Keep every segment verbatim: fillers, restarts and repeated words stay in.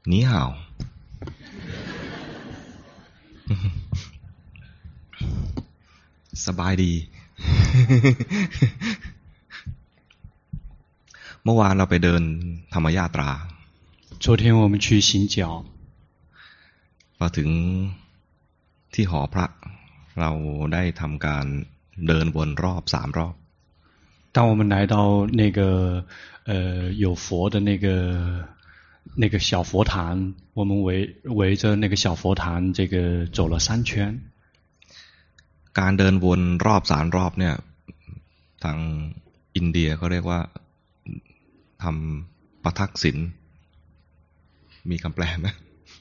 你好สบายดี เมื่อวานเราไปเดินธรรมยาตรา昨天我们去行脚พอถึงที่หอพระเราได้ทำการเดินวนรอบสามรอบ当我们来到那个呃有佛的那个那个小佛坛，我们围围着那个小佛坛这个走了三圈。 การเดินวนรอบสามรอบเนี่ยทางอินเดียเขาเรียกว่าทำปทักษิณมีคำแปลไหม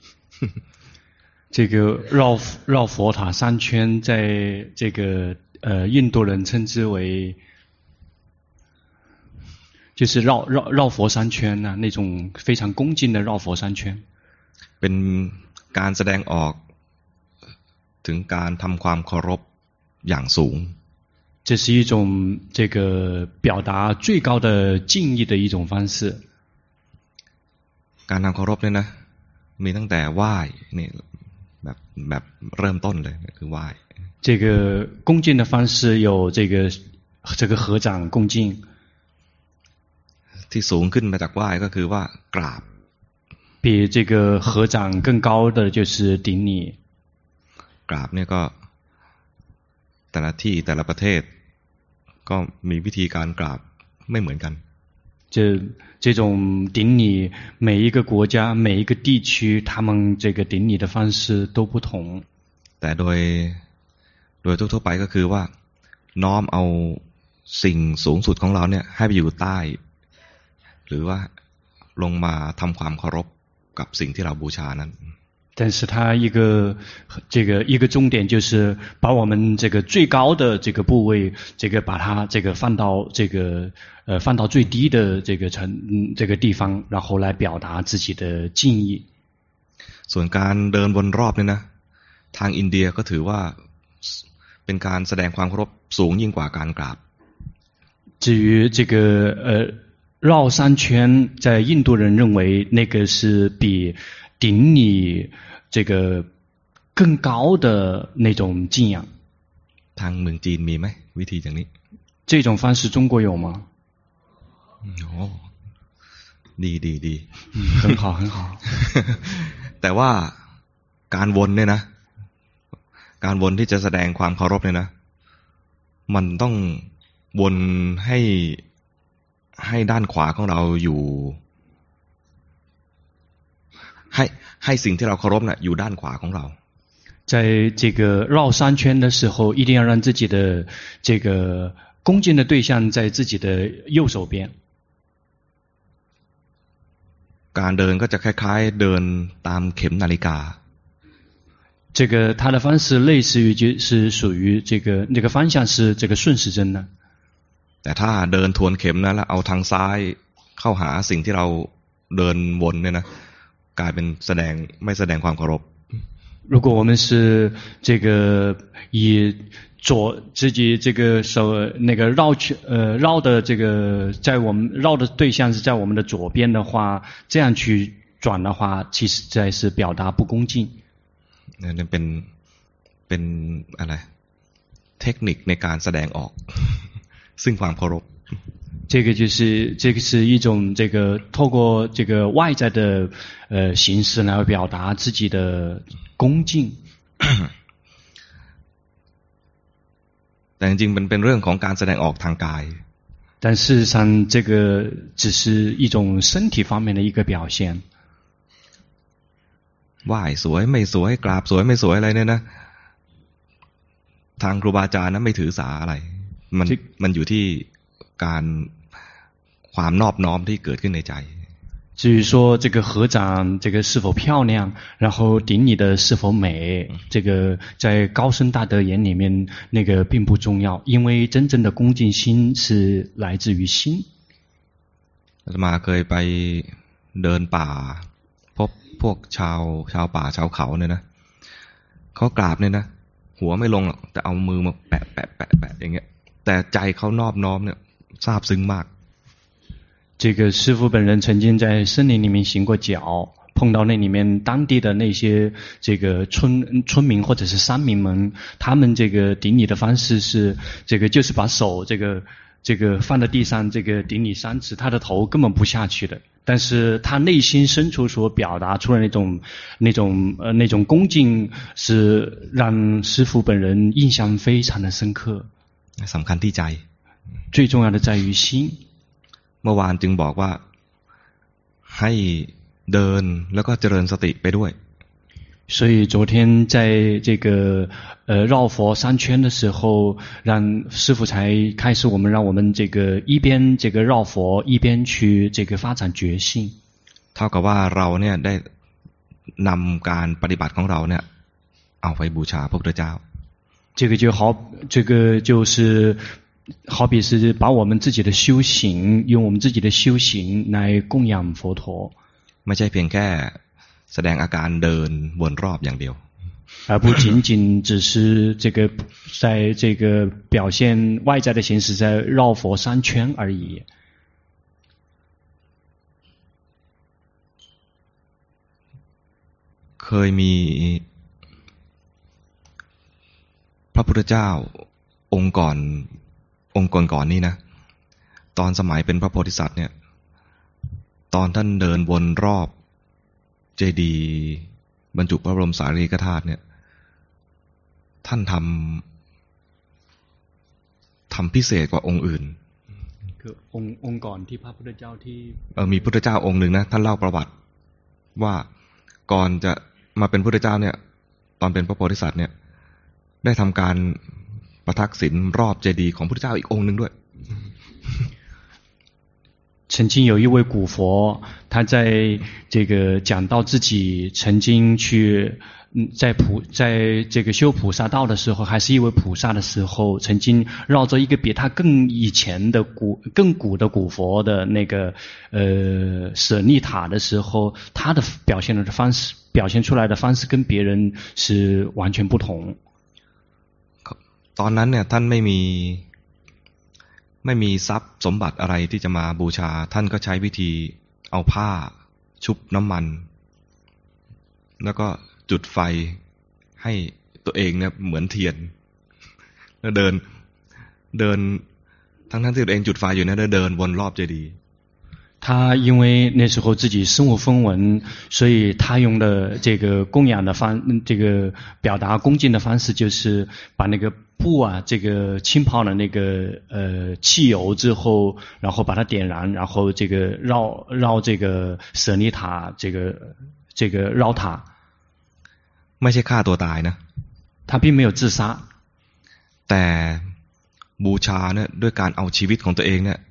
这个绕绕佛塔三圈，在这个呃印度人称之为，就是绕绕绕佛三圈呢、啊，那种非常恭敬的绕佛三圈。 เป็นการแสดงออกถึงการทำความเคารพอย่างสูง这是一种这个表达最高的敬意的一种方式。 การทำเคารพเนี่ยนะมีตั้งแต่ไหว้นี่แบบแบบเริ่มต้นเลยคือไหว้这个恭敬的方式有这个这个合掌恭敬。 ที่สูงขึ้นมาจากไหว้ก็คือว่ากราบ比这个合掌更高的就是顶礼。 กราบเนี่ยก็แต่ละที่แต่ละประเทศก็มีวิธีการกราบไม่เหมือนกัน这这种顶礼，每一个国家、每一个地区，他们这个顶礼的方式都不同。 แต่โดยโดยทั่วๆไปก็คือว่าน้อมเอาสิ่งสูงสุดของเราเนี่ยให้ไปอยู่ใต้หรือว่าลงมาทำความเคารพกับสิ่งที่เราบูชานั้น但是它一个这个一个重点就是把我们这个最高的这个部位，这个把它这个放到这个呃放到最低的这个层这个地方，然后来表达自己的敬意。 ส่วนการเดินวนรอบเนี่ยนะทางอินเดียก็ถือว่าเป็นการแสดงความเคารพสูงยิ่งกว่าการกราบ至于这个呃绕三圈，在印度人认为那个是比顶礼这个更高的那种敬仰。 ทางเมืองจีนมีไหมวิธีอย่างนี้这种方式中国有吗？ 哦ดีดีดี很好很好แต่ว่าการวนเนี่ยนะการวนที่จะแสดงความเคารพเนี่ยนะมันต้องวนให้ให้ด้านขวาของเราอยู่ให้ให้สิ่งที่เราเคารพน่ะอยู่ด้านขวาของเรา在这个绕三圈的时候，一定要让自己的这个恭敬的对象在自己的右手边。 การเดินก็จะคล้ายๆเดินตามเข็มนาฬิกา这个它的方式类似于就是属于这个那个方向是这个顺时针呢。 แต่ถ้าเดินทวนเข็มนะแล้วเอาทางซ้ายเข้าหาสิ่งที่เราเดินวนเนี่ยนะกลายเป็นแสดงไม่แสดงความเคารพ如果我们是这个以左自己这个手那个绕圈呃绕的这个在我们绕的对象是在我们的左边的话，这样去转的话，其实在是表达不恭敬。 นั่นเป็นเป็นอะไรเทคนิคในการแสดงออกซึ่งความเคารพ这个就是这个是一种这个透过这个外在的呃形式来表达自己的恭敬。 แต่จริงๆมันเป็นเรื่องของการแสดงออกทางกาย但事实上这个只是一种身体方面的一个表现。 ไหว้สวยไม่สวยกราบสวยไม่สวยอะไรเนี่ยนะทางครูบาอาจารย์นั้นไม่ถือสาอะไรมันมันอยู่ที่การความนอบน้อมที่เกิดขึ้นในใจ至于说这个合掌这个是否漂亮，然后顶礼的是否美，这个在高僧大德眼里面那个并不重要，因为真正的恭敬心是来自于心。 อาตมาเคยไปเดินป่าพบพวกชาวชาวป่าชาวเขาเนี่ยนะเขากราบเนี่ยนะหัวไม่ลงหรอกแต่เอามือมาแปะแปะแปะแปะอย่างเงี้ยแต่ใจเขานอบน้อมเนี่ยซาบซึ้งมาก这个师父本人曾经在森林里面行过脚， 碰到那里面当地的那些这个村村民或者是山民们，他们这个顶礼的方式是这个就是把手这个这个放在地上，这个顶礼三次，他的头根本不下去的。但是他内心深处所表达出的那种那种呃那种恭敬，是让师父本人印象非常的深刻。 สำคัญที่ใจ最重要的在于心。 เมื่อวานจึงบอกว่าให้เดินแล้วก็เจริญสติไปด้วย所以昨天在这个呃绕佛三圈的时候，让师父才开始我们让我们这个一边这个绕佛一边去这个发展觉性。 เท่ากับว่าเราเนี่ยได้นำการปฏิบัติของเราเนี่ยเอาไปบูชาพระพุทธเจ้า这个就好，这个就是好比是把我们自己的修行，用我们自己的修行来供养佛陀， ไม่ใช่เพียงแค่แสดงอาการเดินวนรอบอย่างเดียว而不仅仅只是这个在这个表现外在的形式在绕佛三圈而已。 เคยมีพระพุทธเจ้าองค์ก่อนองค์ก่อนๆนี่นะตอนสมัยเป็นพระโพธิสัตว์เนี่ยตอนท่านเดินวนรอบเจดีย์บรรจุพระบรมสารีริกธาตุเนี่ยท่านทำทำพิเศษกว่าองค์อื่นคือองค์องค์ก่อนที่พระพุทธเจ้าที่เออมีพุทธเจ้าองค์หนึ่งนะท่านเล่าประวัติว่าก่อนจะมาเป็นพุทธเจ้าเนี่ยตอนเป็นพระโพธิสัตว์เนี่ยได้ทำการประทักษิณรอบเจดีย์ของพุทธเจ้าอีกองค์หนึ่งด้วย曾经有一位古佛，他在这个讲到自己曾经去在菩在这个修菩萨道的时候，还是一位菩萨的时候，曾经绕着一个比他更以前的古更古的古佛的那个呃舍利塔的时候，他的表现的方式表现出来的方式跟别人是完全不同。 ตอนนั้นเนี่ยท่านไม่มีไม่มีทรัพย์สมบัติอะไรที่จะมาบูชาท่านก็ใช้วิธีเอาผ้าชุบน้ำมันแล้วก็จุดไฟให้ตัวเองเนี่ยเหมือนเทียนแล้วเดินเดินทั้งทั้งที่ตัวเองจุดไฟอยู่เนี่ยเดินวนรอบเจดีย์他因为那时候自己身无分文，所以他用的这个供养的方，这个表达恭敬的方式，就是把那个布啊，这个浸泡了那个呃汽油之后，然后把它点燃，然后这个绕绕这个舍利塔，这个这个绕塔。 ไม่ใช่ฆ่าตัวตายนะ他并没有自杀， แต่บูชาเนี่ยด้วยการเอาชีวิตของตัวเองเนี่ย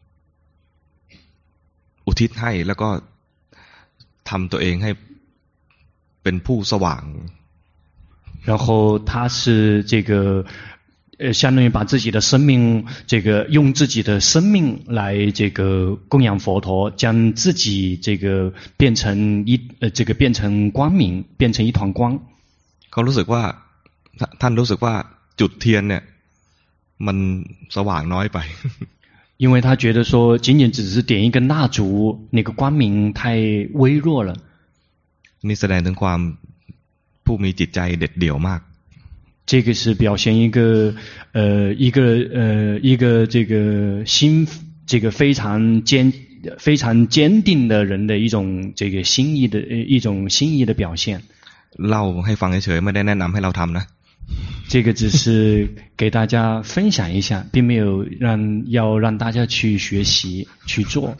อุทิศให้แล้วก็ทำตัวเองให้เป็นผู้สว่าง然后他是这个呃，相当于把自己的生命，这个用自己的生命来这个供养佛陀，将自己这个变成一呃，这个变成光明，变成一团光。 เขารู้สึกว่าท่านรู้สึกว่าจุดเทียนเนี่ยมันสว่างน้อยไป因为他觉得说，仅仅只是点一根蜡烛，那个光明太微弱了。 นี่แสดงถึงความผู้มีจิตใจเด็ดเดี่ยวมาก这个是表现一个呃一个呃一个这个心这个非常坚非常坚定的人的一种这个心意的一种心意的表现。 เล่าให้ฟังเฉยๆไม่ได้แนะนำให้เราทำนะ这个只是给大家分享一下，并没有让要让大家去学习去做。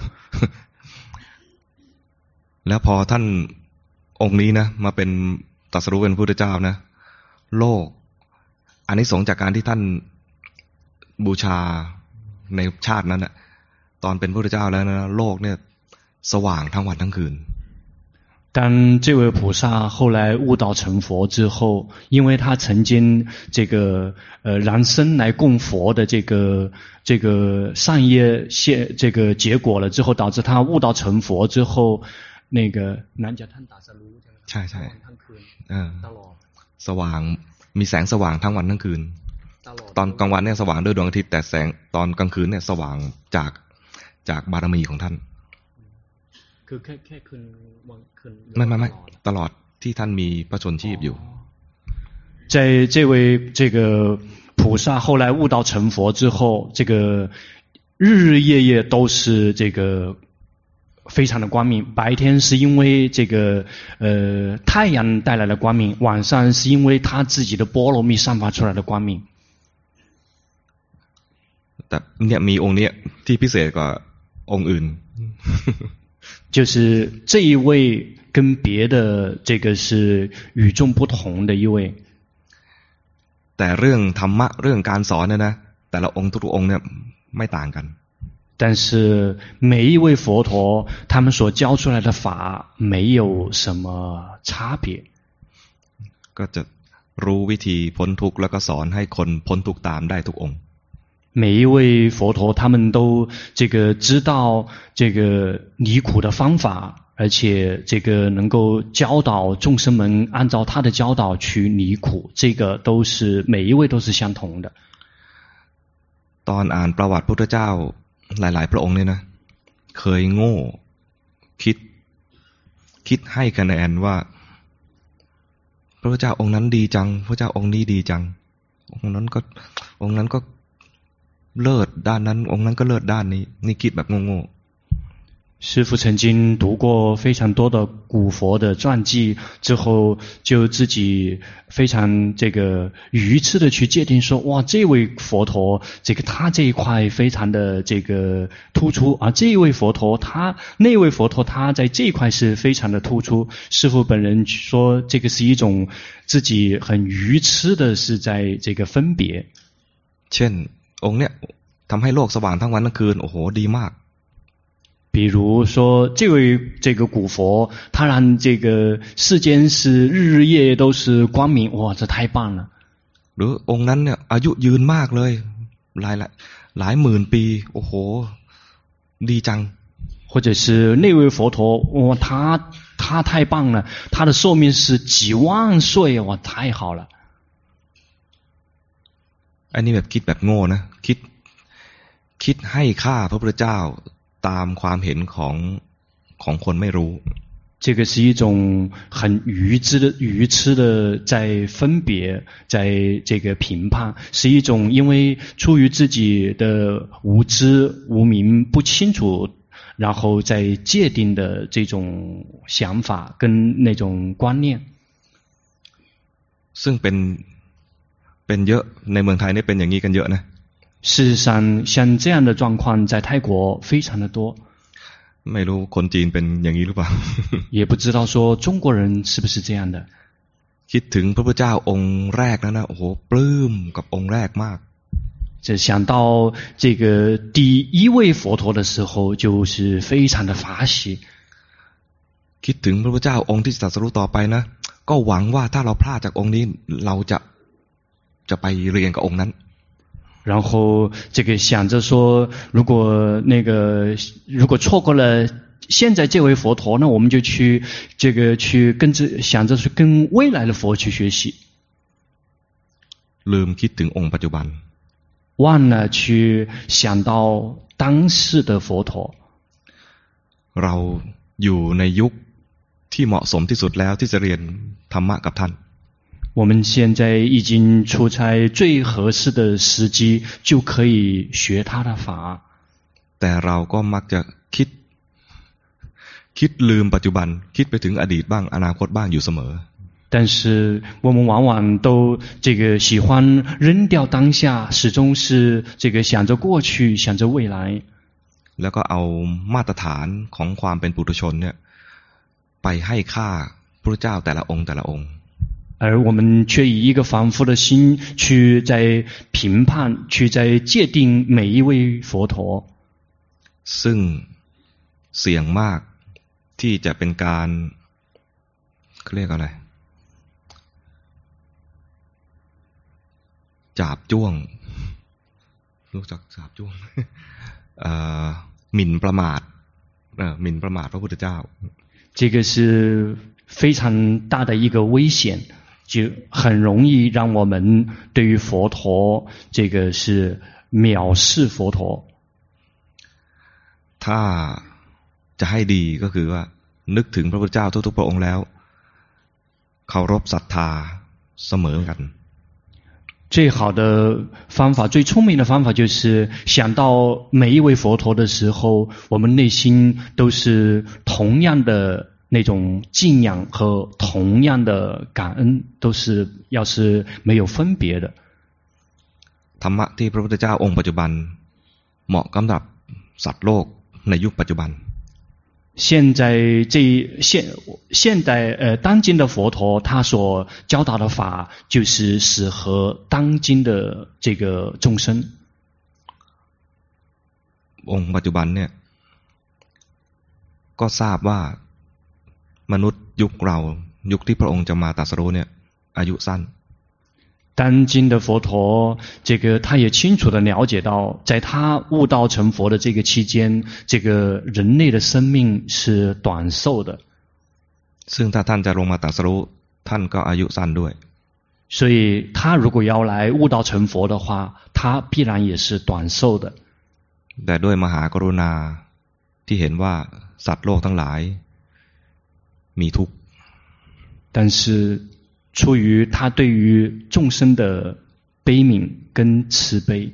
แล้วพอท่านองค์นี้นะมาเป็นตรัสรู้เป็นพระพุทธเจ้านะโลกอานิสงส์จากการที่ท่านบูชาในชาตินั้นนะตอนเป็นพระพุทธเจ้าแล้วนะโลกเนี่ยสว่างทั้งวันทั้งคืน当这位菩萨后来悟道成佛之后，因为他曾经这个呃燃身来供佛的这个这个善业现这个结果了之后，导致他悟道成佛之后，那个南迦ท่านตรัสรู้ใช่ไหมใช่ใช่ทั้งคืนเออตลอดสว่างมีแสงสว่างทั้งวันทั้งคืนตลอดตอนกลางวันเนี่ยสว่างด้วยดวงอาทิตย์แต่แสงตอนกลางคืนเนี่ยสว่างจากจากบารมีของท่านคือแค่แค่คืนวันคืนไม่ไม่ไม่ตลอดที่ท่านมีพระชนชีพอยู่在这位这个菩萨后来悟道成佛之后，这个日日夜夜都是这个非常的光明。白天是因为这个呃太阳带来的光明，晚上是因为他自己的波罗蜜散发出来的光明。 แต่เนี่ยมีองค์เนี้ยที่พิเศษกว่าองค์อื่น就是这一位跟别的这个是与众不同的一位。 แต่เรื่องธรรมะเรื่องการสอนเนี่ยนะแต่ละองค์ทุกองค์เนี่ยไม่ต่างกัน但是每一位佛陀他们所教出来的法没有什么差别ก็จะรู้วิธีพ้นทุกข์แล้วก็สอนให้คนพ้นทุกข์ตามได้ทุกองค์每一位佛陀他们都这个知道这个离苦的方法，而且这个能够教导众生们按照他的教导去离苦，这个都是每一位都是相同的。 ตอนอ่านประวัติพุทธเจ้าหลายๆพระองค์เนี่ยนะเคยโง่คิดคิดให้คะแนนว่าพระพุทธเจ้าองค์นั้นดีจังพระเจ้าองค์นี้ดีจังองค์นั้นก็องค์นั้นก็เลิศด้านนั้นองค์นั้นก็เลิศด้านนี้นี่คิดแบบโง่ๆ师父曾经读过非常多的古佛的传记之后，就自己非常这个愚痴的去界定说，哇，这位佛陀，这个他这一块非常的这个突出，而这一位佛陀，他那位佛陀，他在这一块是非常的突出。师父本人说，这个是一种自己很愚痴的，是在这个分别。 เช่นองค์เนี้ยทำให้โลกสว่างทั้งวันทั้งคืนโอ้โหดีมาก比如说这位这个古佛他让这个世间是日日夜夜都是光明，哇，这太棒了。 หรือองค์นั้นเนี่ยอายุยืนมากเลยหลายหลายหมื่นปีโอ้โหดีจัง或者是那位佛陀，哇，他他太棒了，他的寿命是几万岁，哇，太好了。 อันนี้แบบคิดแบบโง่นะคิดคิดให้ค่าพระพุทธเจ้าตามความเห็นของของคนไม่รู้这个是一种很愚痴的愚痴的在分别，在这个评判，是一种因为出于自己的无知无明不清楚，然后在界定的这种想法跟那种观念。 ซึ่งเป็นเป็นเยอะในเมืองไทยนี่เป็นอย่างนี้กันเยอะนะ事实上像这样的状况在泰国非常的多ไม่รู้คนจีนเป็นอย่างนี้หรือเปล่า也不知道说中国人是不是这样的คิดถึงพระพุทธเจ้าองค์แรกแล้วนะโอ้โหปลื้มกับองค์แรกมาก这想到这个第一位佛陀的时候就是非常的法喜คิดถึงพระพุทธเจ้าองค์ที่จะตรัสรู้ต่อไปนะก็หวังว่าถ้าเราพลาดจากองค์นี้เราจะจะไปเรียนกับองค์นั้น然后这个想着说如果那个如果错过了现在这位佛陀那我们就去这个去跟着想着是跟未来的佛去学习ลืมคิดถึงองค์ปัจจุบัน忘了去想到当世的佛陀เราอยู่ในยุคที่เหมาะสมที่สุดแล้วที่จะเรียนธรรมะกับท่าน我们现在已经处在最合适的时机就可以学他的法แต่เราก็มักจะคิดคิดลืมปัจจุบันคิดไปถึงอดีตบ้างอนาคตบ้างอยู่เสมอ但是我们往往都这个喜欢扔掉当下始终是这个想着过去想着未来แล้วก็เอามาตรฐานของความเป็นปุถุชนเนี่ยไปให้ค่าพระเจ้าแต่ละองค์แต่ละองค์而我们却以一个凡夫的心去在评判去在界定每一位佛陀ซึ่งเสี่ยงมากที่จะเป็นการเขาเรียกอะไรจาบจ้วงรู้จักจาบจ้วงหมิ่นประมาทหมิ่นประมาทพระพุทธเจ้า这个是非常大的一个危险就很容易让我们对于佛陀这个是藐视佛陀ถ้าจะให้ดีก็คือว่านึกถึงพระพุทธเจ้าทุกๆพระองค์แล้วเคารพศรัทธาเสมอกัน最好的方法，最聪明的方法就是想到每一位佛陀的时候，我们内心都是同样的那种敬仰和同样的感恩，都是要是没有分别的。 ธรรมะที่พระพุทธเจ้าองค์ปัจจุบันเหมาะสำหรับสัตว์โลกในยุคปัจจุบัน现在这现现代呃当今的佛陀，他所教导的法就是适合当今的这个众生。 องค์ปัจจุบันเนี่ยก็ทราบว่ามนุษย์ยุคเรายุคที่พระองค์จะมาตรัสรู้เนี่ยอายุสั้น当今的佛陀，这个他也清楚地了解到，在他悟道成佛的这个期间，这个人类的生命是短寿的。 ซึ่งถ้าท่านจะลงมาตรัสรู้ท่านก็อายุสั้นด้วย所以他如果要来悟道成佛的话，他必然也是短寿的。 แต่ด้วยมหากรุณาที่เห็นว่าสัตว์โลกทั้งหลายมีทุกข์但是出于他对于众生的悲悯跟慈悲，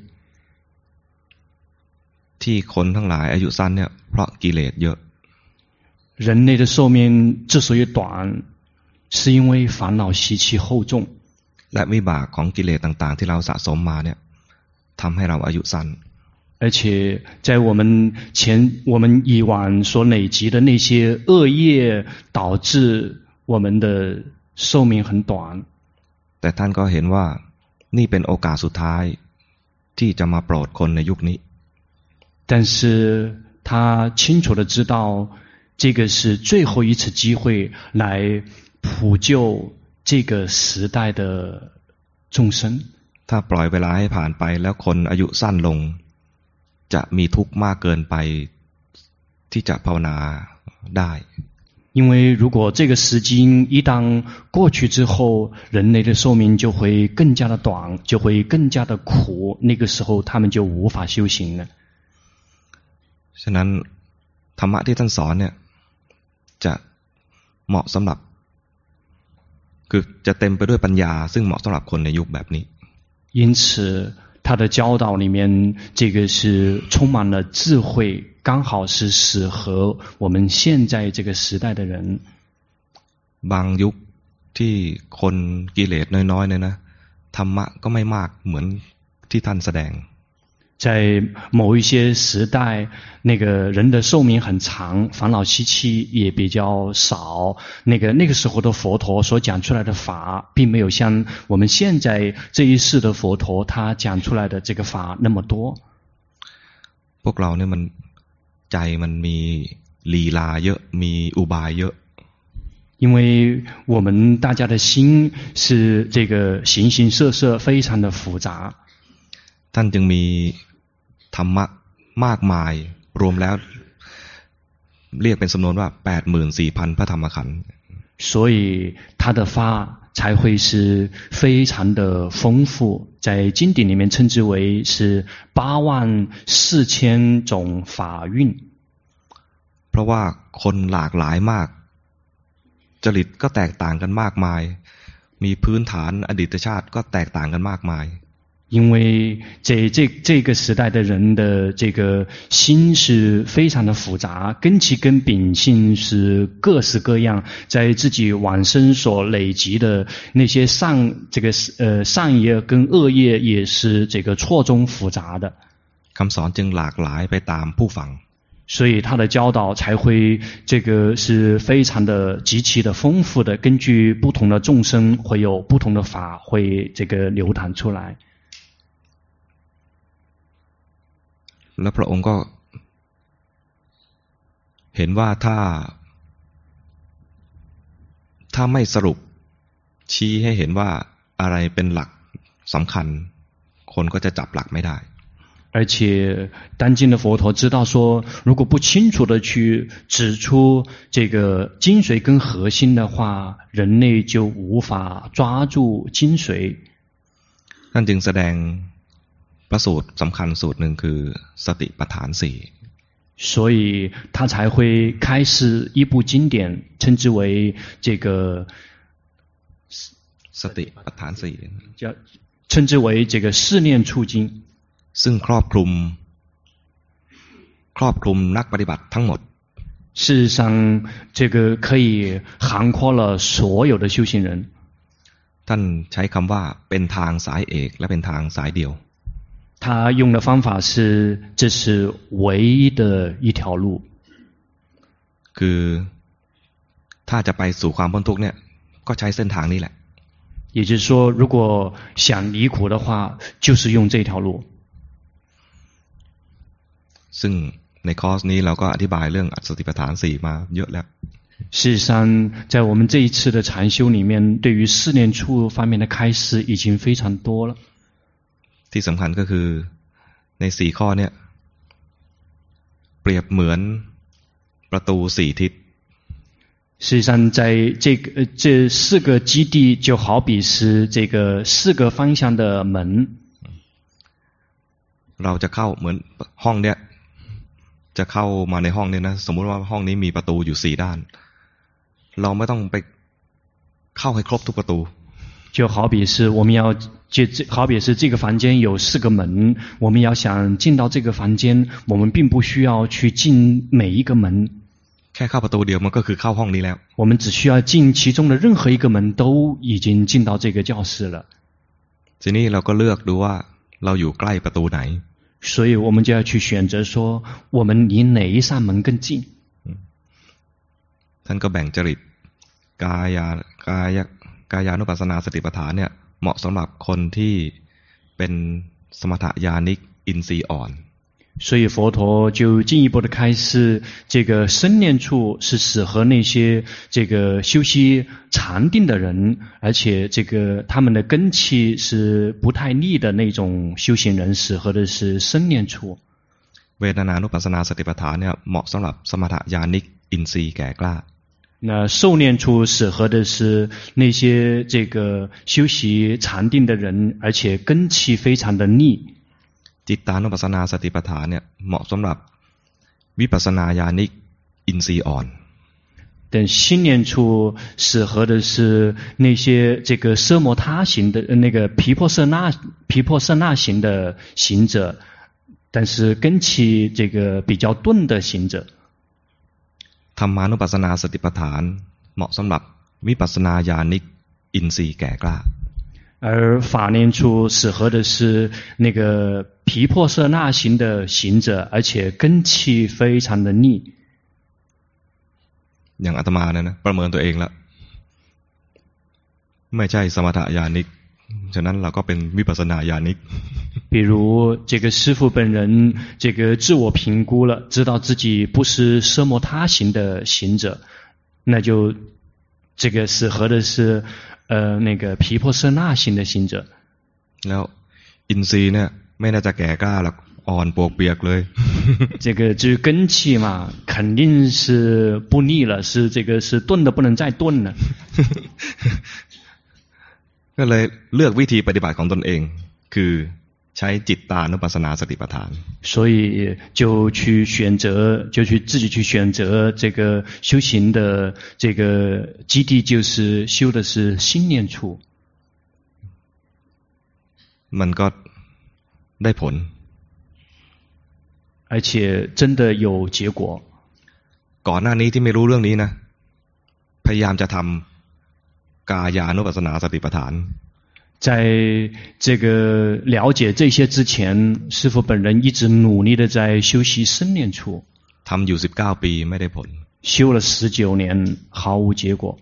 ที่คนทั้งหลายอายุสั้นเนี่ยเพราะกิเลสเยอะ人类的寿命之所以短，是因为烦恼习气厚重， และวิบากของกิเลสต่างๆที่เราสะสมมาเนี่ยทำให้เราอายุสั้น而且在我们前我们以往所累积的那些恶业，导致我们的寿命很短。 แต่ท่านก็เห็นว่านี่เป็นโอกาสสุดท้ายที่จะมาโปรดคนในยุคนี้但是他清楚地知道，这个是最后一次机会来普救这个时代的众生。 ถ้าปล่อยเวลาให้ผ่านไปแล้วคนอายุสั้นลงจะมีทุกข์มากเกินไปที่จะภาวนาได้因为如果这个时间一旦过去之后，人类的寿命就会更加的短，就会更加的苦，那个时候他们就无法修行了。 ฉะนั้นธรรมะที่ท่านสอนเนี่ยจะเหมาะสำหรับคือจะเต็มไปด้วยปัญญาซึ่งเหมาะสำหรับคนในยุคแบบนี้因此他的教导里面，这个是充满了智慧，刚好是适合我们现在这个时代的人。 บางยุคที่คนกิเลสน้อยๆเนี่ยนะธรรมะก็ไม่มากเหมือนที่ท่านแสดง在某一些时代，那个人的寿命很长，烦恼习气也比较少。那个那个时候的佛陀所讲出来的法，并没有像我们现在这一世的佛陀他讲出来的这个法那么多。 พวกเราเนี่ยมันใจมันมีลีลาเยอะมีอุบายเยอะ因为我们大家的心是这个形形色色，非常的复杂。 ท่านจึงมีธรรมะมากมายรวมแล้วเรียกเป็นจำนวนว่า แปดหมื่นสี่พัน พระธรรมขันธ์所以他的法才会是非常的丰富，在经典里面称之为是八万四千种法运。 เพราะว่าคนหลากหลายมากจริตก็แตกต่างกันมากมายมีพื้นฐานอดีตชาติก็แตกต่างกันมากมาย因为这这这个时代的人的这个心是非常的复杂，根基跟秉性是各式各样，在自己往生所累积的那些善这个呃善业跟恶业也是这个错综复杂的。 คำสอนจึงหลากหลายไปตามผู้ฟัง所以他的教导才会这个是非常的极其的丰富的，根据不同的众生会有不同的法会这个流淌出来。 และพระองค์ก็เห็นว่าถ้าถ้าไม่สรุปชี้ให้เห็นว่าอะไรเป็นหลักสำคัญคนก็จะจับหลักไม่ได้而且当今的佛陀知道说，如果不清楚的去指出这个精髓跟核心的话，人类就无法抓住精髓。 ท่านจึงแสดงพระสูตรสำคัญสูตรหนึ่งคือสติปัฏฐานสี่所以他才会开示一部经典，称之为这个สติปัฏฐานสี่叫称之为这个四念处经， ซึ่งครอบคลุมครอบคลุมนักปฏิบัติทั้งหมด事实上这个可以涵括了所有的修行人。 ท่านใช้คำว่าเป็นทางสายเอกและเป็นทางสายเดียว他用的方法是这是唯一的一条路， คือถ้าจะไปสู่ความพ้นทุกข์เนี่ยก็ใช้เส้นทางนี้แหละ也就是说如果想离苦的话就是用这条路。 ซึ่งในคอร์สนี้เราก็อธิบายเรื่องอัตสติปัฏฐานสี่มาเยอะแล้ว事实上在我们这一次的禅修里面对于四念处方面的开示已经非常多了。 ที่สำคัญก็คือในสี่ข้อเนี่ยเปรียบเหมือนประตูสี่ทิศ实际上在这个这四个基地就好比是这个四个方向的门， เราจะเข้าเหมือนห้องเนี่ยจะเข้ามาในห้องเนี่ยนะสมมุติว่าห้องนี้มีประตูอยู่สี่ด้านเราไม่ต้องไปเข้าให้ครบทุกประตู就好比是我们要就好比是这个房间有四个门，我们要想进到这个房间，我们并不需要去进每一个门， แค่เข้าประตูเดียวมันก็คือเข้าห้องนี้แล้ว我们只需要进其中的任何一个门都已经进到这个教室了。 ทีนี้เราก็เลือกดูว่าเราอยู่ใกล้ประตูไหน所以我们就要去选择说我们离哪一扇门更近。 ท่านก็แบ่งจริตกายากายกายานุปัสสนาสติปัฏฐานเนี่ยเหมาะสำหรับคนที่เป็นสมถญาณิกอินทรีย์อ่อน所以佛陀就进一步的开示，这个生念处是适合那些这个修习禅定的人，而且这个他们的根器是不太利的那种修行人，适合的是生念处。 เวทนานุปัสสนาสติปัฏฐานเนี่ยเหมาะสำหรับสมถญาณิกอินทรีย์แก่กล้า那受念处适合的是那些这个修习禅定的人，而且根器非常的利。 จิตตานุปัสสนาสติปัฏฐานเนี่ยเหมาะสำหรับวิปัสสนาญาณิกอินทรีย์อ่อน等心念处适合的是那些这个奢摩他行的那个毗婆舍那毗婆舍那行的行者，但是根器这个比较钝的行者。 ธรรมานุปัสสนาสติปัฏฐานเหมาะสำหรับวิปัสสนาญาณิกอินทรีย์แก่กล้า而法念处适合的是那个毗婆舍那行的行者，而且根器非常的利。 อย่างอาตมาเนี่ยนะประเมินตัวเองแล้วไม่ใช่สมถญาณิกฉะนั้นเราก็เป็นวิปัสสนาญาณิก比如这个师父本人这个自我评估了，知道自己不是奢摩他行的行者，那就这个适合的是呃那个毗婆舍那行的行者。 แล้วอินทรีย์เนี่ยไม่น่าจะแก่กล้าหรอกอ่อนปวกเปียกเลย这个至于根器嘛，肯定是不利了，是这个是钝的不能再钝了。 ก็เลยเลือกวิธีปฏิบัติของตนเองคือใช้จิตตานุปัสสนาสติปัฏฐาน所以就去选择，就去自己去选择这个修行的这个基地，就是修的是心念处。 มันก็ได้ผล而且真的有结果。 ก่อนหน้านี้ที่ไม่รู้เรื่องนี้นะพยายามจะทำกายานุปัสสนาสติปัฏฐาน在这个了解这些之前，师父本人一直努力的在修习生念处， ทำอยู่สิบเก้าปีไม่ได้ผล修了十九年毫无结果。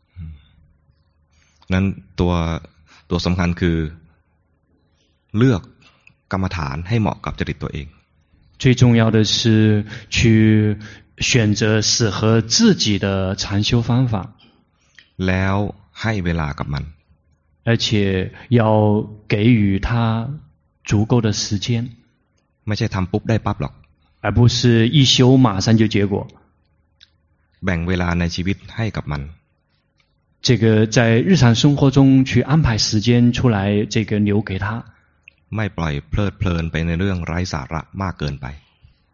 นั้นตัวตัวสำคัญคือเลือกกรรมฐานให้เหมาะกับจริตตัวเอง最重要的是去选择适合自己的禅修方法， แล้วให้เวลากับมัน而且要给予他足够的时间， ไม่ใช่ทำปุ๊บได้ปั๊บหรอก而不是一修马上就结果。 แบ่งเวลาในชีวิตให้กับมัน这个在日常生活中去安排时间出来，这个留给他， ไม่ปล่อยเพลิดเพลินไปในเรื่องไร้สาระมากเกินไป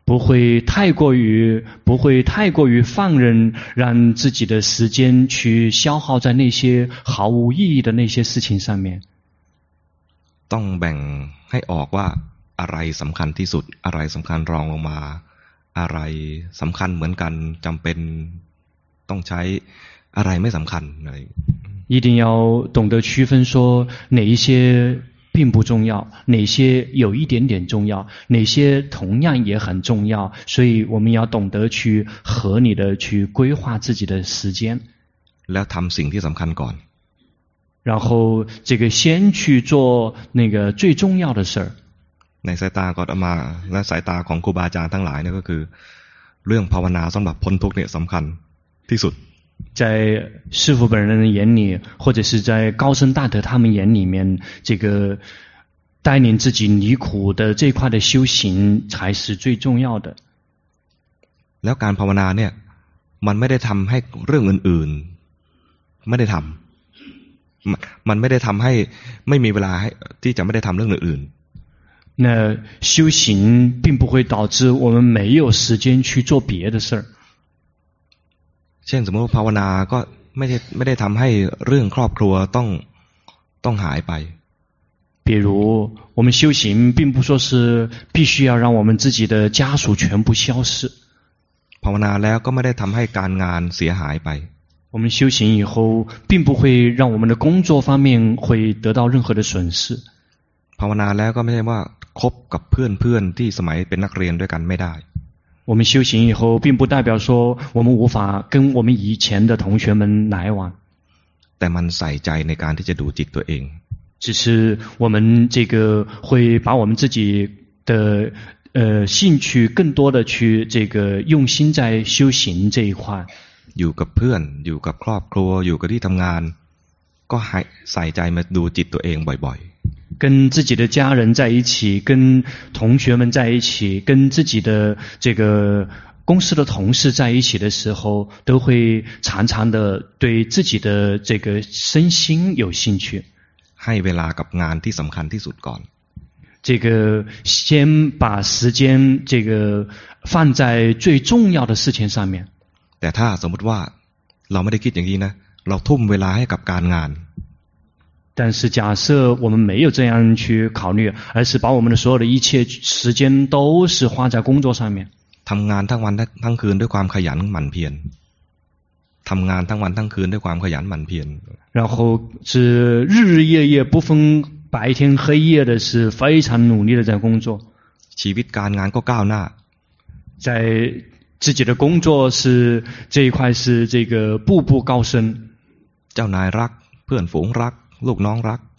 不会太过于不会太过于放任，让自己的时间去消耗在那些毫无意义的那些事情上面。 ต้องแบ่งให้ออกว่าอะไรสำคัญที่สุดอะไรสำคัญรองลงมาอะไรสำคัญเหมือนกันจำเป็นต้องใช้อะไรไม่สำคัญอะไร一定要懂得区分说哪一些并不重要，哪些有一点点重要，哪些同样也很重要，所以我们要懂得去合理的去规划自己的时间。 แล้วทำสิ่งที่สำคัญก่อน然后这个先去做那个最重要的事儿。 ในสายตาของอาตมาและสายตาของครูบาอาจารย์ทั้งหลายเนี่ยก็คือเรื่องภาวนาสำหรับพ้นทุกข์เนี่ยสำคัญที่สุด在师父本人的眼里，或者是在高僧大德他们眼里面，这个带领自己离苦的这块的修行才是最重要的。 แล้วการภาวนาเนี่ยมันไม่ได้ทำให้เรื่องอื่นๆไม่ได้ทำมันไม่ได้ทำให้ไม่มีเวลาให้ที่จะไม่ได้ทำเรื่องอื่นๆ那修行并不会导致我们没有时间去做别的事儿。 เช่นสมมติว่าภาวนาก็ไม่ได้ไม่ได้ทำให้เรื่องครอบครัวต้องต้องหายไป比如我们修行并不说是必须要让我们自己的家属全部消失ภาวนาแล้วก็ไม่ได้ทำให้การงานเสียหายไป我们修行以后并不会让我们的工作方面会得到任何的损失ภาวนาแล้วก็ไม่ใช่ว่าคบกับเพื่อนเพื่อนที่สมัยเป็นนักเรียนด้วยกันไม่ได้我们修行以后并不代表说我们无法跟我们以前的同学们来往แต่มันใส่ใจในการที่จะดูจิตตัวเอง只是我们这个会把我们自己的呃兴趣更多的去这个用心在修行这一块อยู่กับเพื่อนอยู่กับครอบครัวอยู่กับที่ทำงานก็ให้ใส่ใจมาดูจิตตัวเองบ่อยๆ跟自己的家人在一起，跟同学们在一起，跟自己的这个公司的同事在一起的时候，都会常常的对自己的这个身心有兴趣。 ให้เวลากับงานที่สำคัญที่สุดก่อน这个先把时间这个放在最重要的事情上面。 แต่ถ้าสมมติว่าเราไม่ได้คิดอย่างนี้นะเราทุ่มเวลาให้กับการงาน但是假设我们没有这样去考虑，而是把我们的所有的一切时间都是花在工作上面。 ทำงานทั้งวันทั้งคืนด้วยความขยันหมั่นเพียรทำงานทั้งวันทั้งคืนด้วยความขยันหมั่นเพียร然后是日日夜夜不分白天黑夜的是非常努力的在工作。 ชีวิตการงานก็ก้าวหน้า在自己的工作是这一块是这个步步高升。 เจ้านายรักเพื่อนฝูงรักลูกน้องรัก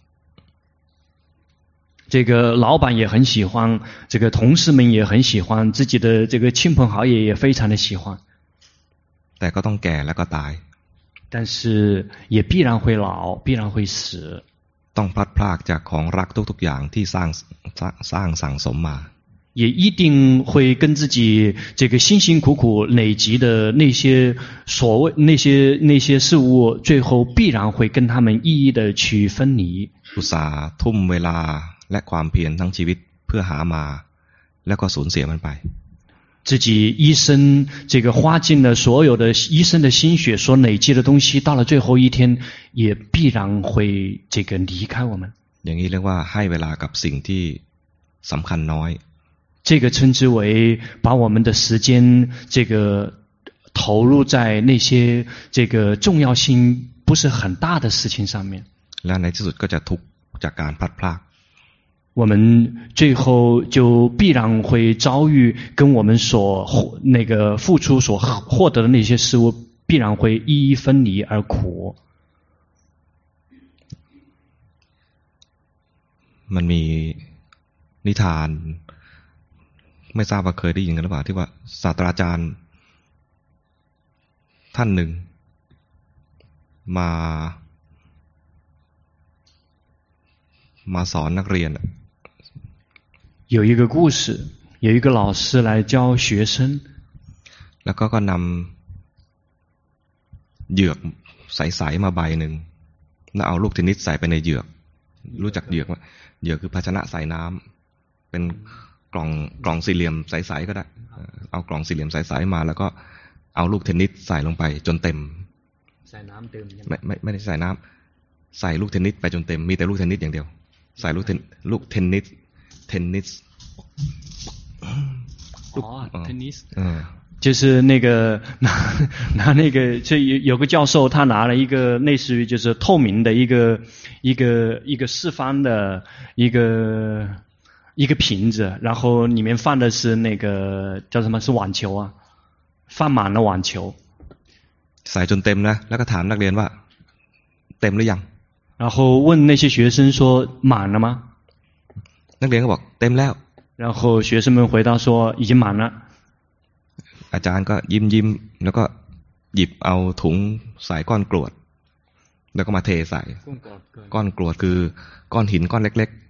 这个老板也很喜欢，这个同事们也很喜欢，自己的这个亲朋好友也非常的喜欢。 แต่ก็ต้องแก่แล้วก็ตาย但是也必然会老，必然会死。 ต้องพลัดพรากจากของรักทุกๆอย่างที่สร้างสร้างสั่งสมมา也一定会跟自己这个辛辛苦苦累积的那些所谓那些那些事物，最后必然会跟他们一一的去分离。 อุตส่าห์ทุ่มเวลาและความเพียรทั้งชีวิตเพื่อหามาแล้วก็สูญเสียมันไป自己一生这个花尽了所有的一生的心血所累积的东西，到了最后一天也必然会这个离开我们。 อย่างนี้เรียกว่าให้เวลากับสิ่งที่สำคัญน้อย这个称之为把我们的时间这个投入在那些这个重要性不是很大的事情上面。 แล้วในที่สุดก็จะทุกข์จากการพลัดพราก我们最后就必然会遭遇跟我们所那个付出所获得的那些事物必然会一一分离而苦。 มันมีนิทานไม่ทราบว่าเคยได้ยินกันหรือเปล่าที่ว่าศาสตราจารย์ท่านหนึ่งมามาสอนนักเรียน有一个故事，有一个老师来教学生， แล้วก็ก็นำเหยือกใสๆมาใบหนึ่งแล้วเอาลูกเทนนิสใส่ไปในเหยือกรู้จักเหยือกไหมเหยือกคือภาชนะใส่น้ำเป็นกล่องกล่องสี่เหลี่ยมใสๆก็ได้เอากล่องสี่เหลี่ยมใสๆมาแล้วก็เอาลูกเทนนิสใส่ลงไปจนเต็มใส่น้ำเต็มไม่ไม่ไม่ได้ใส่น้ำใส่ลูกเทนนิสไปจนเต็มมีแต่ลูกเทนนิสอย่างเดียวใส่ลูกเทนลูกเทนนิสเทนนิส哦 tennis 嗯就是那个拿拿那个这有有个教授他拿了一个类似于就是透明的一个一个一个四方的一个一个瓶子然后里面放的是那个叫什么是网球啊放满了网球ใส่จนเต็มนะแล้วก็ถามนักเรียนว่าเต็มหรือยัง然后问那些学生说满了吗นักเรียนก็บอกเต็มแล้ว然后学生们回答说已经满了อาจารย์ก็ยิ้มยิ้มแล้วก็หยิบเอาถุงใส่ก้อนกรวดแล้วก็มาเทใส่ก้อนกรวดคือก้อนหินก้อนเล็ก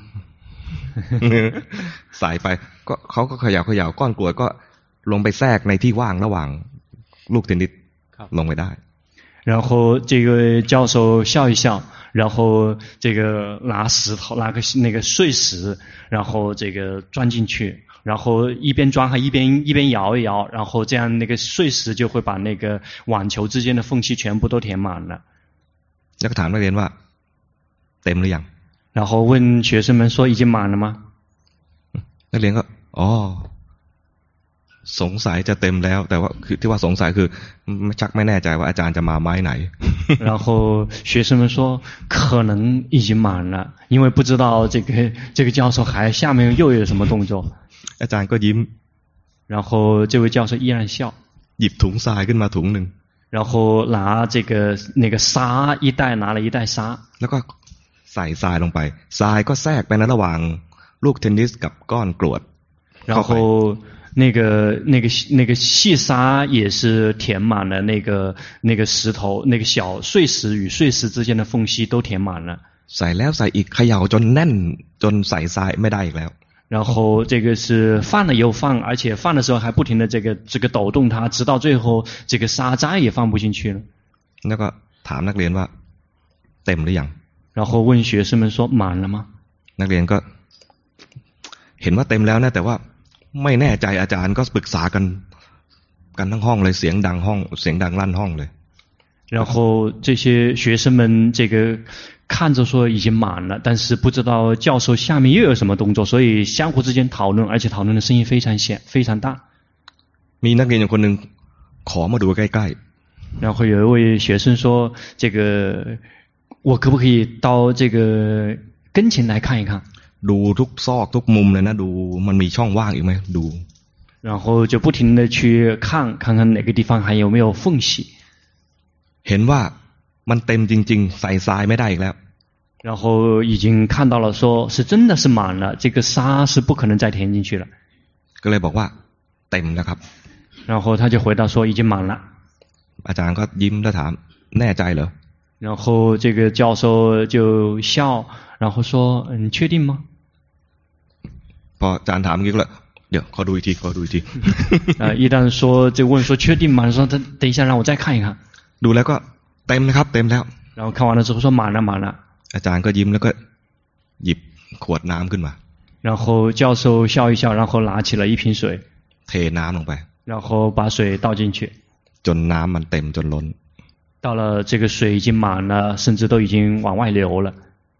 ๆใส่ไปก็เขาก็เขย่าเขย่าก้อนกรวดก็ลงไปแทรกในที่ว่างระหว่างลูกเทนนิสลงไปได้然后这个教授笑一笑然后这个拿石头拿个那个碎石然后这个装进去然后一边装还一边一边摇一摇然后这样那个碎石就会把那个网球之间的缝隙全部都填满了แล้วก็ถามนักเรียนว่าเต็มหรือยัง然后问学生们说已经满了吗นักเรียนก็อ๋อสงสัยจะเต็มแล้วแต่ว่าคือที่ว่าสงสัยคือชักไม่แน่ใจว่าอาจารย์จะมาไม้ไหน然后学生们说可能已经满了因为不知道这个这个教授还下面又有什么动作อาจารย์ก็ยิ้ม然后这位教授依然笑หยิบถุงทรายขึ้นมาถุงนึง然后拿这个那个沙一袋拿了一袋沙แล้วก็ใส่ทรายลงไปทรายก็แทรกไปในระหว่างลูกเทนนิสกับก้อนกรวด然后那个那个那个细沙也是填满了那个那个石头那个小碎石与碎石之间的缝隙都填满了ใส่แล้วใส่อีกเขย่าจนแน่นจนใส่ทรายไม่ได้อีกแล้ว然后这个是放了又放而且放的时候还不停的这个这个抖动它直到最后这个沙再也放不进去了แล้วก็ถามนักเรียนว่าเต็มหรือยัง然后问学生们说满了吗นักเรียนก็เห็นว่าเต็มแล้วนะแต่ว่าไม่แน่ใจอาจารย์ก็ปรึกษากันกันทั้งห้องเลยเสียงดังห้องเสียงดังลั่นห้องเลย然后这些学生们这个看着说已经满了但是不知道教授下面又有什么动作所以相互之间讨论而且讨论的声音非常响非常大มีนักเรียนคนนึงขอมาดูใกล้ๆ然后有一位学生说这个我可不可以到这个跟前来看一看ดูทุกซอกทุกมุมเลยนะดูมันมีช่องว่างอีกไหมดู然后就不停的去看看看哪个地方还有没有缝隙เห็นว่ามันเต็มจริงๆใส่ทรายไม่ได้อีกแล้ว然后已经看到了说是真的是满了这个沙是不可能再填进去了ก็เลยบอกว่าเต็มแล้วครับ然后他就回答说已经满了อาจารย์ก็ยิ้มแล้วถามแน่ใจเหรอ然后这个教授就笑然后说你确定吗พออาจารย์ถามงี้ก็เลยเดี๋ยวขอดูอีกทีขอดูอีกที啊一旦说就问说确定吗说等等一下让我再看一看ดูแล้วก็เต็มนะครับเต็มแล้ว然后看完了之后说满了满了อาจารย์ก็ยิ้มแล้วก็หยิบขวดน้ำขึ้นมา然后教授笑一笑然后拿起了一瓶水เทน้ำลงไป然后把水倒进去จนน้ำมันเต็มจนล้น到了这个水已经满了甚至都已经往外流了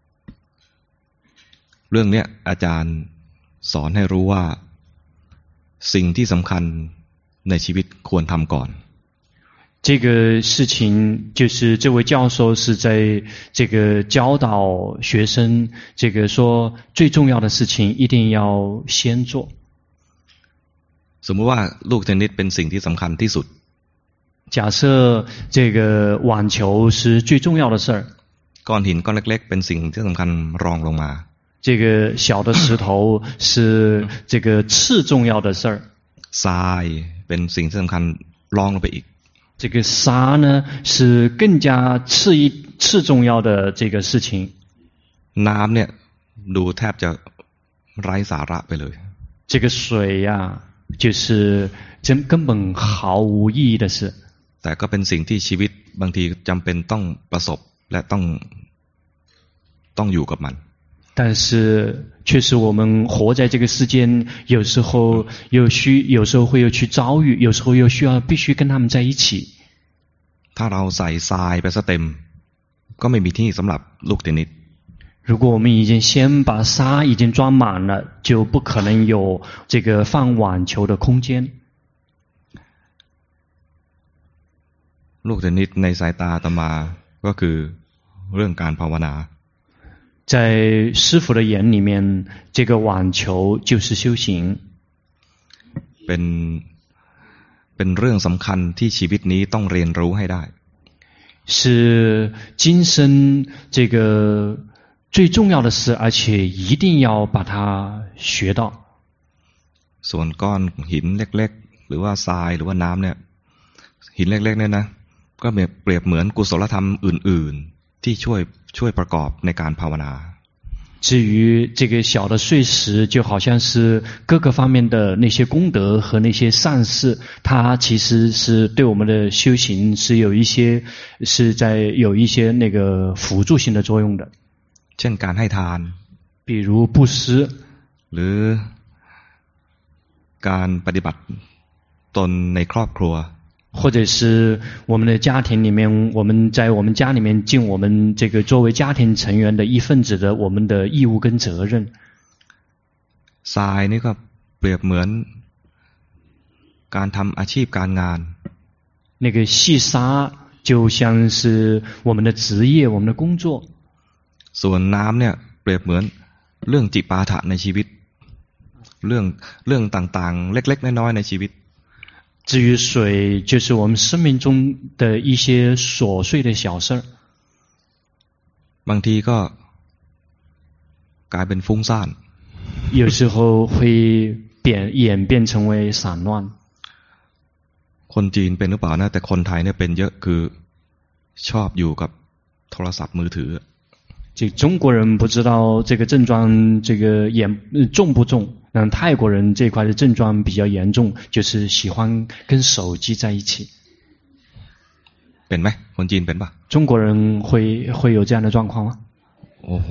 เรื่องนี้อาจารย์สอนให้รู้ว่าสิ่งที่สำคัญในชีวิตควรทำก่อน这个事情就是这位教授是在这个教导学生这个说最重要的事情一定要先做สมมติว่าลูกเทนนิสเป็นสิ่งที่สำคัญที่สุด假设这个网球是最重要的事儿ก้อนหินก้อนเล็กๆเป็นสิ่งที่สำคัญรองลงมา这个小的石头是这个次重要的事儿ทรายเป็นสิ่งที่สำคัญรองลงไปอีก这个沙呢是更加次一次重要的这个事情น้ำเนี่ยดูแทบจะไร้สาระไปเลย这个水呀就是真根本毫无意义的事แต่ก็เป็นสิ่งที่ชีวิตบางทีจำเป็นต้องประสบและต้องต้องอยู่กับมัน但是确实我们活在这个世间，有时候又需有时候会有去遭遇，有时候又需要必须跟他们在一起。 ถ้าเราใส่ทรายไปซะเต็มก็ไม่มีที่สำหรับลูกเทนนิส如果我们已经先把沙已经装满了，就不可能有这个放网球的空间。 ลูกเทนนิสในสายตาอาตมาก็คือเรื่องการภาวนา在师父的眼里面，这个网球就是修行。 เป็นเป็นเรื่องสำคัญที่ชีวิตนี้ต้องเรียนรู้ให้ได้是今生这个最重要的事，而且一定要把它学到。 ส่วนก้อนหินเล็กๆหรือว่าทรายหรือว่าน้ำเนี่ยหินเล็กๆเนี่ยนะก็เปรียบเหมือนกุศลธรรมอื่นๆที่ช่วยช่วยประกอบในการภาวนา至于这个小的碎石，就好像是各个方面的那些功德和那些善事，它其实是对我们的修行是有一些是在有一些那个辅助性的作用的。 เช่นการให้ทาน比如布施หรือการปฏิบัติตนในครอบครัว或者是我们的家庭里面，我们在我们家里面尽我们这个作为家庭成员的一份子的我们的义务跟责任。 ทรายนี่ก็เปรียบเหมือนการทำอาชีพการงาน那个细沙就像是我们的职业，我们的工作。 ส่วนน้ำเนี่ยเปรียบเหมือนเรื่องจิปาถะในชีวิตเรื่องเรื่องต่างๆเล็กๆน้อยๆในชีวิต至于水，就是我们生命中的一些琐碎的小事。 บางทีก็กลายเป็นฟุ้งซ่าน有时候会变演变成为散乱。 คนจีนเป็นหรือเปล่านะแต่คนไทยเนี่ยเป็นเยอะคือชอบอยู่กับโทรศัพท์มือถือ这中国人不知道这个症状这个严重不重，但泰国人这块的症状比较严重，就是喜欢跟手机在一起。 เป็นไหมคนจีนเป็นปะ中国人会会有这样的状况吗？ โอ้โห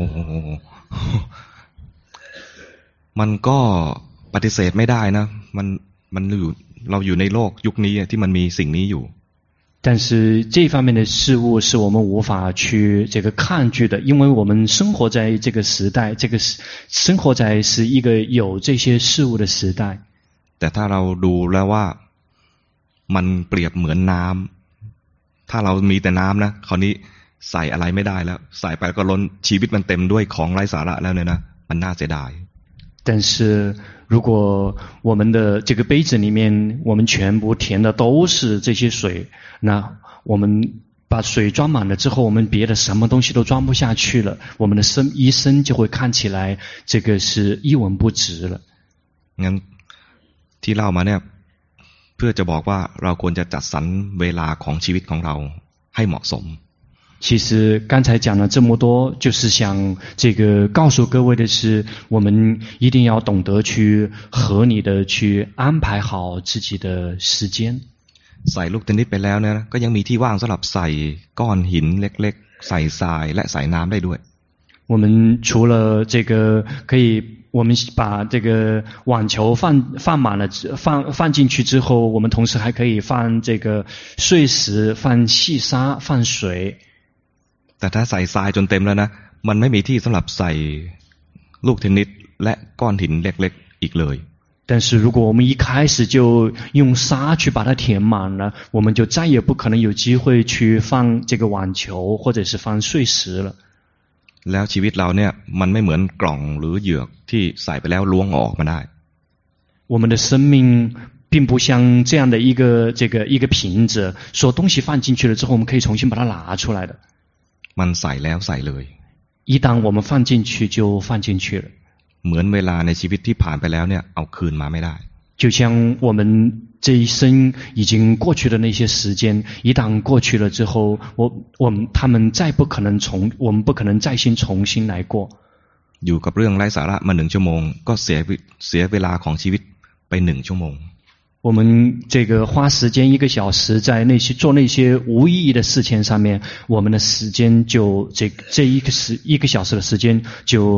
มันก็ปฏิเสธไม่ได้นะมันมันอยู่เราอยู่ในโลกยุคนี้ที่มันมีสิ่งนี้อยู่但是这方面的事物是我们无法去这个抗拒的，因为我们生活在这个时代，这个生活在是一个有这些事物的时代。 แต่ถ้าเราดูแล้วว่ามันเปรียบเหมือนน้ำถ้าเรามีแต่น้ำนะคราวนี้ใส่อะไรไม่ได้แล้วใส่ไปก็ล้นชีวิตมันเต็มด้วยของไร้สาระแล้วเนี่ยนะมันน่าเสียดาย但是如果我们的这个杯子里面我们全部填的都是这些水，那我们把水装满了之后，我们别的什么东西都装不下去了，我们的生一生就会看起来这个是一文不值了。 งั้นที่เล่ามาเนี่ยเพื่อจะบอกว่าเราควรจะจัดสรรเวลาของชีวิตของเราให้เหมาะสม其实刚才讲了这么多，就是想这个告诉各位的是，我们一定要懂得去合理的去安排好自己的时间。 ใส่ลูกเทนนิสไปแล้วเนี่ยก็ยังมีที่ว่างสำหรับใส่ก้อนหินเล็กๆใส่ทรายและใส่น้ำได้ด้วย我们除了这个可以我们把这个网球放放满了放放进去之后，我们同时还可以放这个碎石放细沙放水แต่ถ้าใส่ทรายจนเต็มแล้วนะมันไม่มีที่สำหรับใส่ลูกเทนนิสและก้อนหินเล็กๆอีกเลย但是如果我们一开始就用沙去把它填满了，我们就再也不可能有机会去放这个网球或者是放碎石了。 แล้วชีวิตเราเนี่ยมันไม่เหมือนกล่องหรือเหยือกที่ใส่ไปแล้วล้วงออกมาได้我们的生命并不像这样的一个这个一个瓶子，说东西放进去了之后，我们可以重新把它拿出来的。 มันใส่แล้วใส่เลย一旦我们放进去就放进去了。 เหมือนเวลาในชีวิตที่ผ่านไปแล้วเนี่ยเอาคืนมาไม่ได้就像我们这一生已经过去的那些时间，一旦过去了之后，我我们他们再不可能重，我们不可能再新重新来过。 อยู่กับเรื่องไร้สาระมาหนึ่งชั่วโมงก็เสียเสียเวลาของชีวิตไปหนึ่งชั่วโมง我们这个花时间一个小时在那些做那些无意义的事情上面，我们的时间就这这一个时一个小时的时间就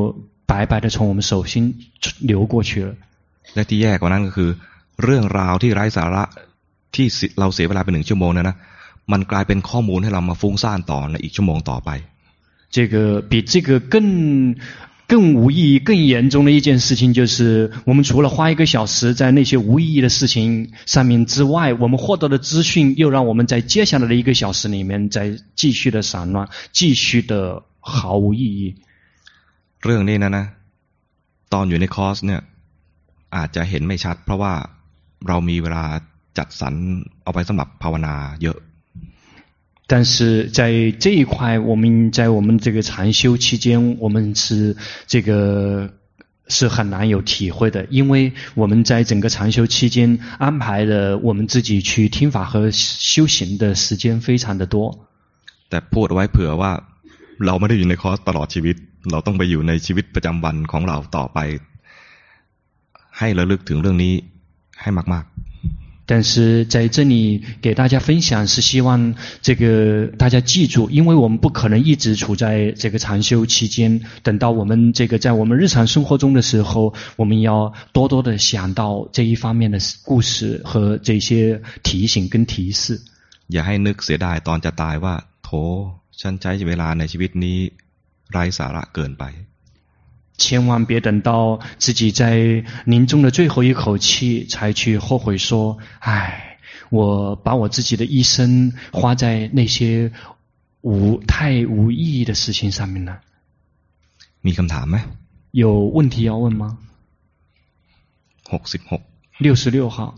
白白的从我们手心流过去了。 และที่แย่กว่านั้นก็คือเรื่องราวที่ไร้สาระที่เราเสียเวลาไปหนึ่งชั่วโมงนั้นนะมันกลายเป็นข้อมูลให้เรามาฟุ้งซ่านต่อในอีกชั่วโมงต่อไป这个比这个更更无意义、更严重的一件事情，就是我们除了花一个小时在那些无意义的事情上面之外，我们获得的资讯又让我们在接下来的一个小时里面再继续的散乱，继续的毫无意义。 เรื่องนี้นะนะตอนอยู่ในคอร์สเนี่ยอาจจะเห็นไม่ชัดเพราะว่าเรามีเวลาจัดสรรเอาไปสำหรับภาวนาเยอะ但是在这一块，我们在我们这个禅修期间，我们是这个是很难有体会的，因为我们在整个禅修期间安排了我们自己去听法和修行的时间非常的多。 แต่พูดไว้เผื่อว่าเราไม่ได้อยู่ในคอร์สตลอดชีวิตเราต้องไปอยู่ในชีวิตประจำวันของเราต่อไปให้ระลึกถึงเรื่องนี้ให้มากๆ但是在这里给大家分享，是希望这个大家记住，因为我们不可能一直处在这个禅修期间，等到我们这个在我们日常生活中的时候，我们要多多的想到这一方面的故事和这些提醒跟提示。 อย่าให้นึกเสียดายตอนจะตายว่าโถฉันใช้เวลาในชีวิตนี้ไร้สาระเกินไป千万别等到自己在临终的最后一口气才去后悔说，唉，我把我自己的一生花在那些无太无意义的事情上面了。 มีคำถามไหม有问题要问吗？ หกสิบหก六十六号，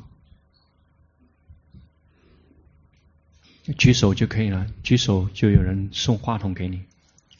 举手就可以了，举手就有人送话筒给你。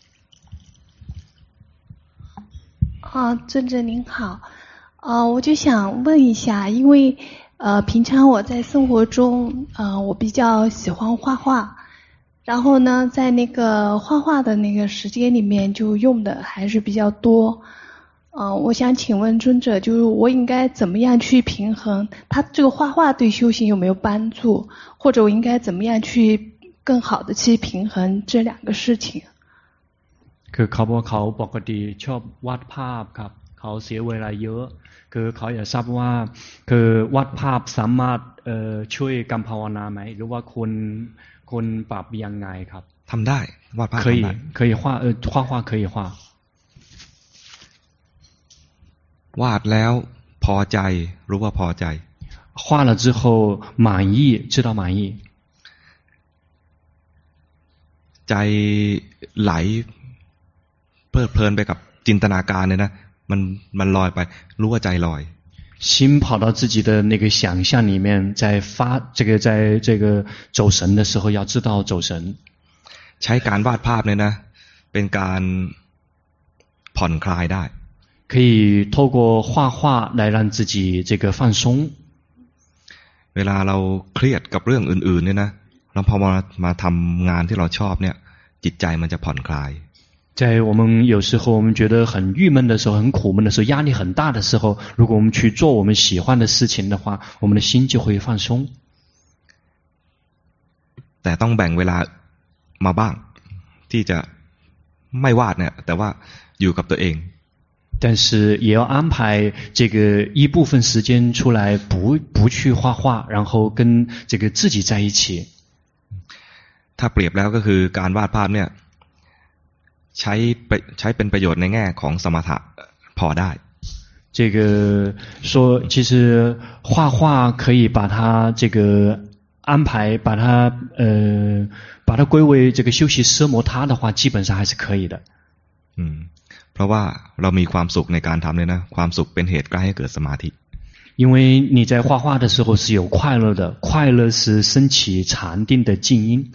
啊，尊者您好，呃，我就想问一下，因为呃，平常我在生活中，呃，我比较喜欢画画，然后呢，在那个画画的那个时间里面，就用的还是比较多。呃，我想请问尊者，就是我应该怎么样去平衡？他这个画画对修行有没有帮助？或者我应该怎么样去更好的去平衡这两个事情？ คือเขาบอกเขาปกติชอบวาดภาพครับเขาเสียเวลาเยอะคือเขาอยากทราบว่าคือวาดภาพสามารถเอ่อช่วยการภาวนาไหมหรือว่าคนคนปรับยังไงครับทำได้วาดภาพ可以可以画呃画画可以画วาดแล้วพอใจรู้ว่าพอใจ画了之后满意知道满意ใจไหลเพลิดเพลินไปกับจินตนาการเนี่ยนะมันมันลอยไปรู้ว่าใจลอย心跑到自己的那个想象里面在发这个在这个走神的时候要知道走神ใช้การวาดภาพเนี่ยนะเป็นการผ่อนคลายได้可以透过画画来让自己这个放松เวลาเราเครียดกับเรื่องอื่นๆเนี่ยนะเราพอมามาทำงานที่เราชอบเนี่ยจิตใจมันจะผ่อนคลาย在我们有时候我们觉得很郁闷的时候很苦闷的时候压力很大的时候如果我们去做我们喜欢的事情的话我们的心就会放松แต่ต้องแบ่งเวลามาบ้างที่จะไม่วาดเนี่ยแต่ว่าอยู่กับตัวเอง但是也要安排这个一部分时间出来不不去画画然后跟这个自己在一起ถ้าเปรียบแล้วก็คือการวาดภาพเนี่ยใช้ใช้เป็นประโยชน์ในแง่ของสมถะพอได้这个说其实画画可以把它这个安排把它呃把它归为这个修习奢摩他的话基本上还是可以的อืมเพราะว่าเรามีความสุขในการทำเนี่ยนะความสุขเป็นเหตุใกล้ให้เกิดสมาธิ因为你在画画的时候是有快乐的快乐是升起禅定的静音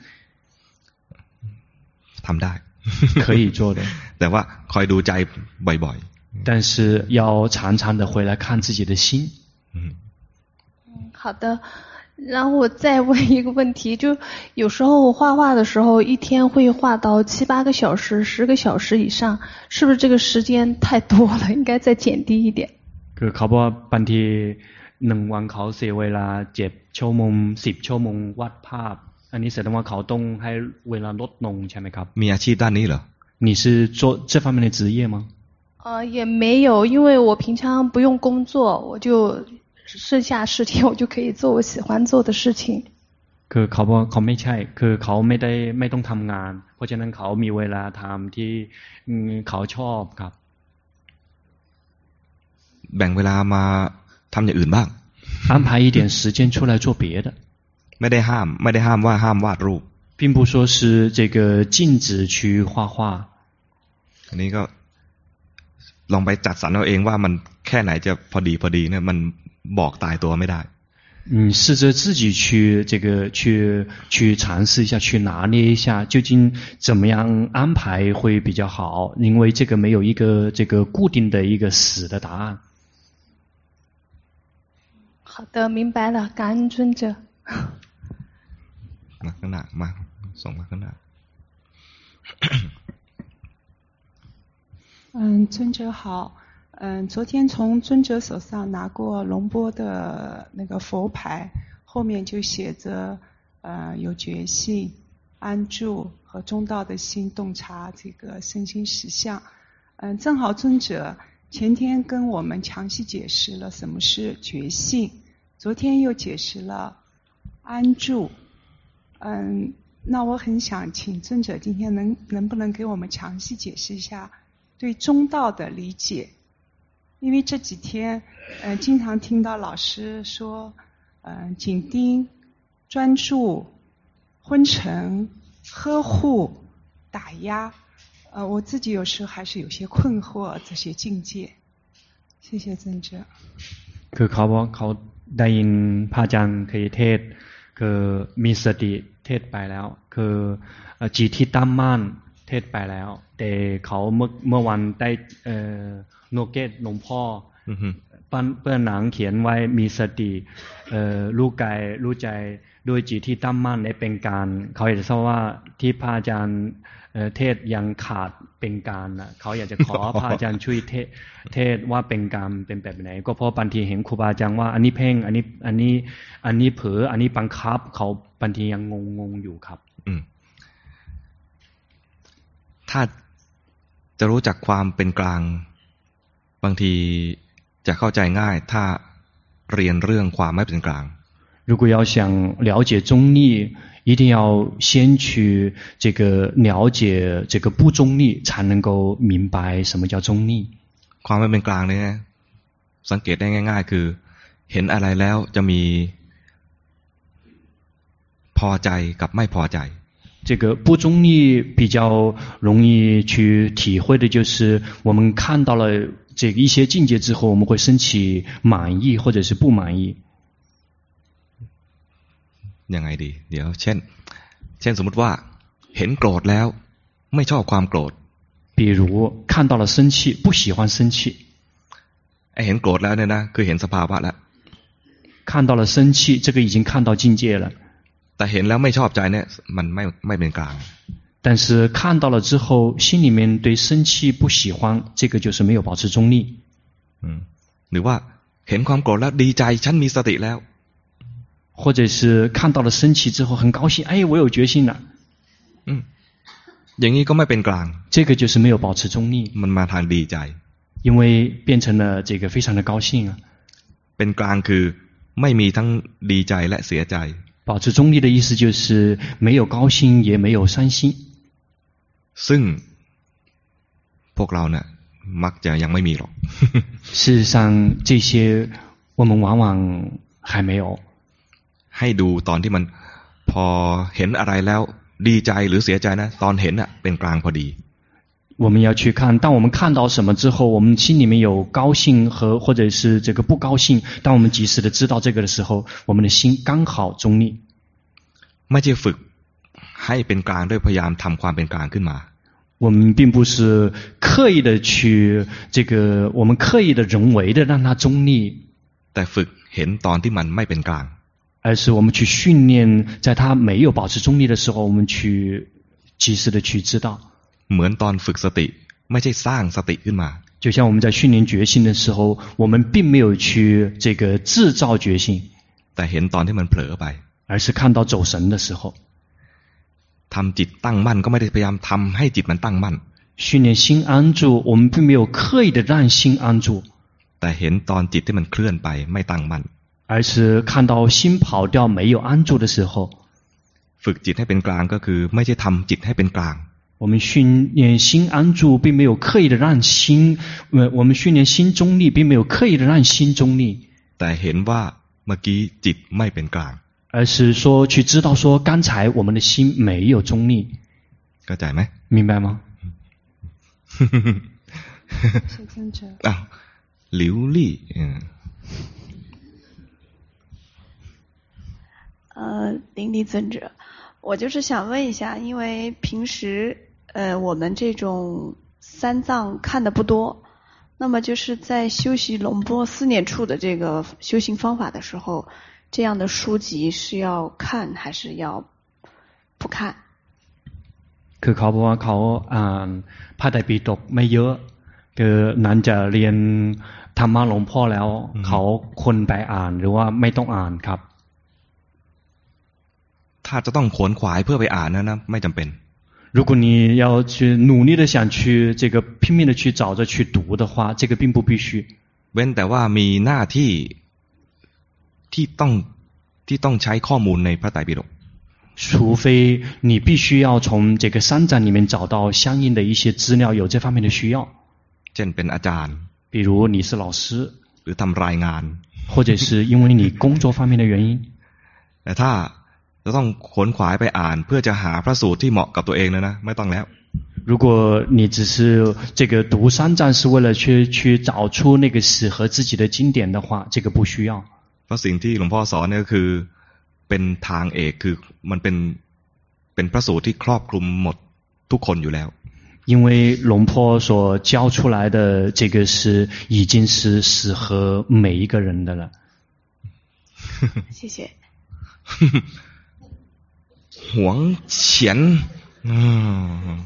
ทำได้可以做的แต่ว่าคอยดูใจบ่อยๆ但是要常常的回来看自己的心嗯好的然后我再问一个问题就有时候画画的时候一天会画到七八个小时十个小时以上是不是这个时间太多了应该再减低一点คือเขาบอกบางทีหนึ่งวันเขาเสียเวลาเจ็ดชั่วโมงสิบชั่วโมงวาดภาพอันนี้แสดงว่าเขาต้องให้เวลาลดลงใช่ไหมครับมีอาชีพด้านนี้เหรอ你是做这方面的职业吗呃，也没有，因为我平常不用工作，我就剩下时间我就可以做我喜欢做的事情。 คือเขาบอกเขาไม่ใช่คือเขาไม่ได้ไม่ต้องทำงานเพราะฉะนั้นเขามีเวลาทำที่เขาชอบครับแบ่งเวลามาทำอย่างอื่นบ้าง安排一点时间出来做别的ไม่ได้ห้ามไม่ได้ห้ามว่าห้ามวาดรูป并不说是这个禁止去画画อันนี้ก็ลองไปจัดสรรเอาเองว่ามันแค่ไหนจะพอดีพอดีเนี่ยมันบอกตายตัวไม่ได้嗯，试着自己去这个去去尝试一下，去拿捏一下，究竟怎么样安排会比较好？因为这个没有一个这个固定的一个死的答案。 好的，明白了，感恩尊者。 มาข้างหน้ามาส่งมาข้างหน้า嗯，尊者好。嗯，昨天从尊者手上拿过龙波的那个佛牌，后面就写着呃有觉性、安住和中道的心洞察这个身心实相。嗯，正好尊者前天跟我们详细解释了什么是觉性，昨天又解释了安住。嗯，那我很想请尊者今天能能不能给我们详细解释一下对中道的理解？因为这几天，呃，经常听到老师说，嗯、呃，紧盯、专注、昏沉、呵护、打压，呃，我自己有时候还是有些困惑这些境界。谢谢尊者。 คือเขาว่าเขาได้ยินพระอาจารย์เคยเทศคือมีสติเทศไปแล้วคือจิตที่ตั้งมั่นเทศไปแล้วแต่เขาเมื่อเมื่อวันได้เอ่อโนเกตหลวงพ่อเปื้อนหนังเขียนไว้มีสติรู้กายรู้ใจด้วยจิตที่ตั้งมั่นในเป็นการเขาอยากจะทราบว่าที่พระอาจารย์เทศยังขาดเป็นการนะเขาอยากจะขอพระอาจารย์ช่วยเทศเทศว่าเป็นการเป็นแบบไหนก็เพราะบางทีเห็นครูบาอาจารย์ว่าอันนี้เพ่งอันนี้อันนี้อันนี้เผลออันนี้บังคับเขาบางทียังงงงอยู่ครับถ้าจะรู้จักความเป็นกลางบางทีจะเข้าใจง่ายถ้าเรียนเรื่องความไม่เป็นกลาง如果要想了解中立一定要先去这个了解这个不中立才能够明白什么叫中立ความไม่เป็นกลางเนี่ยสังเกตได้ง่ายๆคือเห็นอะไรแล้วจะมีพอใจกับไม่พอใจ这个不中立比较容易去体会的就是我们看到了这个一些境界之后我们会升起满意或者是不满意ยังไงดีเดี๋ยวเช่นเช่นสมมติว่าเห็นโกรธแล้วไม่ชอบความโกรธ比如看到了生气不喜欢生气ไอ้เห็นโกรธแล้วเนี่ยนะคือเห็นสภาวะแล้ว看到了生气这个已经看到境界了แต่เห็นแล้วไม่ชอบใจเนี่ยมันไม่ไม่เป็นกลาง但是看到了之后心里面对生气不喜欢这个就是没有保持中立หรือว่าเห็นความโกรธแล้วดีใจฉันมีสติแล้ว或者是看到了生气之后很高兴哎我有决心了嗯อย่างนี้ก็ไม่เป็นกลาง这个就是没有保持中立มันมาทางดีใจ因为变成了这个非常的高兴啊เป็นกลางคือไม่มีทั้งดีใจและเสียใจ保持中立的意思就是没有高兴也没有伤心ซึ่งพวกเราเนี่ยมักจะยังไม่มีหรอก事实上这些我们往往还没有ให้ดูตอนที่มันพอเห็นอะไรแล้วดีใจหรือเสียใจนะตอนเห็นน่ะเป็นกลางพอดี我们要去看当我们看到什么之后我们心里面有高兴和或者是这个不高兴当我们及时的知道这个的时候我们的心刚好中立ไม่ใช่ฝึกให้เป็นกลางด้วยพยายามทำความเป็นกลางขึ้นมา我们并不是刻意的去这个我们刻意的人为的让它中立แต่ฝึกเห็นตอนที่มันไม่เป็นกลาง而是我们去训练在它没有保持中立的时候我们去及时的去知道เหมือนตอนฝึกสติไม่ใช่สร้างสติขึ้นมา就像我们在训练觉性的时候我们并没有去这个制造觉性แต่เห็นตอนที่มันเผลอไป而是看到走神的时候ทำจิตตั้งมั่นก็ไม่ได้พยายามทำให้จิตมันตั้งมั่น训练心安住，我们并没有刻意的让心安住， แต่เห็นตอนจิตที่มันเคลื่อนไปไม่ตั้งมั่น而是看到心跑掉没有安住的时候， ฝึกจิตให้เป็นกลางก็คือไม่ใช่ทำจิตให้เป็นกลาง我们训练心安住，并没有刻意的让心，呃，我们训练心中立，并没有刻意的让心中立， แต่เห็นว่าเมื่อกี้จิตไม่เป็นกลาง而是说去知道说刚才我们的心没有中立， เข้าใจไหม明白吗？ 谢尊者。 อ้าวหลิวลี่อืม呃，灵力尊者，我就是想问一下，因为平时呃我们这种三藏看的不多，那么就是在修习龙波四念处的这个修行方法的时候，这样的书籍是要看还是要不看？ คือเขาบอกว่าเขาอ่านพระไตรปิฎกไม่เยอะคือนั้นจะเรียนธรรมะหลวงพ่อแล้วเขาคนไปอ่านหรือว่าไม่ต้องอ่านครับถ้าจะต้องขวนขวายเพื่อไปอ่านนะนะไม่จำเป็น如果你要去努力的想去这个拼命的去找着去读的话，这个并不必须。 เว้นแต่ว่ามีหน้าที่ที่ต้องที่ต้องใช้ข้อมูลในพระไตรปิฎก除非你必须要从这个三藏里面找到相应的一些资料，有这方面的需要。 เช่นเป็นอาจารย์比如你是老师， หรือทำรายงาน或者是因为你工作方面的原因。 แต่ถ้าจะต้องขวนขวายไปอ่านเพื่อจะหาพระสูตรที่เหมาะกับตัวเองนะนะไม่ต้องแล้ว如果你只是这个读三藏是为了去去找出那个适合自己的经典的话，这个不需要。 เพราะสิ่งที่หลวงพ่อสอนเนี่ยก็คือเป็นทางเอกคือมันเป็นเป็นพระสูตรที่ครอบคลุมหมดทุกคนอยู่แล้ว因为龙坡所教出来的这个是已经是适合每一个人的了。 谢谢。 หวงเฉียนอืม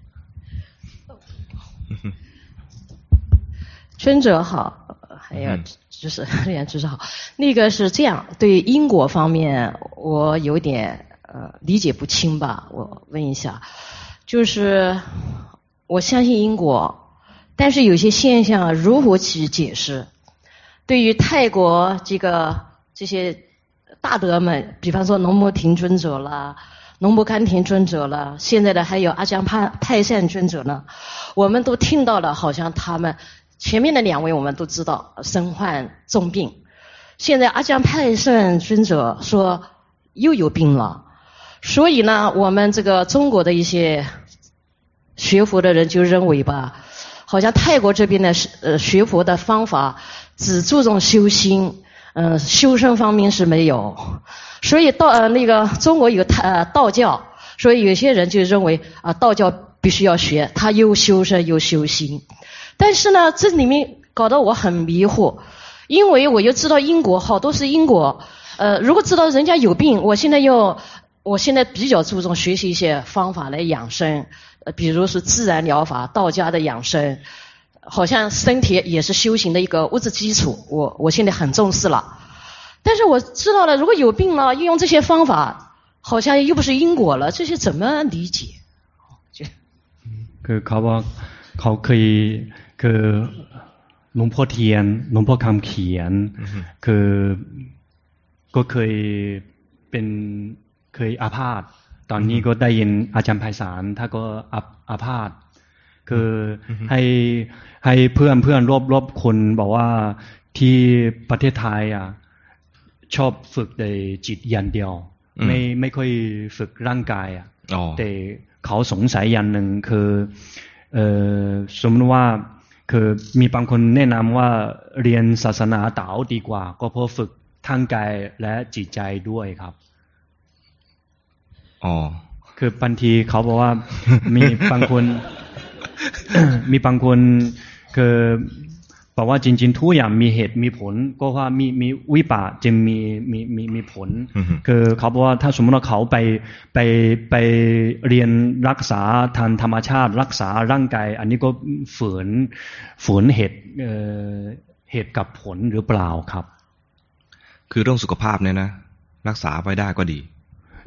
尊者好，还有就是莲知识好。那个是这样，对因果方面我有点呃理解不清吧，我问一下，就是我相信因果，但是有些现象如何去解释？对于泰国这个这些大德们，比方说龙摩廷尊者啦、龙摩甘田尊者啦，现在的还有阿姜派派善尊者呢，我们都听到了，好像他们前面的两位我们都知道身患重病，现在阿姜派善尊者说又有病了，所以呢，我们这个中国的一些学佛的人就认为吧，好像泰国这边的呃学佛的方法只注重修心。嗯、呃，修身方面是没有，所以道呃那个中国有呃道教，所以有些人就认为啊、呃、道教必须要学，他又修身又修心，但是呢这里面搞得我很迷惑，因为我又知道因果，好多是因果，呃如果知道人家有病，我现在又我现在比较注重学习一些方法来养生，呃比如是自然疗法、道家的养生。好像身体也是修行的一个物质基础，我我现在很重视了。但是我知道了，如果有病了，运用这些方法，好像又不是因果了，这些怎么理解？就คือเขาว่าเขาเคยคือหลวงพ่อเทียนหลวงพ่อคำเขียนคือก็เคยเป็นเคยอาพาธตอนนี้ก็ได้ยินอาจารย์ไพศาลท่านก็อาพาธคือให้ให้เพื่อนเพื่อนรอบรอบคนบอกว่าที่ประเทศไทยอ่ะชอบฝึกแต่จิตอย่างเดียวไม่ไม่ค่อยฝึกร่างกายอ่ะแต่เขาสงสัยอย่างหนึ่งคือเอ่อสมมติว่าคือมีบางคนแนะนำว่าเรียนศาสนาเต๋าดีกว่าก็เพราะฝึกทั้งกายและจิตใจด้วยครับอ๋อคือบางทีเขาบอกว่ามีบางคนมีบางคนคือบอกว่าจริงๆทุกอย่างมีเหตุมีผลก็ว่ามีมีวิบากจะมีมีมีมีผลคือเขาบอกว่าถ้าสมมติว่าเขาไปไปไปเรียนรักษาทางธรรมชาติรักษาร่างกายอันนี้ก็ฝืนฝืนเหตุเอ่อเหตุกับผลหรือเปล่าครับคือเรื่องสุขภาพเนี่ยนะรักษาไว้ได้ก็ดี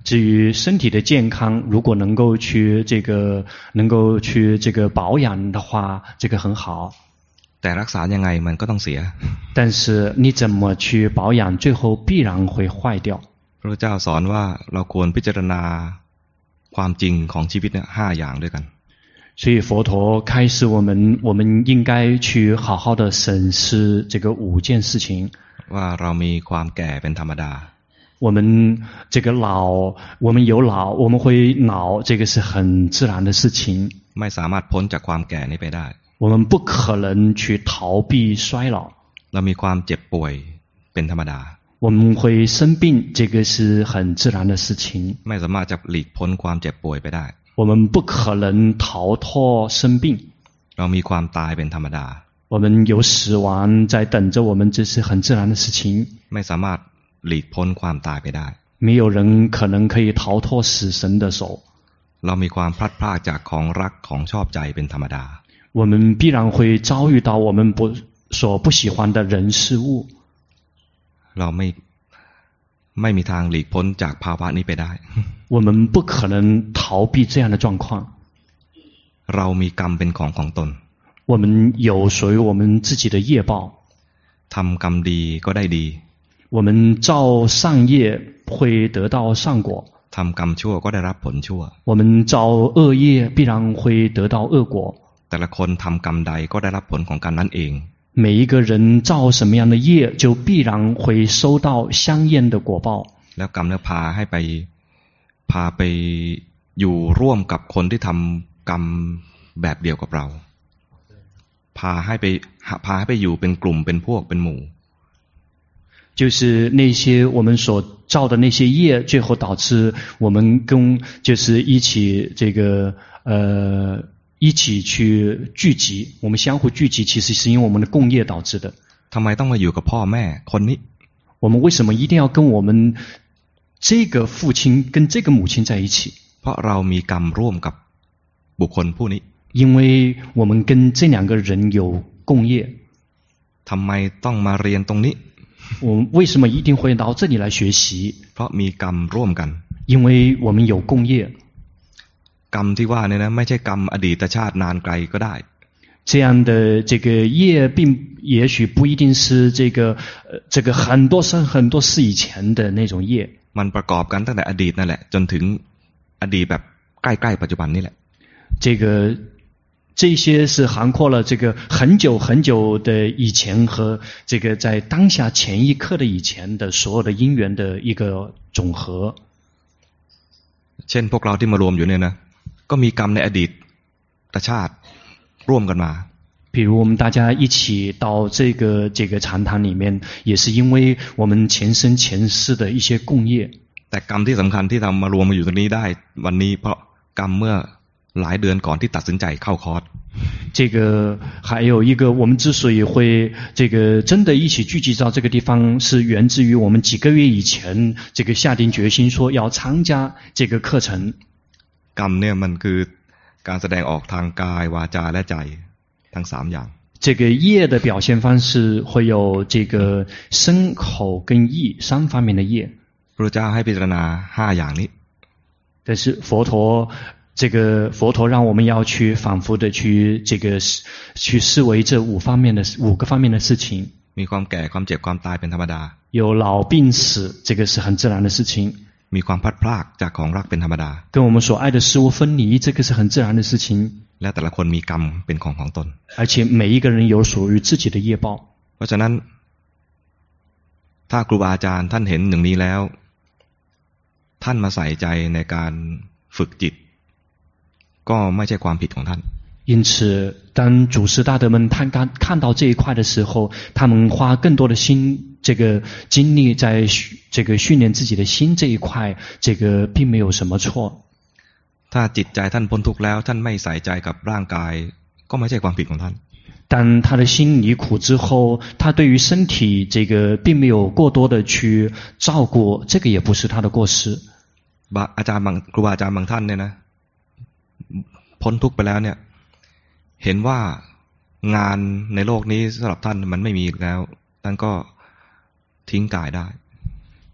至于身体的健康，如果能够去这个能够去这个保养的话，这个很好。 แต่รักษายังไงมันก็ต้องเสีย但是你怎么去保养，最后必然会坏掉。 พระเจ้าสอนว่าเราควรพิจารณาความจริงของชีวิตเนี่ยห้าอย่างด้วยกัน所以佛陀开示我们，我们应该去好好的审视这个五件事情。 ว่าเรามีความแก่เป็นธรรมดา我们这个老，我们有老，我们会老，这个是很自然的事情。 ไม่สามารถพ้นจากความแก่นี้ไปได้我们不可能去逃避衰老。 เรามีความเจ็บป่วยเป็นธรรมดา我们会生病，这个是很自然的事情。 ไม่สามารถจะหลีกพ้นความเจ็บป่วยไปได้我们不可能逃脱生病。 เรามีความตายเป็นธรรมดา我们有死亡在等着我们，这是很自然的事情。 ไม่สามารถหลีกพ้นความตายไปได้没有人可能可以逃脱死神的手。 เรามีความพลัดพรากจากของรักของชอบใจเป็นธรรมดา我们必然会遭遇到我们不所不喜欢的人事物。 เราไม่ไม่มีทางหลีกพ้นจากภาวะนี้ไปได้我们不可能逃避这样的状况。 เรามีกรรมเป็นของของตน我们有属于我们自己的业报。 ทำกรรมดีก็ได้ดี我们造善业会得到善果。 ทำกรรมชั่วก็ได้รับผลชั่ว我们造恶业必然会得到恶果。 แต่ละคนทำกรรมใดก็ได้รับผลของกรรมนั้นเอง每一个人造什么样的业，就必然会收到相应的果报。 แล้วกรรมเนี่ยพาให้ไปพาไปอยู่ร่วมกับคนที่ทำกรรมแบบเดียวกับเราพาให้ไปพาให้ไปอยู่เป็นกลุ่มเป็นพวกเป็นหมู่就是那些我们所造的那些业，最后导致我们跟就是一起这个呃。一起去聚集，我们相互聚集，其实是因为我们的共业导致的。 ทำไมต้องมาอยู่กับพ่อแม่คนนี้我们为什么一定要跟我们这个父亲跟这个母亲在一起？ เพราะเรามีกรรมร่วมกับบุคคลผู้นี้因为我们跟这两个人有共业。 ทำไมต้องมาเรียนตรงนี้我们为什么一定会到这里来学习？ เพราะมีกรรมร่วมกัน因为我们有共业。 กรรมที่ว่าเนี่ยนะไม่ใช่กรรมอดีตชาตินานไกลก็ได้这样的这个业并也许不一定是这个呃这个很多生很多世以前的那种业มันประกอบกันตั้งแต่อดีตนั่นแหละจนถึงอดีตแบบใกล้ๆปัจจุบันนี่แหละ这个这些是涵括了这个很久很久的以前和这个在当下前一刻的以前的所有的因缘的一个总和เช่นพวกเราที่มารวมอยู่เนี่ยนะก็มีกรรมในอดีตชาติร่วมกันมา比如我们大家一起到这个这个禅堂里面，也是因为我们前生前世的一些共业。 แต่กรรมที่สำคัญที่ทำมารวมมาอยู่ตรงนี้ได้วันนี้เพราะกรรมเมื่อหลายเดือนก่อนที่ตัดสินใจเข้าคอร์ส这个还有一个，我们之所以会这个真的一起聚集到这个地方，是源自于我们几个月以前这个下定决心说要参加这个课程。 กรรมเนี่ยมันคือการแสดงออกทางกายวาจาและใจทั้งสามอย่าง这个业的表现方式会有这个身口跟意三方面的业。 พระเจ้าให้พิจารณาห้าอย่างนี้但是佛陀这个佛陀让我们要去反复的去这个去思维这五方面的五个方面的事情。 มีความแก่ความเจ็บความตายเป็นธรรมดา有老病死，这个是很自然的事情。 มีความพลัดพรากจากของรักเป็นธรรมดา跟我们所爱的事物分离，这个是很自然的事情。 และแต่ละคนมีกรรมเป็นของของตน而且每一个人有属于自己的业报。 เพราะฉะนั้นถ้าครูบาอาจารย์ท่านเห็นอย่างนี้แล้วท่านมาใส่ใจในการฝึกจิตก็ไม่ใช่ความผิดของท่าน因此当祖师大德们看看到这一块的时候，他们花更多的心这个精力在这个训练自己的心这一块，这个并没有什么错。 ถ้าจิตใจท่านพ้นทุกข์แล้วท่านไม่ใส่ใจกับร่างกายก็ไม่ใช่ความผิดของท่าน当他的心离苦之后，他对于身体这个并没有过多的去照顾，这个也不是他的过失。 อาจารย์บางครูบาอาจารย์บางท่านเนี่ยนะพ้นทุกข์ไปแล้วเนี่ยเห็นว่างานในโลกนี้สำหรับท่านมันไม่มีแล้วท่านก็ทิ้งกายได้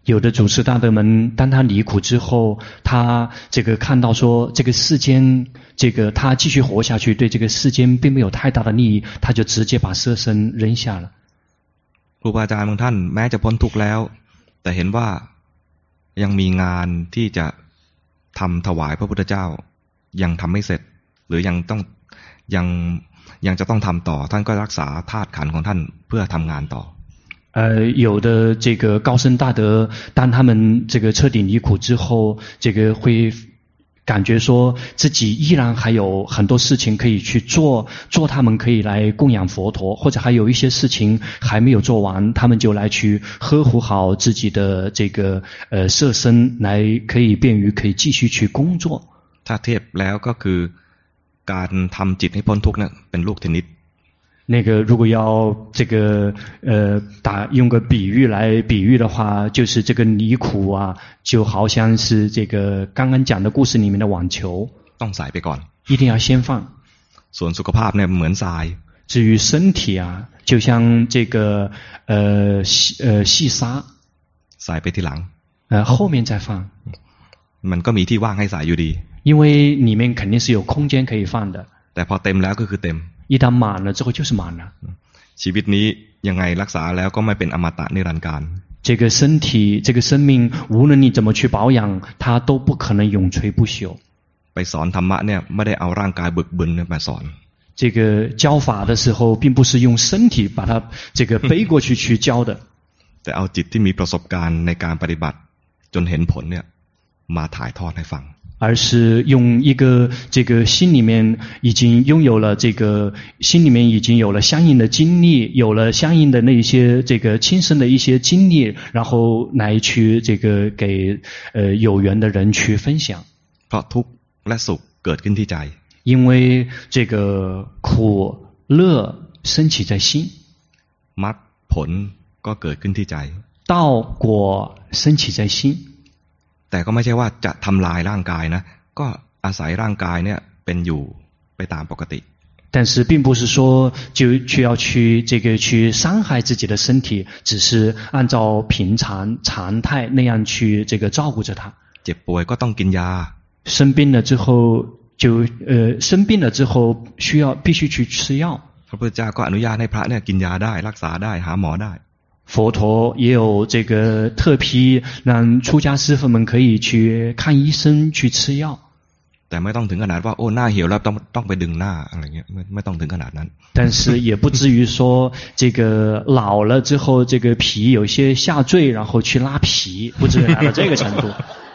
有的祖师大德们，当他离苦之后，他这个看到说这个世间，这个他继续活下去，对这个世间并没有太大的利益，他就直接把色身扔下了。 ครูบาอาจารย์บางท่านแม้จะพ้นทุกข์แล้วแต่เห็นว่ายังมีงานที่จะทำถวายพระพุทธเจ้ายังทำไม่เสร็จหรือยังต้องยังยังจะต้องทำต่อท่านก็รักษาธาตุขันธ์ของท่านเพื่อทำงานต่อ呃，有的这个高僧大德，当他们这个彻底离苦之后，这个会感觉说自己依然还有很多事情可以去做，做他们可以来供养佛陀，或者还有一些事情还没有做完，他们就来去呵护好自己的这个呃色身，来可以便于可以继续去工作。 ถ้าเทียบแล้วก็คือการทำจิตให้พ้นทุกข์เนี่ยเป็นลูกเทนนิส那个如果要这个呃打用个比喻来比喻的话，就是这个离苦啊，就好像是这个刚刚讲的故事里面的网球， ต้องใส่ไปก่อน一定要先放。 ส่วนสุขภาพเนี่ยเหมือนทราย至于身体啊，就像这个呃呃细沙， ใส่ไปทีหลัง呃后面再放， มันก็มีที่ว่างให้ใส่อยู่ดี因为里面肯定是有空间可以放的。 แต่พอเต็มแล้วก็คือเต็ม一旦满了之后就是满了。 ชีวิตนี้ยังไงรักษาแล้วก็ไม่เป็นอมตะนิรันดร์การ这个身体这个生命无论你怎么去保养它都不可能永垂不朽。 ไปสอนธรรมะเนี่ยไม่ได้เอาร่างกายบึกบึนมาสอน这个教法的时候并不是用身体把它这个背过去去教的แต่เอาจิตที่มีประสบการณ์ในการปฏิบัติจนเห็นผลเนี่ยมาถ่ายทอดให้ฟัง而是用一个这个心里面已经拥有了这个心里面已经有了相应的经历，有了相应的那些这个亲身的一些经历，然后来去这个给呃有缘的人去分享。 เพราะทุกข์และสุขเกิดขึ้นที่ใจ因为这个苦乐升起在心， มรรคผลก็เกิดขึ้นที่ใจ道果升起在心。 แต่ก็ไม่ใช่ว่าจะทำลายร่างกายนะก็อาศัยร่างกายเนี่ยเป็นอยู่ไปตามปกติ但是并不是说就需要去这个去伤害自己的身体，只是按照平常常态那样去这个照顾着它。 เจ็บป่วยก็ต้องกินยา生病了之后就呃生病了之后需要必须去吃药。 พระพุทธเจ้าก็อนุญาตให้พระเนี่ยกินยาได้รักษาได้หาหมอได้佛陀也有这个特批，让出家师父们可以去看医生去吃药。 แต่ไม่ต้องถึงขนาดว่าโอ้หน้าเหี่ยวแล้วต้องต้องไปดึงหน้าอะไรเงี้ยไม่ไม่ต้องถึงขนาดนั้น但是也不至于说这个老了之后这个皮有些下坠，然后去拉皮，不至于达到这个程度。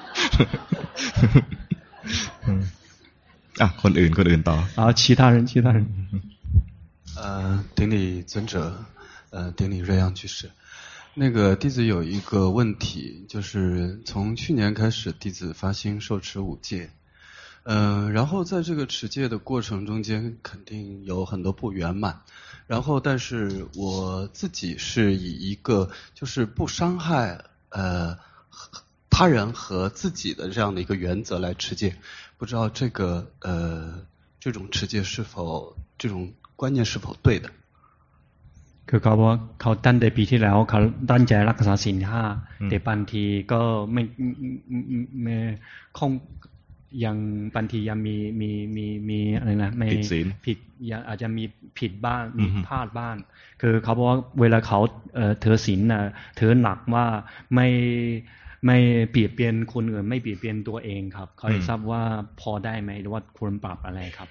啊，คนอื่นคนอื่นต่อ啊，其他人其他人。 呃，顶礼尊者，呃，顶礼瑞阳居士。那个弟子有一个问题，就是从去年开始，弟子发心受持五戒，呃，然后在这个持戒的过程中间，肯定有很多不圆满，然后但是我自己是以一个就是不伤害呃他人和自己的这样的一个原则来持戒，不知道这个呃这种持戒是否这种观念是否对的？ คือเขาว่าเขาตั้งแต่ปีที่แล้วเขาตั้งใจรักษาศีลห้าแต่บางทีก็ไม่ไม่คงยังบางทียังมีมีมีมีอะไรนะไม่ผิดยังอาจจะมีผิดบ้างมีพลาดบ้างคือเขาบอกว่าเวลาเขาเอ่อถือศีลน่ะถือหนักว่าไม่ไม่เปรียบเทียบคนอื่นไม่เปรียบเทียบตัวเองครับเขาอยากทราบว่าพอได้ไหมหรือว่าควรปรับอะไรครับ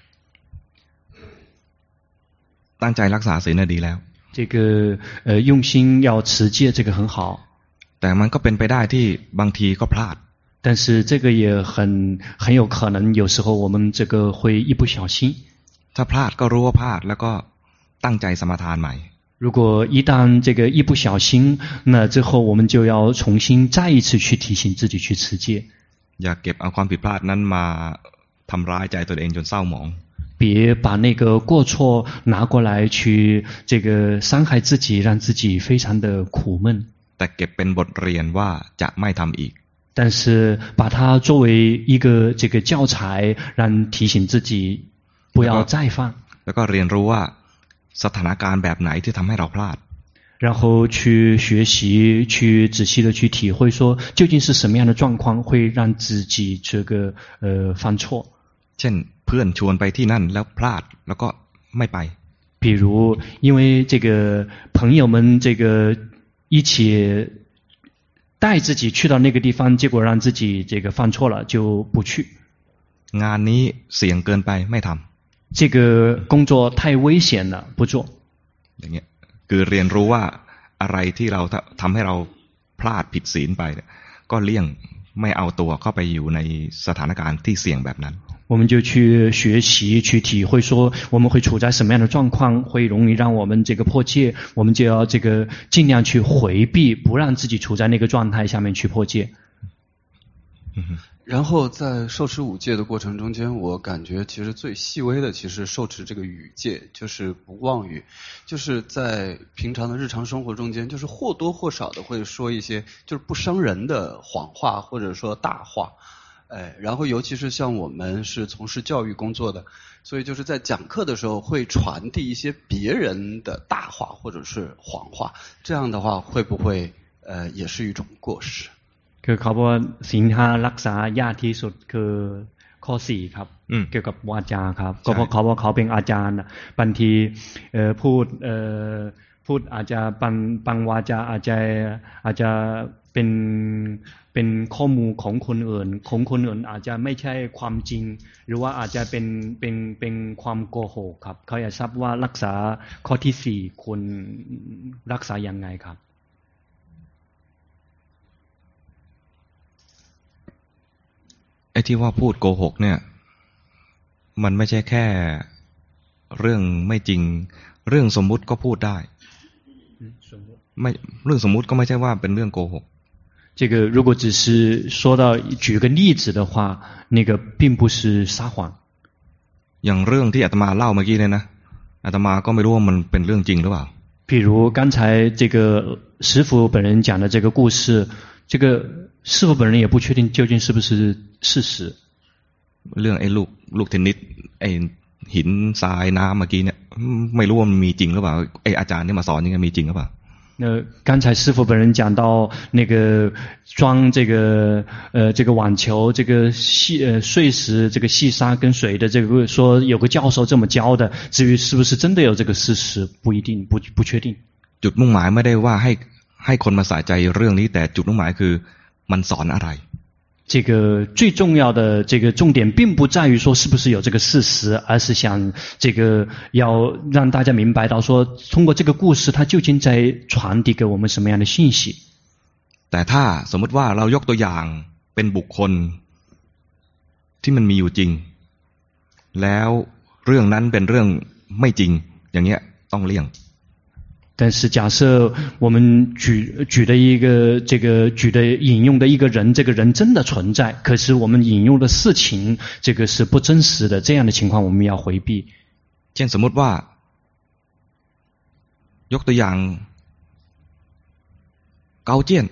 ตั้งใจรักษาศีลน่ะดีแล้ว这个呃用心要持戒这个很好แต่มันก็เป็นไปได้ที่บางทีก็พลาด但是这个也很很有可能有时候我们这个会一不小心ถ้าพลาดก็รู้ว่าพลาดแล้วก็ตั้งใจสมาทานใหม่如果一旦这个一不小心那之后我们就要重新再一次去提醒自己去持戒อย่าเก็บเอาความผิดพลาดนั้นมาทำร้ายใจตัวเองจนเศร้าหมอง别把那个过错拿过来去这个伤害自己让自己非常的苦闷แต่เก็บเป็นบทเรียนว่าจะไม่ทำอีก但是把它作为一个这个教材让提醒自己不要再犯แล้วก็เรียนรู้ว่าสถานการณ์แบบไหนที่ทำให้เราพลาด然后去学习，去仔细的去体会，说究竟是什么样的状况会让自己这个呃犯错。 เช่นเพื่อนชวนไปที่นั่นแล้วพลาดแล้วก็ไม่ไป。 比如因为这个朋友们这个一起带自己去到那个地方，结果让自己这个犯错了，就不去。 งานนี้เสี่ยงเกินไปไม่ทำ。 这个工作太危险了，不做。 อย่างเงี้ยคือเรียนรู้ว่าอะไรที่เราทำให้เราพลาดผิดศีลไปก็เลี่ยงไม่เอาตัวเข้าไปอยู่ในสถานการณ์ที่เสี่ยงแบบนั้น。 我们就去学习，去体会，说我们会处在什么样的状况，会容易让我们这个破戒，我们就要这个尽量去回避，不让自己处在那个状态下面去破戒。 然后在受持五戒的过程中间，我感觉其实最细微的，其实受持这个语戒，就是不妄语，就是在平常的日常生活中间，就是或多或少的会说一些就是不伤人的谎话，或者说大话。哎，然后尤其是像我们是从事教育工作的，所以就是在讲课的时候会传递一些别人的大话或者是谎话，这样的话会不会呃也是一种过失？ คือเขาบอกว่าศีลห้ารักษายากที่สุดคือข้อสี่ครับเกี่ยวกับวาจาครับก็เพราะเขาว่าเขาเป็นอาจารย์บางทีพูดพูดอาจจะบางบางวาจาอาจจะอาจจะเป็นเป็นข้อมูลของคนอื่นของคนอื่นอาจจะไม่ใช่ความจริงหรือว่าอาจจะเป็นเป็นเป็นความโกหกครับเขาอยากทราบว่ารักษาข้อที่สี่ควรรักษายังไงครับไอ้ที่ว่าพูดโกหกเนี่ยมันไม่ใช่แค่เรื่องไม่จริงเรื่องสมมุติก็พูดได้ไม่เรื่องสมมุติก็ไม่ใช่ว่าเป็นเรื่องโกหก这个如果只是说到举个例子的话，那个并不是撒谎。 อย่างเรื่องที่อาตมาเล่าเมื่อกี้เนี่ยนะอาตมาก็ไม่รู้ว่ามันเป็นเรื่องจริงหรือเปล่า比如刚才这个师父本人讲的这个故事，这个师父本人也不确定究竟是不是事实。 เรื่องไอ้ลูกลูกเทนนิสไอ้หินทรายน้ำเมื่อกี้เนี่ยไม่รู้ว่ามันมีจริงหรือเปล่าไอ้อาจารย์ที่มาสอนยังไงมีจริงหรือเปล่า那刚才师父本人讲到那个装这个呃这个网球这个细呃碎石这个细沙跟水的这个说有个教授这么教的，至于是不是真的有这个事实不一定不不确定。 จุดมุ่งหมายไม่ได้ว่าให้ให้คนมาใส่ใจเรื่องนี้แต่จุดมุ่งหมายคือมันสอนอะไร这个最重要的这个重点并不在于说是不是有这个事实，而是想这个要让大家明白到说通过这个故事它究竟在传递给我们什么样的信息。 แต่ถ้าสมมติว่าเรายกตัวอย่างเป็นบุคคลที่มันมีอยู่จริงแล้วเรื่องนั้นเป็นเรื่องไม่จริงอย่างเงี้ยต้องเลี่ยง但是假设我们举举的一个这个举的引用的一个人，这个人真的存在，可是我们引用的事情这个是不真实的，这样的情况我们要回避。 เช่นสมมติว่ายกตัวอย่างเกาเจี้ยน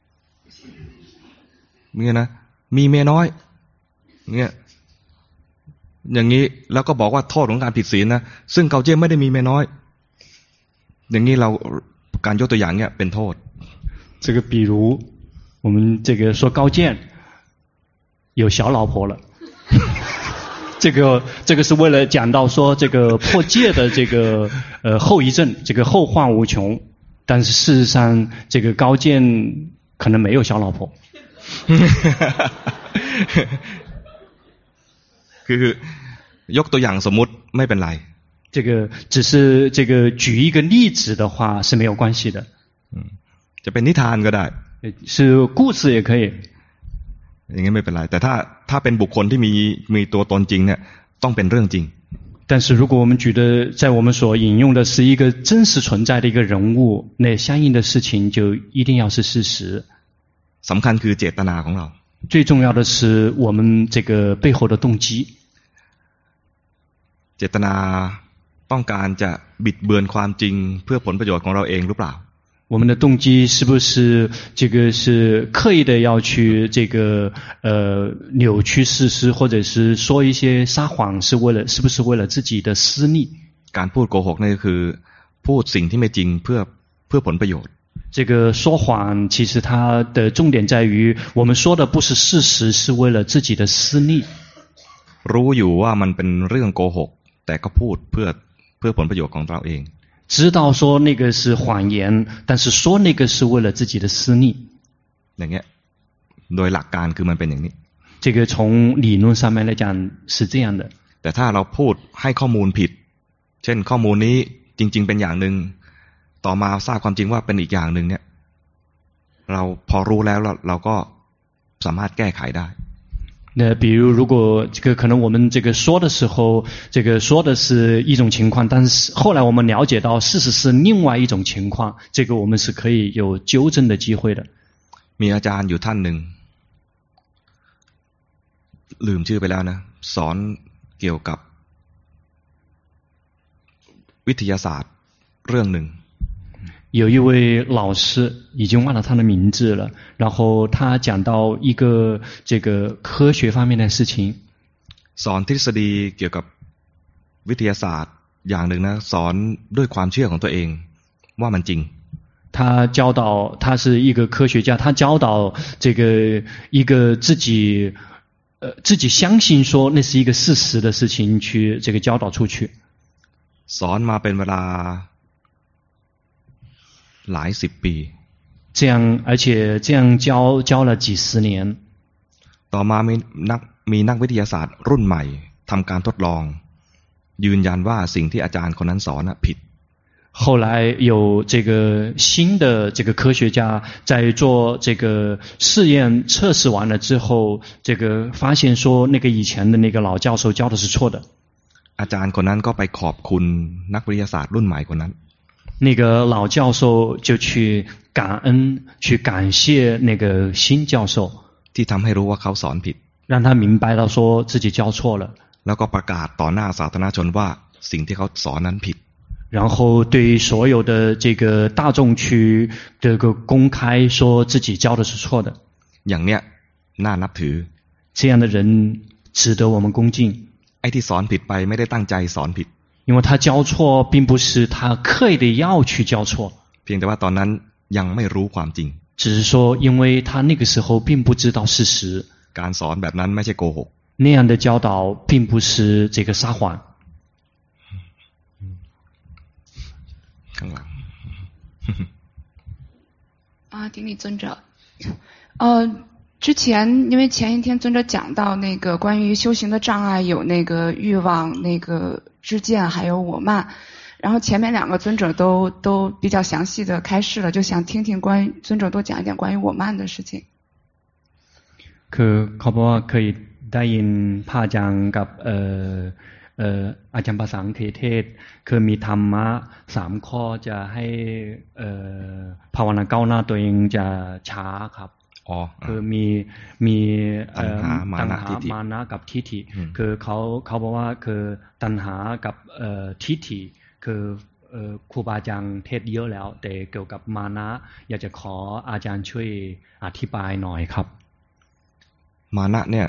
เนี่ยนะมีเมียน้อยเนี่ยอย่างนี้แล้วก็บอกว่าโทษของการผิดศีลนะซึ่งเกาเจี้ยนไม่ได้มีเมียน้อยอย่างนี้เราการยกตัวอย่างเนี่ยเป็นโทษ这个比如我们这个说高健有小老婆了这个这个是为了讲到说这个破戒的这个呃后遗症，这个后患无穷，但是事实上这个高健可能没有小老婆คือยกตัวอย่างสมมุติไม่เป็นไร这个只是这个举一个例子的话是没有关系的。 嗯，จะเป็นนิทานก็ได้是故事也可以。 อย่างงี้ไม่เป็นไรแต่ถ้าถ้าเป็นบุคคลที่มีมีตัวตนจริงเนี่ยต้องเป็นเรื่องจริง但是如果我们举的在我们所引用的是一个真实存在的一个人物，那相应的事情就一定要是事实。 สำคัญคือเจตนาของเรา最重要的是我们这个背后的动机。 เจตนาต้องการจะบิดเบือนความจริงเพื่อผลประโยชน์ของเราเองหรือเปล่า我们的动机是不是这个是刻意的要去这个呃扭曲事实，或者是说一些撒谎，是为了是不是为了自己的私利？ การพูดโกหกนี่คือพูดสิ่งที่ไม่จริงเพื่อพื่อผลประโยชน์这个说谎其实它的重点在于我们说的不是事实，是为了自己的私利。 รู้อยู่ว่ามันเป็นเรื่องโกหกแต่ก็พูดเพื่อเพื่อผลประโยชน์ของเราเอง知道说那个是谎言，但是说那个是为了自己的私利。 อย่างเงี้ยโดยหลักการคือมันเป็นอย่างนี้这个从理论上面来讲是这样的。 แต่ถ้าเราพูดให้ข้อมูลผิดเช่นข้อมูลนี้จริงๆเป็นอย่างนึงต่อมาทราบความจริงว่าเป็นอีกอย่างนึงเนี่ยเราพอรู้แล้วเราเราก็สามารถแก้ไขได้那比如如果这个可能我们这个说的时候这个说的是一种情况，但是后来我们了解到事实是另外一种情况，这个我们是可以有纠正的机会的。 มีอาจารย์อยู่ท่านหนึ่งลืมชื่อไปแล้วนะสอนเกี่ยวกับวิทยาศาสตร์เรื่องหนึ่ง有一位老师已经忘了他的名字了，然后他讲到一个这个科学方面的事情。 สอนทฤษฎีเกี่ยวกับวิทยาศาสตร์อย่างหนึ่งนะสอนด้วยความเชื่อของตัวเองว่ามันจริง他教导他是一个科学家，他教导这个一个自己呃自己相信说那是一个事实的事情去这个教导出去。 สอนมาเป็นเวลาหลายสิบปี这样而且这样教教了几十年ต่อมามีนักมีนักวิทยาศาสตร์รุ่นใหม่ทำการทดลองยืนยันว่าสิ่งที่อาจารย์คนนั้นสอนน่ะผิด后来有这个新的这个科学家在做这个试验测试完了之后，这个发现说那个以前的那个老教授教的是错的。 อาจารย์คนนั้นก็ไปขอบคุณนักวิทยาศาสตร์รุ่นใหม่คนนั้น那个老教授就去感恩去感谢那个新教授ที่ทำให้รู้ว่าเขาสอนผิด让他明白到说自己教错了แล้วก็ประกาศต่อหน้าสาธารณชนว่าสิ่งที่เขาสอนนั้นผิด然后对所有的这个大众去这个公开说自己教的是错的อย่างเนี้ยน่านับถือ这样的人值得我们恭敬ไอ้ที่สอนผิดไปไม่ได้ตั้งใจสอนผิด因为他教错并不是他刻意的要去教错เพียงแต่ว่าตอนนั้นยังไม่รู้ความจริง只是说因为他那个时候并不知道事实การสอนแบบนั้นไม่ใช่โกหก那样的教导并不是这个撒谎ข้างหลัง啊，顶礼尊者，呃，之前因为前一天尊者讲到那个关于修行的障碍有那个欲望、那个知见还有我慢，然后前面两个尊者都都比较详细的开示了，就想听听关于尊者多讲一点关于我慢的事情。 คือเขาบอกว่าเคยได้ยินพระอาจารย์กับเอ่อเอ่ออาจารย์ประสังเทศคือมีธรรมะสามข้อจะให้เอ่อภาวนาก้าวหน้าตัวเองจะช้าครับอ๋อคือมีมีตัณหามานะทิฏฐิมานะกับทิฏฐิคือเขาเขาบอกว่าคือตัณหากับเอ่อทิฏฐิคือเอ่อครูบาอาจารย์เทศเยอะแล้วแต่เกี่ยวกับมานะอยากจะขออาจารย์ช่วยอธิบายหน่อยครับมานะเนี่ย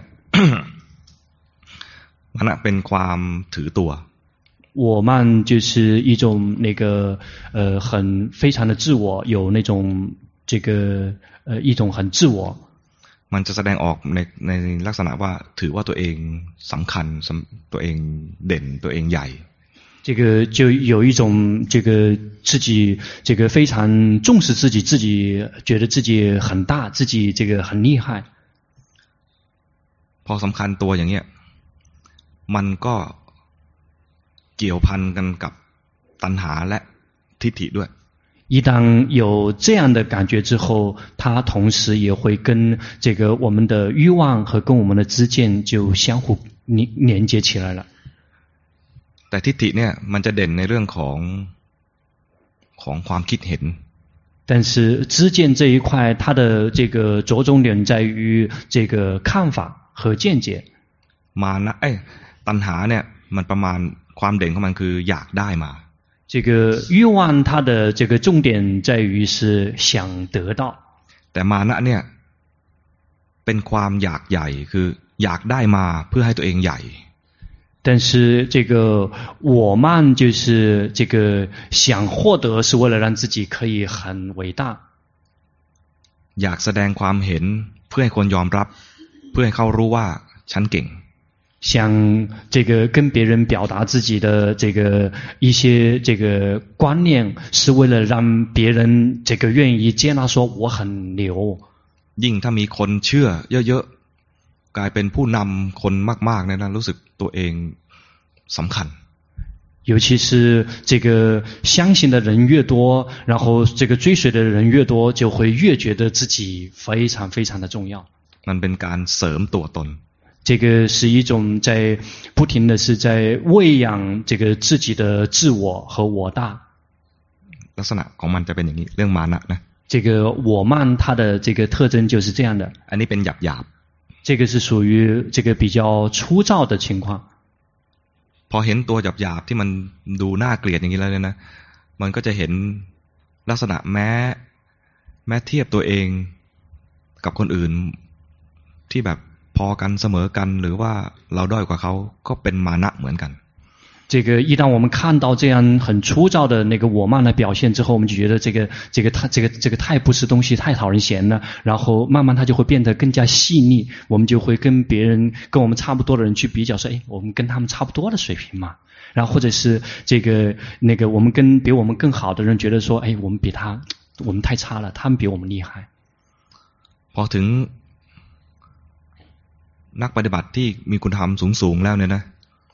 มานะเป็นความถือตัว我慢就是一种那个呃很非常的自我，有那种这个呃一种很自我。 มันจะแสดงออกในในลักษณะว่าถือว่าตัวเองสำคัญตัวเองเด่นตัวเองใหญ่这个就有一种这个自己这个非常重视自己，自己觉得自己很大，自己这个很厉害。 พอสำคัญตัวอย่างเงี้ยมันก็เกี่ยวพันกันกับตัณหาและทิฏฐิด้วย一当有这样的感觉之后，它同时也会跟这个我们的欲望和跟我们的知见就相互连连接起来了。 แต่ทิฏฐิเนี่ยมันจะเด่นในเรื่องของของความคิดเห็น但是知见这一块，它的这个着重点在于这个看法和见解。 มานะเอ้ตัณหาเนี่ยมันประมาณความเด่นของมันคืออยากได้มา这个欲望它的这个重点在于是想得到แต่มานะเนี่ยเป็นความอยากใหญ่คืออยากได้มาเพื่อให้ตัวเองใหญ่但是这个我慢就是这个想获得，是为了让自己可以很伟大。 อยากแสดงความเห็นเพื่อให้คนยอมรับเพื่อให้เขารู้ว่าฉันเก่ง想这个跟别人表达自己的这个一些这个观念，是为了让别人这个愿意接纳，说我很牛。 ยิ่งถ้ามีคนเชื่อเยอะๆกลายเป็นผู้นำคนมากๆเนี่ยนะรู้สึกตัวเองสำคัญ尤其是这个相信的人越多，然后这个追随的人越多，就会越觉得自己非常非常的重要。 มันเป็นการเสริมตัวตน这个是一种在不停的是在喂养这个自己的自我和我大。 ลักษณะของมันจะเป็นอย่างนี้เรื่องมานะนะ这个我慢它的这个特征就是这样的。 อันนี้เป็นหยาบๆ这个是属于这个比较粗糙的情况。 พอเห็นตัวหยาบๆที่มันดูน่าเกลียดอย่างนี้แล้วเนี่ยนะมันก็จะเห็นลักษณะแม้แม้เทียบตัวเองกับคนอื่นที่แบบพอกันเสมอกันหรือว่าเราด้อยกว่าเขาก็เป็นมานะเหมือนกัน这个一旦我们看到这样很粗糙的那个我慢的表现之后，我们就觉得这个这个太这个这个太不是东西，太讨人嫌了。然后慢慢它就会变得更加细腻，我们就会跟别人跟我们差不多的人去比较，说，哎，我们跟他们差不多的水平嘛。然后或者是这个那个我们跟比我们更好的人觉得说，哎，我们比他我们太差了，他们比我们厉害。 พอถึงนักปฏิบัติที่มีคุณธรรมสูงๆแล้วเนี่ยนะ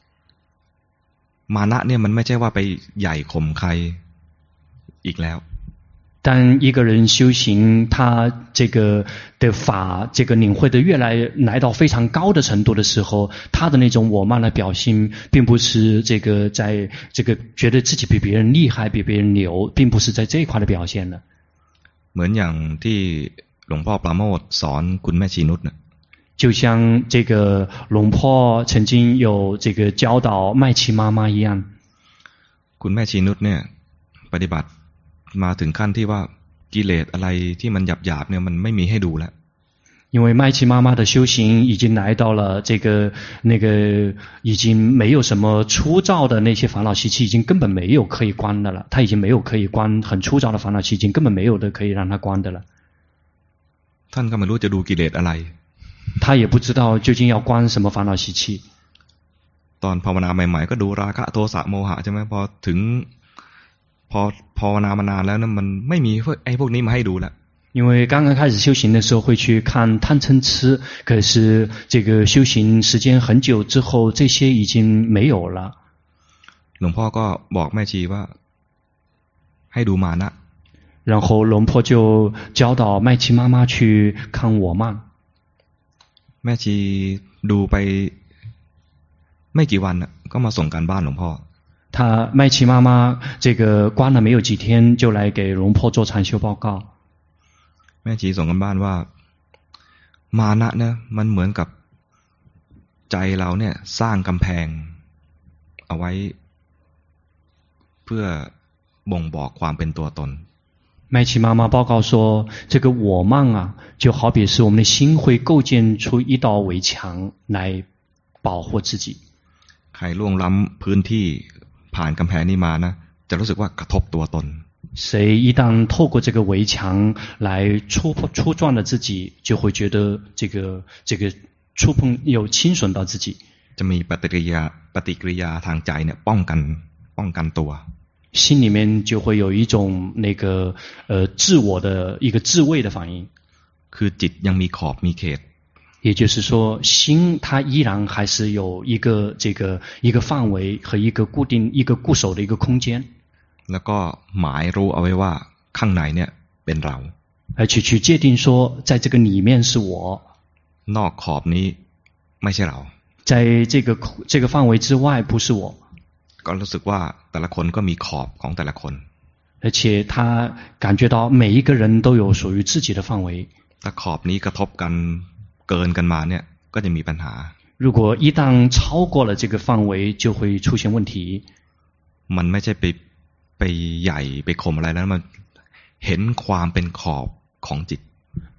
มานะเนี่ยมันไม่ใช่ว่าไปใหญ่ข่มใครอีกแล้ว当一个人修行，他这个的法，这个领会的越来来到非常高的程度的时候，他的那种我慢的表现，并不是这个在这个觉得自己比别人厉害，比别人牛，并不是在这一块的表现了。 เหมือนอย่างที่หลวงพ่อปราโมทย์สอนคุณแม่ชีนุชนะ就像这个龙婆曾经有这个教导麦琪妈妈一样， คุณแม่ชีนุชเนี่ยปฏิบัติมาถึงขั้นที่ว่ากิเลสอะไรที่มันหยาบๆเนี่ยมันไม่มีให้ดูแล้ว因为麦琪妈妈的修行已经来到了这个那个已经没有什么粗糙的那些烦恼习气，已经根本没有可以关的了。他已经没有可以关很粗糙的烦恼习气，根本没有的可以让他关的了。 ท่านก็ไม่รู้จะดูกิเลสอะไร他也不知道究竟要关什么烦恼习气。 ตอนภาวนาใหม่ๆก็ดูราคะโทสะโมหะใช่ไหมพอถึงพอภาวนามานานแล้วนะมันไม่มีไอ้พวกนี้มาให้ดูแล้ว因为刚刚开始修行的时候会去看贪嗔痴，可是这个修行时间很久之后，这些已经没有了。 หลวงพ่อก็บอกแม่ชีว่าให้ดูมานะ然后龙婆就教导麦琪妈妈去看我慢。 แม่ชีดูไปไม่กี่วันก็มาส่งการบ้านหลวงพ่อ他麦琪妈妈这个关了没有几天，就来给龙婆做禅修报告。 แม่ชีส่งกันบ้านว่ามานะเนี่ยมันเหมือนกับใจเราเนี่ยสร้างกำแพงเอาไว้เพื่อบ่งบอกความเป็นตัวตน麦琪妈妈报告说，这个我慢啊，就好比是我们的心会构建出一道围墙来保护自己。 ใครล่วงล้ำพื้นที่ผ่านกำแพงนี้มานะจะรู้สึกว่ากระทบตัวตน谁一旦透过这个围墙来触触撞了自己，就会觉得这个这个触碰有侵损到自己。 จะมีปฏิกิริยาปฏิกิริยาทางใจเนี่ยป้องกันป้องกันตัว心里面就会有一种那个呃自我的一个自卫的反应。 คือจิตยังมีขอบมีเขต也就是说，心它依然还是有一个这个一个范围和一个固定一个固守的一个空间。 แล้วก็หมายรู้เอาไว้ว่าข้างในเนี่ยเป็นเรา而且去界定说，在这个里面是我， นอกขอบนี้ไม่ใช่เรา在这个这个范围之外不是我。 ก็รู้สึกว่าแต่ละคนก็มีขอบของแต่ละคน而且他感觉到每一个人都有属于自己的范围。 ถ้าขอบนี้กระทบกันเกินกันมาเนี่ยก็จะมีปัญหา如果一旦超过了这个范围，就会出现问题。 มันไม่ใช่ไปไปใหญ่ไปข่มอะไรแล้วมันเห็นความเป็นขอบของจิต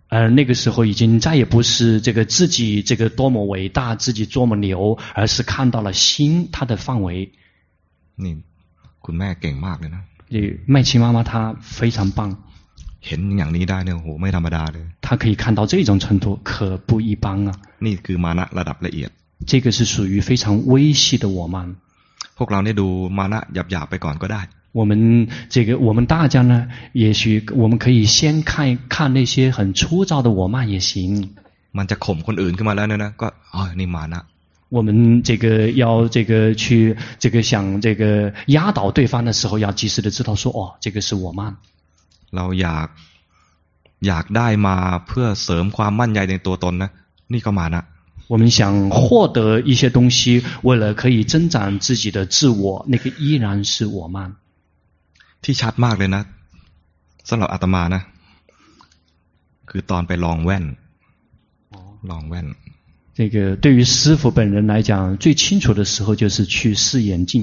而那个时候已经再也不是这个自己这个多么伟大，自己多么牛，而是看到了心它的范围。 นี่คุณแม่เก่งมากเลยนะ麦琪妈妈她非常棒， เห็นอย่างนี้ได้เนี่ยโหไม่ธรรมดาเลย她可以看到这种程度，可不一般啊。 นี่คือมานะระดับละเอียด这个是属于非常微细的我慢。 พวกเราเนี่ยดูมานะหยาบๆไปก่อนก็ได้我们这个我们大家呢，也许我们可以先看看那些很粗糙的我慢也行。 มันจะข่มคนอื่นขึ้นมาแล้วเนี่ยนะก็อ๋อนี่มานะ我们这个要这个去这个想这个压倒对方的时候，要及时的知道说，哦，这个是我慢。 เราอยากอยากได้มาเพื่อเสริมความมั่นใจในตัวตนนะนี่ก็มานะ我们想获得一些东西，为了可以增长自己的自我，那个依然是我慢。 ที่ชัดมากเลยนะสำหรับอาตมานะคือตอนไปลองแว่นลองแว่น这个对于师父本人来讲，最清楚的时候就是去试眼镜。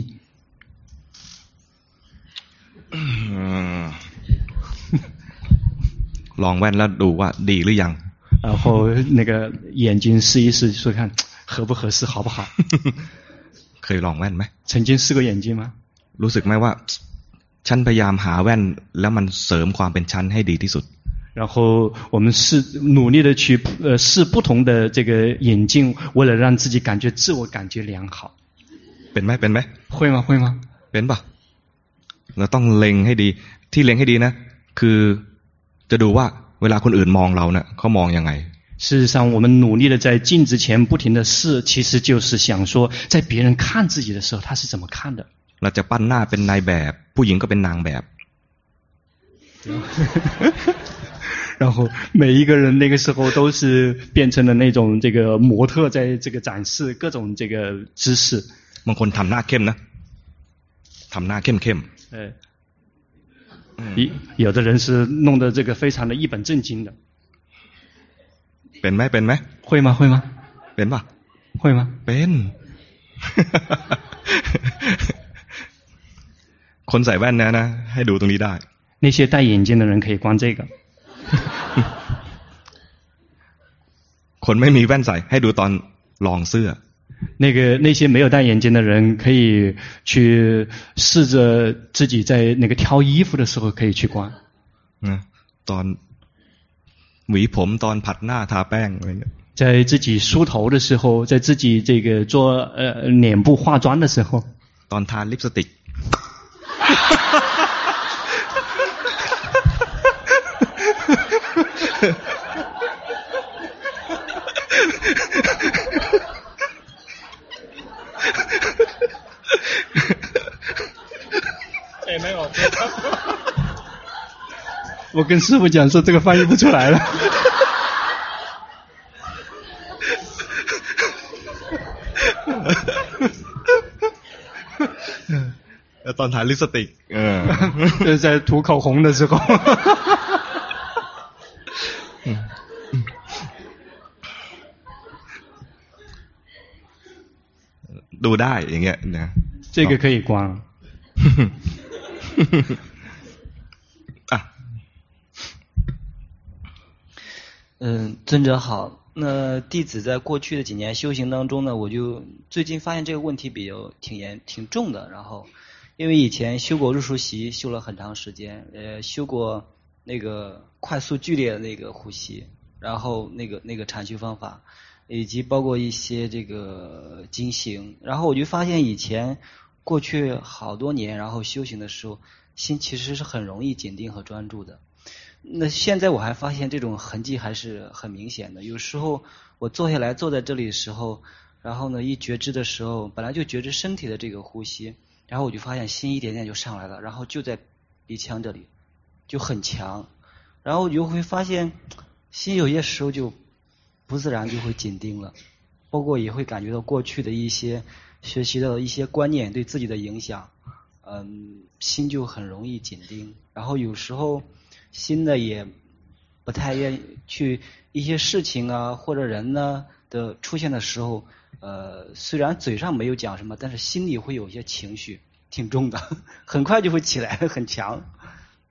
ลองแว่นแล้วดูว่าดีหรือยัง然后那个眼睛试一试，说看合不合适，好不好？ เคยลองแว่นไหม曾经试过眼镜吗？ รู้สึกไหมว่าฉันพยายามหาแว่นแล้วมันเสริมความเป็นฉันให้ดีที่สุด然后我们是努力的去呃试不同的这个眼镜，为了让自己感觉自我感觉良好。 เป็นไหมเป็นไหม会吗？会吗？ เป็นป่ะเราต้องเล็งให้ดีที่เล็งให้ดีนะคือจะดูว่าเวลาคนอื่นมองเราเนี่ยเขามองยังไง事实上，我们努力的在镜子前不停的试，其实就是想说，在别人看自己的时候，他是怎么看的。 เราจะปั้นหน้าเป็นนายแบบผู้หญิงก็เป็นนางแบบ然后每一个人那个时候都是变成了那种这个模特，在这个展示各种这个姿势。 บางคนทำหน้าเข้มนะทำหน้าเข้มเข้ม呃，有有的人是弄得这个非常的一本正经的。 เป็นไหมเป็นไหม会吗？会吗？ เป็นป่ะ会吗？ เป็น คนใส่แว่นนะนะให้ดูตรงนี้ได้那些戴眼镜的人可以观这个。 คนไม่มีแว่นใส่ให้ดูตอนลองเสื้อ那个那些没有戴眼镜的人可以去试着自己在那个挑衣服的时候可以去观。 นะตอนหวีผมตอนผัดหน้าทาแป้งอะไรเงี้ย在自己梳头的时候，在自己这个做呃脸部化妆的时候， ตอนทาลิปสติก哎，没有，我跟师傅讲说这个翻译不出来了。 ตอนทาลิปสติกเออ就是在涂口红的时候。 ดูได้อย่างเงี้ยนะ这个可以观。 อ่ะ嗯，尊者好。那弟子在过去的几年修行当中呢，我就最近发现这个问题比较挺严、挺重的。然后，因为以前修过入数习，修了很长时间，呃，修过那个快速剧烈的那个呼吸，然后那个那个禅修方法，以及包括一些这个经行。然后我就发现以前过去好多年，然后修行的时候，心其实是很容易紧定和专注的。 那现在我还发现这种痕迹还是很明显的。有时候我坐下来坐在这里的时候，然后呢一觉知的时候，本来就觉知身体的这个呼吸，然后我就发现心一点点就上来了，然后就在鼻腔这里就很强，然后我就会发现心有些时候就不自然就会紧盯了，包括也会感觉到过去的一些学习到的一些观念对自己的影响，嗯，心就很容易紧盯，然后有时候。 心呢也不太愿意去一些事情啊或者人呢的出现的时候，呃，虽然嘴上没有讲什么，但是心里会有一些情绪挺重的，很快就会起来，很强。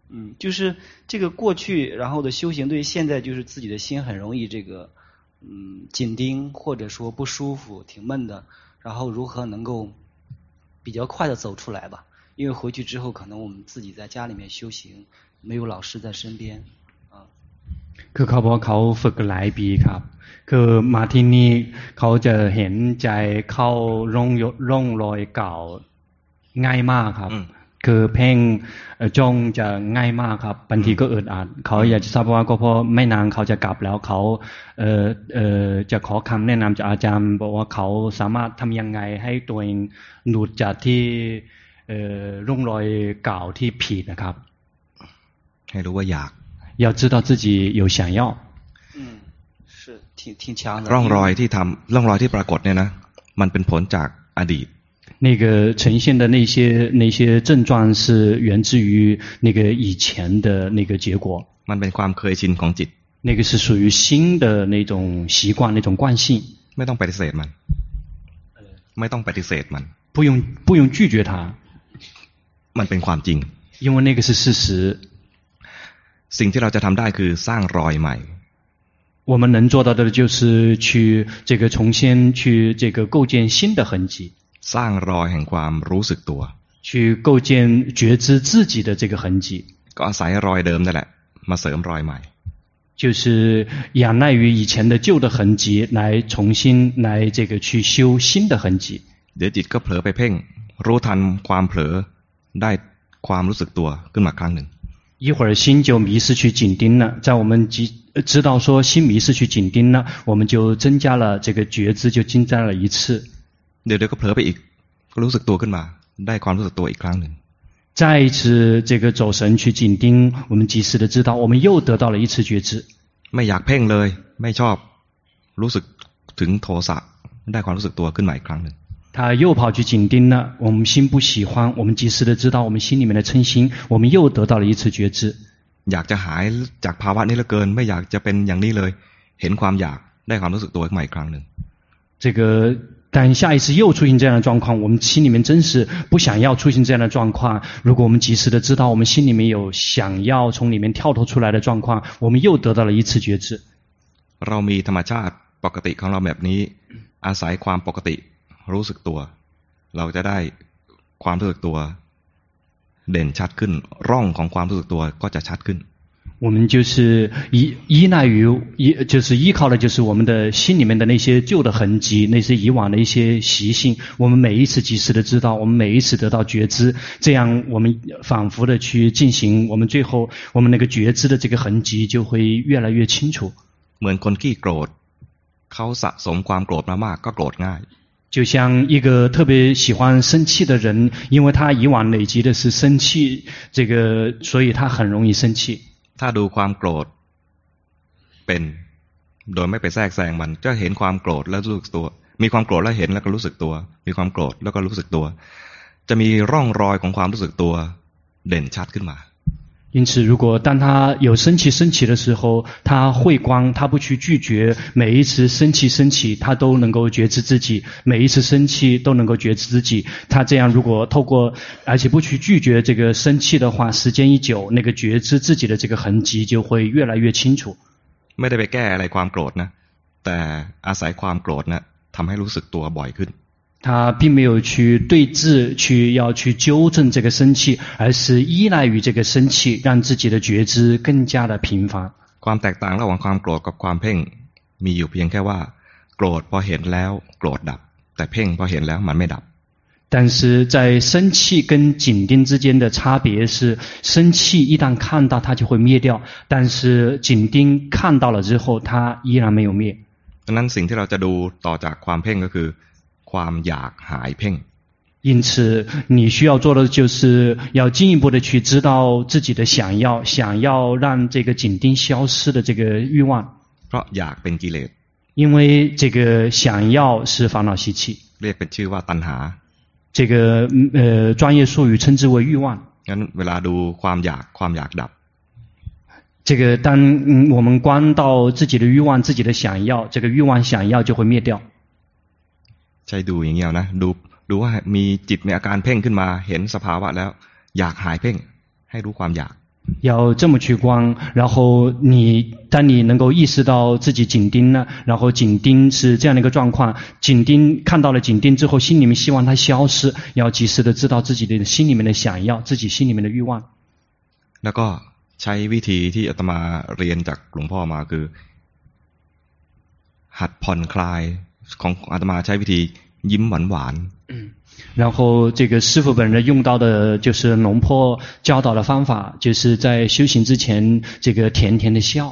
嗯，就是这个过去然后的修行对现在就是自己的心很容易这个嗯紧盯或者说不舒服挺闷的，然后如何能够比较快的走出来吧，因为回去之后可能我们自己在家里面修行没有老师在身边啊。 คือเขาบอกเขาฝึกหลายปีครับคือมาที่นี่เขาจะเห็นใจเข้าร่องร่องรอยเก่าง่ายมากครับคือเพ่งจ้องจะง่ายมากครับบางทีก็อึดอัดเขาอยากจะทราบว่าก็เพราะไม่นานเขาจะกลับแล้วเขาเอ่อเอ่อจะขอคำแนะนำจากอาจารย์บอกว่าเขาสามารถทำยังไงให้ตัวเองหลุดจากที่เอ่อร่องรอยเก่าที่ผิดนะครับให้รู้ว่าอยาก要知道自己有想要嗯是挺挺强的ร่องรอยที่ทำร่องรอยที่ปรากฏเนี่ยนะมันเป็นผลจากอดีต那个呈现的那些那些症状是源自于那个以前的那个结果。 มันเป็นความเคยชินของจิต那个是属于新的那种习惯那种惯性。 ไม่ต้องปฏิเสธมันไม่ต้องปฏิเสธมัน不用不用拒绝它。 มันเป็นความจริง因为那个是事实。 สิ่งที่เราจะทำได้คือสร้างรอยใหม่我们能做到的就是去这个重新去这个构建新的痕迹。 สร้างรอยแห่งความรู้สึกตัว去构建觉知自己的这个痕迹ก็อาศัยรอยเดิมนั่นแหละมาเสริมรอยใหม่就是仰赖于以前的旧的痕迹来重新来这个去修新的痕迹เดี๋ยวจิตก็เผลอไปเพ่งรู้ทันความเผลอได้ความรู้สึกตัวขึ้นมาครั้งหนึ่ง一会儿心就迷失去紧盯了在我们知道说心迷失去紧盯了我们就增加了这个觉知就增加了一次เดี๋ยวเดี๋ยวก็เผลอไปอีกก็รู้สึกตัวขึ้นมาได้ความรู้สึกตัวอีกครั้งหนึ่ง再一次这个走神去紧盯我们及时的知道我们又得到了一次觉知ไม่อยากเพ่งเลยไม่ชอบรู้สึกถึงโทสะได้ความรู้สึกตัวขึ้นมาอีกครั้งหนึ่ง他又跑去紧盯了我们心不喜欢我们及时的知道我们心里面的嗔心我们又得到了一次觉知อยากจะหายจากภาวะนี้เหลือเกินไม่อยากจะเป็นอย่างนี้เลยเห็นความอยากได้ความรู้สึกตัวขึ้นมาอีกครั้งหนึ่ง这个但下一次又出现这样的状况我们心里面真是不想要出现这样的状况如果我们及时的知道我们心里面有想要从里面跳脱出来的状况我们又得到了一次觉知เรามีธรรมชาติปกติของเราแบบนี้อาศัยความปกติรู้สึกตัวเราจะได้ความรู้สึกตัวเด่นชัดขึ้นร่องของความรู้สึกตัวก็จะชัดขึ้น我们就是依依赖于依就是依靠的就是我们的心里面的那些旧的痕迹那些以往的一些习性我们每一次及时的知道我们每一次得到觉知这样我们反复的去进行我们最后我们那个觉知的这个痕迹就会越来越清楚เหมือนคนขี้โกรธเขาสะสมความโกรธมามากก็โกรธง่าย就像一个特别喜欢生气的人因为他以往累积的是生气这个所以他很容易生气ถ้าดูความโกรธเป็นโดยไม่ไปแทรกแซงมันจะเห็นความโกรธแล้วรู้สึกตัวมีความโกรธแล้วเห็นแล้วก็รู้สึกตัวมีความโกรธแล้วก็รู้สึกตัวจะมีร่องรอยของความรู้สึกตัวเด่นชัดขึ้นมา因此如果当他有生气升起的时候他慧光他不去拒绝每一次生气升起他都能够觉知自己每一次生气都能够觉知自己他这样如果透过而且不去拒绝这个生气的话时间一久那个觉知自己的这个痕迹就会越来越清楚ไม่ได้ไปแก้อะไรความโกรธนะแต่อาศัยความโกรธนะทำให้รู้สึกตัวบ่อยขึ้น他并没有去对峙去要去纠正这个生气而是依赖于这个生气让自己的觉知更加的频繁ความแตกต่างระหว่างความโกรธกับความเพ่งมีอยู่เพียงแค่ว่าโกรธพอเห็นแล้วโกรธดับแต่เพ่งพอเห็นแล้วมันไม่ดับ但是在生气跟紧盯之间的差别是生气一旦看到它就会灭掉但是紧盯看到了之后它依然没有灭ดังนั้นสิ่งที่เราจะดูต่อจากความเพ่งก็คือความอยากหายเพ่ง因此你需要做的就是要进一步的去知道自己的想要想要让这个紧盯消失的这个欲望เพราะอยากเป็นกิเลส因为这个想要是烦恼习气เรียกเป็นชื่อว่าตัณหา这个呃专业术语称之为欲望งั้นเวลาดูความอยากความอยากดับ这个当、嗯、我们观到自己的欲望自己的想要这个欲望想要就会灭掉ใช่ดูอย่างเงี้ยนะดูดูว่ามีจิตมีอาการเพ่งขึ้นมาเห็นสภาวะแล้วอยากหายเพ่งให้รู้ความอยาก要这么去观，然后你当你能够意识到自己紧盯了，然后紧盯是这样的一个状况，紧盯看到了紧盯之后，心里面希望它消失，要及时的知道自己的心里面的想要，自己心里面的欲望。 แล้วก็ใช้วิธีที่อาตมาเรียนจากหลวงพ่อมาคือหัดผ่อนคลายของอาตมาใช้วิธียิ้มหวานๆ然后这个师父本人用到的就是龙坡教导的方法，就是在修行之前这个甜甜的笑。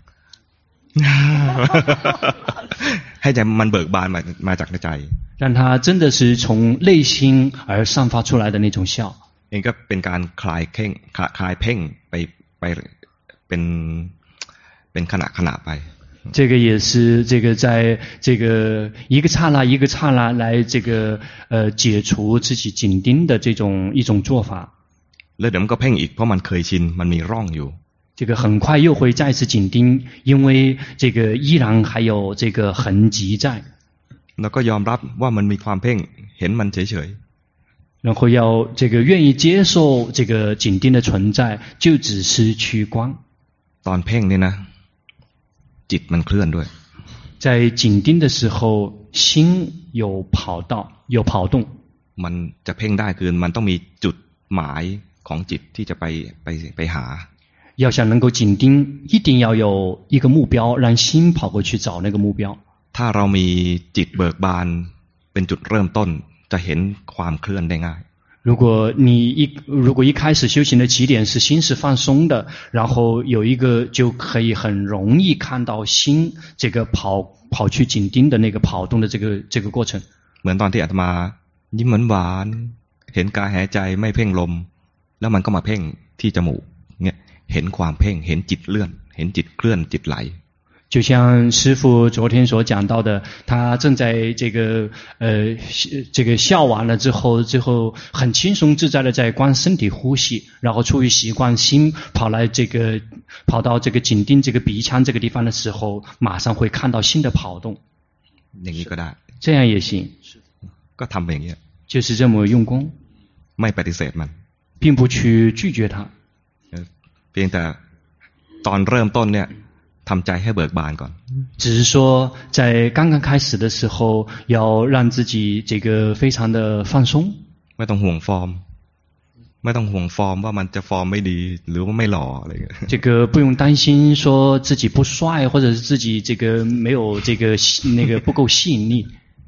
ให้ใจมันเบิกบานมามาจากในใจ让他真的是从内心而散发出来的那种笑。 เองก็เป็นการคลายเพ่งคลายเพ่งไปไปเป็นเป็นขณะขณะไป这个也是这个在这个一个刹那一个刹那来这个呃解除自己紧盯的这种一种做法。 แล้วเดี๋ยวมันก็เพ่งอีกเพราะมันเคยชินมันมีร่องอยู่这个很快又会再次紧盯，因为这个依然还有这个痕迹在。 แล้วก็ยอมรับว่ามันมีความเพ่งเห็นมันเฉยๆ然后要这个愿意接受这个紧盯的存在，就只是去观。 ตอนเพ่งนี่นะจิตมันเคลื่อนด้วย在紧盯的时候，心有跑道，有跑动。 มันจะเพ่งได้คือมันต้องมีจุดหมายของจิตที่จะไปไปไปหา要想能够紧盯，一定要有一个目标，让心跑过去找那个目标。 ถ้าเรามีจิตเบิกบานเป็นจุดเริ่มต้นจะเห็นความเคลื่อนได้ง่าย如果你一如果一开始修行的起点是心是放松的，然后有一个就可以很容易看到心这个跑跑去紧盯的那个跑动的这个这个过程。 เหมือนตอนที่อาตมายิ้มหวานๆเห็นกายหายใจไม่เพ่งลมแล้วมันก็มาเพ่งที่จมูกเนี่ยเห็นความเพ่งเห็นจิตเลื่อนเห็นจิตเคลื่อนจิตไหล就像师父昨天所讲到的，他正在这个呃这个笑完了之后，之后很轻松自在的在观身体呼吸，然后出于习惯，心跑来这个跑到这个紧盯这个鼻腔这个地方的时候，马上会看到心的跑动。 อย่างนี้ก็ได้这样也行。 ก็ทำอย่างนี้就是这么用功， ไม่ปฏิเสธมัน并不去拒绝它。 เพียงแต่ตอนเริ่มต้นเนี่ยทำใจให้เบิกบานก่อน只是说在刚刚开始的时候要让自己这个非常的放松ไม่ต้องห่วงฟอร์มไม่ต้องห่วงฟอร์มว่ามันจะฟอร์มไม่ดีหรือว่าไม่หล่ออะไรอย่างเงี้ย这个不用担心说自己不帅或者是自己这个没有这个那个不够吸引力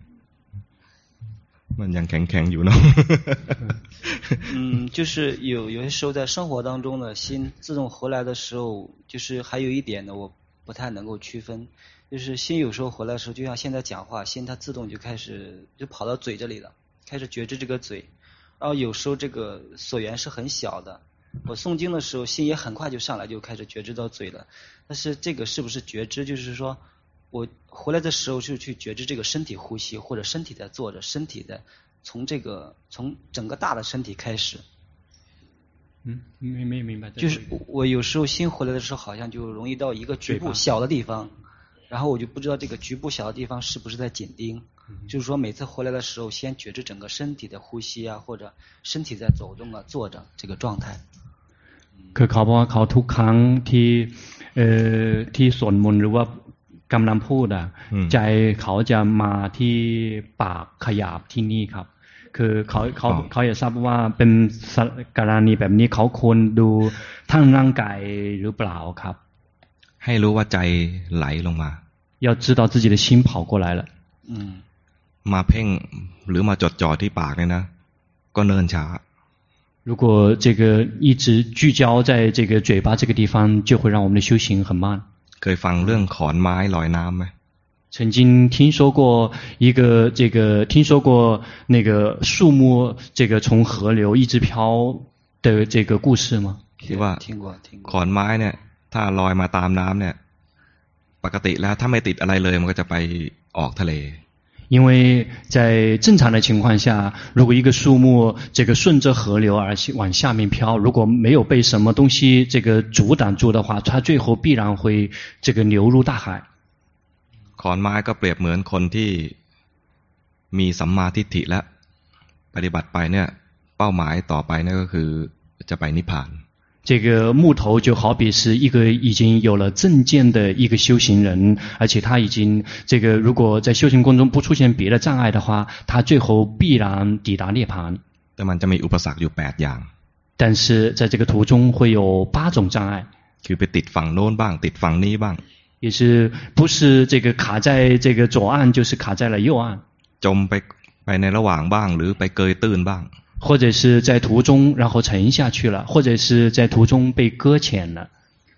มันยังแข็งๆอยู่เนาะ嗯，就是有有些时候在生活当中呢，心自动回来的时候，就是还有一点呢，我不太能够区分，就是心有时候回来的时候，就像现在讲话，心它自动就开始就跑到嘴这里了，开始觉知这个嘴，然后有时候这个所缘是很小的，我诵经的时候，心也很快就上来，就开始觉知到嘴了，但是这个是不是觉知？就是说我回来的时候就去觉知这个身体呼吸，或者身体在坐着，身体在从这个从整个大的身体开始。 嗯，没没明白。 就是我有时候心回来的时候，好像就容易到一个局部小的地方，然后我就不知道这个局部小的地方是不是在紧盯。就是说每次回来的时候，先觉知整个身体的呼吸啊，或者身体在走动啊、坐着这个状态。 คือเขาบอกว่าเขาทุกครั้งที่เอ่อที่สวดมนต์หรือว่ากำลังพูดอ่ะใจเขาจะมาที่ปากขยับที่นี่ครับคือเขาเขาเขาอยากทราบว่าเป็นกรณีแบบนี้เขาควรดูทั้งร่างกายหรือเปล่าครับให้รู้ว่าใจไหลลงมา要知道自己的心跑过来了嗯มาเพ่งหรือมาจดจ่อที่ปากเนี่ยนะก็เนิ่นช้า如果这个一直聚焦在这个嘴巴这个地方就会让我们的修行很慢เคยฟังเรื่องขอนไม้ลอยน้ำไหม曾经听说过一个这个听说过那个树木这个从河流一直飘的这个故事吗ที่ว่าขอนไม้เนี่ยถ้าลอยมาตามน้ำเนี่ยปกติแล้วถ้าไม่ติดอะไรเลยมันก็จะไปออกทะเล因为在正常的情况下如果一个树木这个顺着河流而往下面飘如果没有被什么东西这个阻挡住的话它最后必然会这个流入大海ขอนไม้ก็เปรียบเหมือนคนที่มีสัมมาทิฏฐิและปฏิบัติไปเนี่ยเป้าหมายต่อไปเนี่ยก็คือจะไปนิพพาน这这个木头就好比是一个已经有了正见的一个修行人，而且他已经这个如果在修行过程中不出现别的障碍的话，他最后必然抵达涅槃。 แต่มันจะมีอุปสรรคอยู่แปดอย่าง但是在这个途中会有八种障碍， คือไปติดฝั่งโน้นบ้างติดฝั่งนี้บ้าง也是不是这个卡在这个左岸就是卡在了右岸， จมไปไปในระหว่างบ้างหรือไปเกยตื้นบ้าง或者是在途中然后沉下去了，或者是在途中被搁浅了，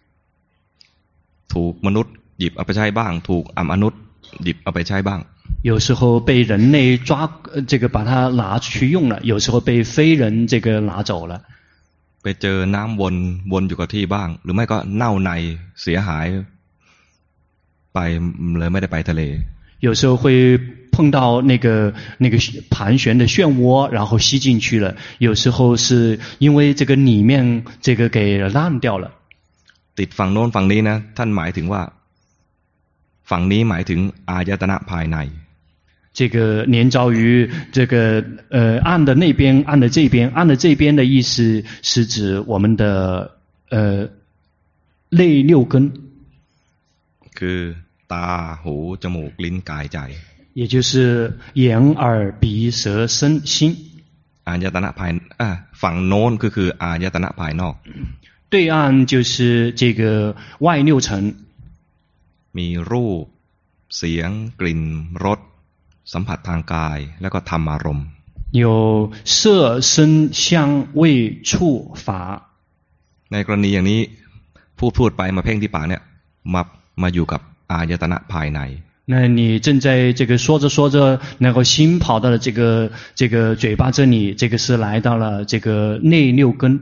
ถูกมนุษย์หยิบเอาไปใช้บ้างถูกอมนุษย์หยิบเอาไปใช้บ้าง有时候被人类抓这个把它拿去用了，有时候被非人这个拿走了， ไปเจอน้ำวนวนอยู่กับที่บ้างหรือไม่ก็เน่าในเสียหายไปเลยไม่ได้ไปทะเล有时候会碰到那个那个盘旋的漩涡，然后吸进去了，有时候是因为这个里面这个给烂掉了。 ติดฝั่งโน้นฝั่งนี้นะท่านหมายถึงว่าฝั่งนี้หมายถึงอายตนะภายใน这个连着于这个呃岸的那边，岸的这边，岸的这边的意思是指我们的呃内六根， คือตาหูจมูกลิ้นกายใจ也就是眼耳鼻舌身心。 อายตนะภายอ่ะฝั่งโน้นก็คืออายตนะภายนอก对岸就是这个外六尘， มีรูปเสียงกลิ่นรสสัมผัสทางกายแล้วก็ธรรมารมณ์有色声香味触法。 ในกรณีอย่างนี้พูดพูดไปมาเพ่งที่ปากเนี่ยมามาอยู่กับอายตนะภายใน那你正在这个说着说着，然后心跑到了这个这个嘴巴这里，这个是来到了这个内六根。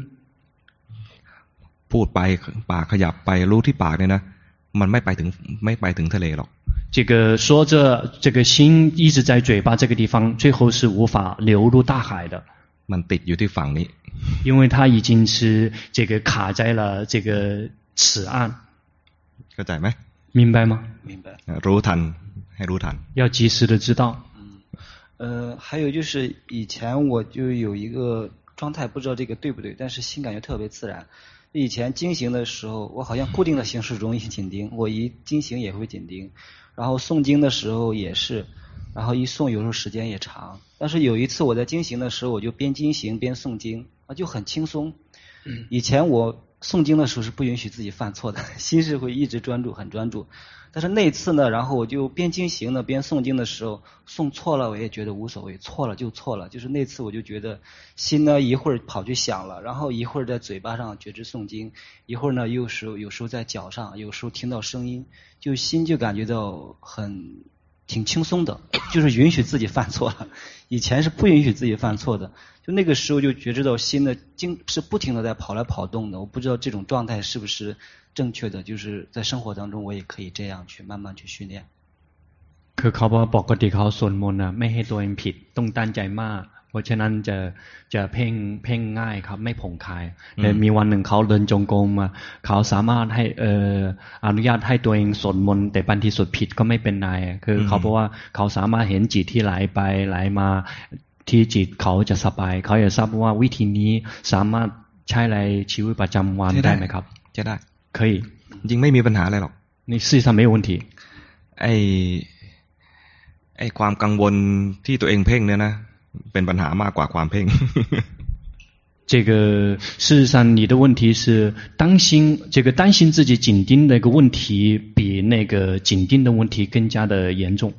พูดไปปากขยับไปรู้ที่ปากเนี่ยนะมันไม่ไปถึงไม่ไปถึงทะเลหรอก这个说着，这个心一直在嘴巴这个地方，最后是无法流入大海的。 มันติดอยู่ที่ฝั่งนี้因为它已经是这个卡在了这个此岸。 เข้าใจไหม明白吗？ 明白。 รู้ทันให้รู้ทัน要及时的知道。 嗯，呃，还有就是以前我就有一个状态，不知道这个对不对，但是心感觉特别自然。以前经行的时候，我好像固定的形式容易紧盯，我一经行也会紧盯，然后诵经的时候也是，然后一诵有时候时间也长。但是有一次我在经行的时候，我就边经行边诵经，啊，就很轻松。以前我诵经的时候是不允许自己犯错的，心是会一直专注，很专注。但是那次呢，然后我就边经行呢边诵经的时候，诵错了我也觉得无所谓，错了就错了。就是那次我就觉得心呢一会儿跑去想了，然后一会儿在嘴巴上觉知诵经，一会儿呢有时候有时候在脚上，有时候听到声音，就心就感觉到很挺轻松的，就是允许自己犯错了。以前是不允许自己犯错的，就那个时候就觉知到心的经是不停的在跑来跑动的。我不知道这种状态是不是正确的，就是在生活当中我也可以这样去慢慢去训练。 คือเขาบอกปกติเขาสวดมนต์นะไม่ให้ตัวเองผิดต้องตั้งใจมากเพราะฉะนั้นจะจะเพ่งเพ่งง่ายครับไม่ผ่องคลายแต่มีวันหนึ่งเขาเดินจงกรมมาเขาสามารถให้เอ่ออนุญาตให้ตัวเองสวดมนต์แต่บางทีสวดผิดก็ไม่เป็นไรคือเขาบอกว่าเขาสามารถเห็นจิตที่ไหลไปไหลมาที่จิตเขาจะสบายเขาอยากทราบว่าวิธีนี้สามารถใช้ในชีวิตประจำวันได้ไหมครับจะได้可以จริงไม่มีปัญหาอะไรหรอก你事实上没有问题ไอ้ไอ้ความกังวลที่ตัวเองเพ่งเนี่ยนะเป็นปัญหามากกว่าความเพ่ง这个事实上你的问题是担心这个担心自己紧盯的一个问题比那个紧盯的问题更加的严重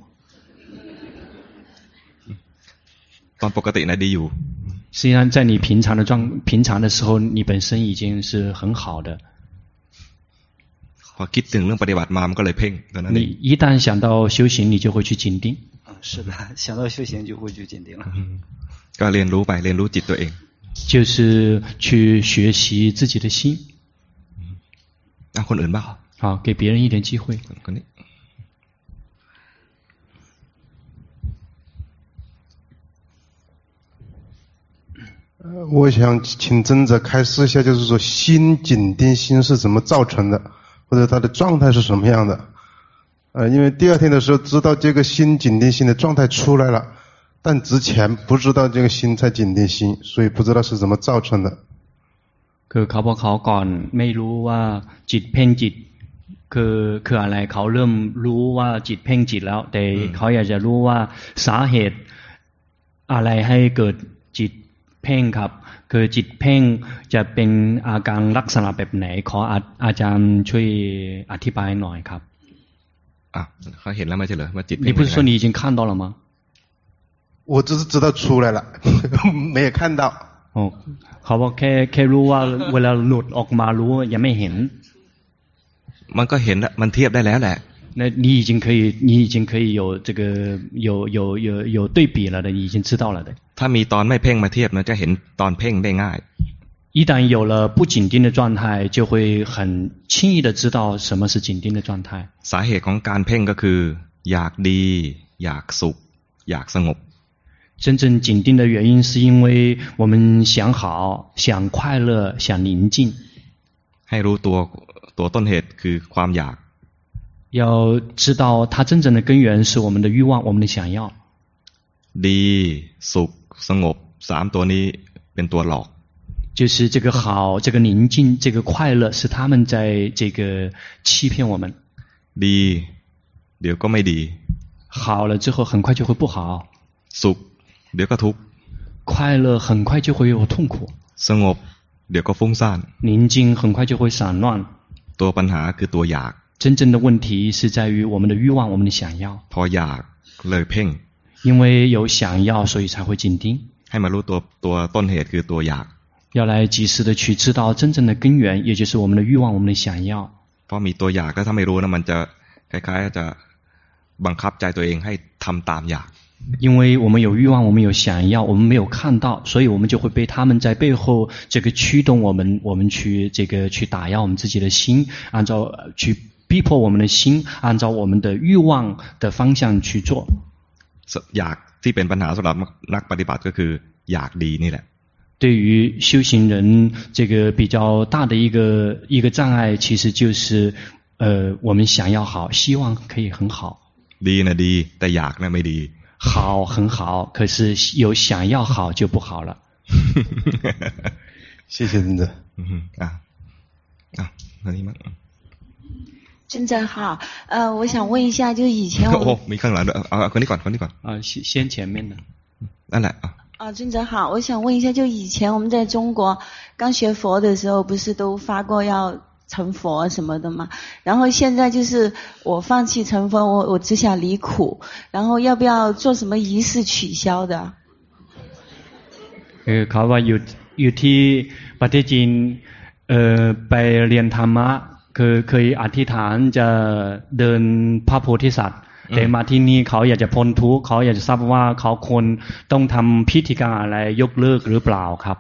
ตอนปกตินะดีอยู่实际上在你平常的状平常的时候你本身已经是很好的พอคิดถึงเรื่องปฏิบัติมามันก็เลยเพ่งตอนนั้น你一旦想到修行你就会去紧盯是的想到修行就会去紧盯了ก็เรียนรู้ไปเรียนรู้จิตตัวเอง就是去学习自己的心เอาคนอื่นบ้าง好给别人一点机会คนนี้我想请尊者开示一下，就是说心紧盯心是怎么造成的，或者它的状态是什么样的？呃，因为第二天的时候知道这个心紧盯心的状态出来了，但之前不知道这个心在紧盯心，所以不知道是怎么造成的。 คือเขาบอกเขาก่อนไม่รู้ว่าจิตเพ่งจิตคือคืออะไรเขาเริ่มรู้ว่าจิตเพ่งจิตแล้วแต่เขาอยากจะรู้ว่าสาเหตุอะไรให้เกิดจิตเพ่งครับคือจิตเพ่งจะเป็นอาการลักษณะแบบไหนขออาจารย์ช่วยอธิบายหน่อยครับอ่ะเขาเห็นแล้วไม่ใช่เหรอว่าจิต你不是说你已经看到了吗我只是知道出来了没有看到哦เขาบอกแค่แค่รู้ว่าเวลาหลุดออกมารู้ยังไม่เห็นมันก็เห็นมันเทียบได้แล้วแหละ那你已经可以你已经可以有这个有有有有对比了的你已经知道了的ถ้ามีตอนไม่เพ่งมาเทียบมันจะเห็นตอนเพ่งได้ง่าย一旦有了不紧盯的状态就会很轻易的知道什么是紧盯的状态สาเหตุของการเพ่งก็คืออยากดีอยากสุขอยากสงบ真正紧盯的原因是因为我们想好想快乐想宁静ให้รู้ตัวตัวต้นเหตุคือความอยาก要知道它真正的根源是我们的欲望我们的想要ดีสุขสงบสามตัวนี้เป็นตัวหลอก就是这个好这个宁静这个快乐是他们在这个欺骗我们ดีเดี๋ยวก็ไม่ดี好了之后很快就会不好สุขเดี๋ยวก็ทุกข์快乐很快就会有痛苦สงบเดี๋ยวก็ฟุ้งซ่าน宁静很快就会散乱ตัวปัญหาคือตัวอยาก真正的问题是在于我们的欲望我们的想要พออยากเลยเพ่ง因为有想要所以才会紧盯ให้มารู้ตัวตัวต้นเหตุคือตัวอยาก要来及时的去知道真正的根源也就是我们的欲望我们的想要เพราะมีตัวอยากแล้วถ้าไม่รู้นะมันจะคล้ายๆจะบังคับใจตัวเองให้ทำตามอยาก因为我们有欲望我们有想要我们没有看到所以我们就会被他们在背后这个驱动我们我们去这个去打压我们自己的心按照去逼迫我们的心按照我们的欲望的方向去做อยากที่เป็นปัญหาสำหรับนักปฏิบัติก็คืออยากดีนี่แหละ对于修行人这个比较大的一个一个障碍其实就是呃我们想要好希望可以很好ดีนะดีแต่อยากนะไม่ดี好很好可是有想要好就不好了谢谢真的嗯啊啊那你们真真好呃我想问一下就以前我โอ้มีข้างหลังด้วยเอาคนนี้ก่อนคนนี้ก่อน啊先先前面的นั่นแหละอ่ะ啊真真好我想问一下就以前我们在中国刚学佛的时候不是都发过要成佛什么的嘛然后现在就是我放弃成佛我我只想离苦然后要不要做什么仪式取消的เออเขาว่าอยู่อยู่ที่ประเทศจีนเอ่อไปเรียนธรรมะคือเคยอธิษฐานจะเดินพระโพธิสัตว์แต่มาที่นี่เขาอยากจะพ้นทุกข์เขาอยากจะทราบว่าเขาควรต้องทำพิธีการอะไรยกเลิกหรือเปล่าครับ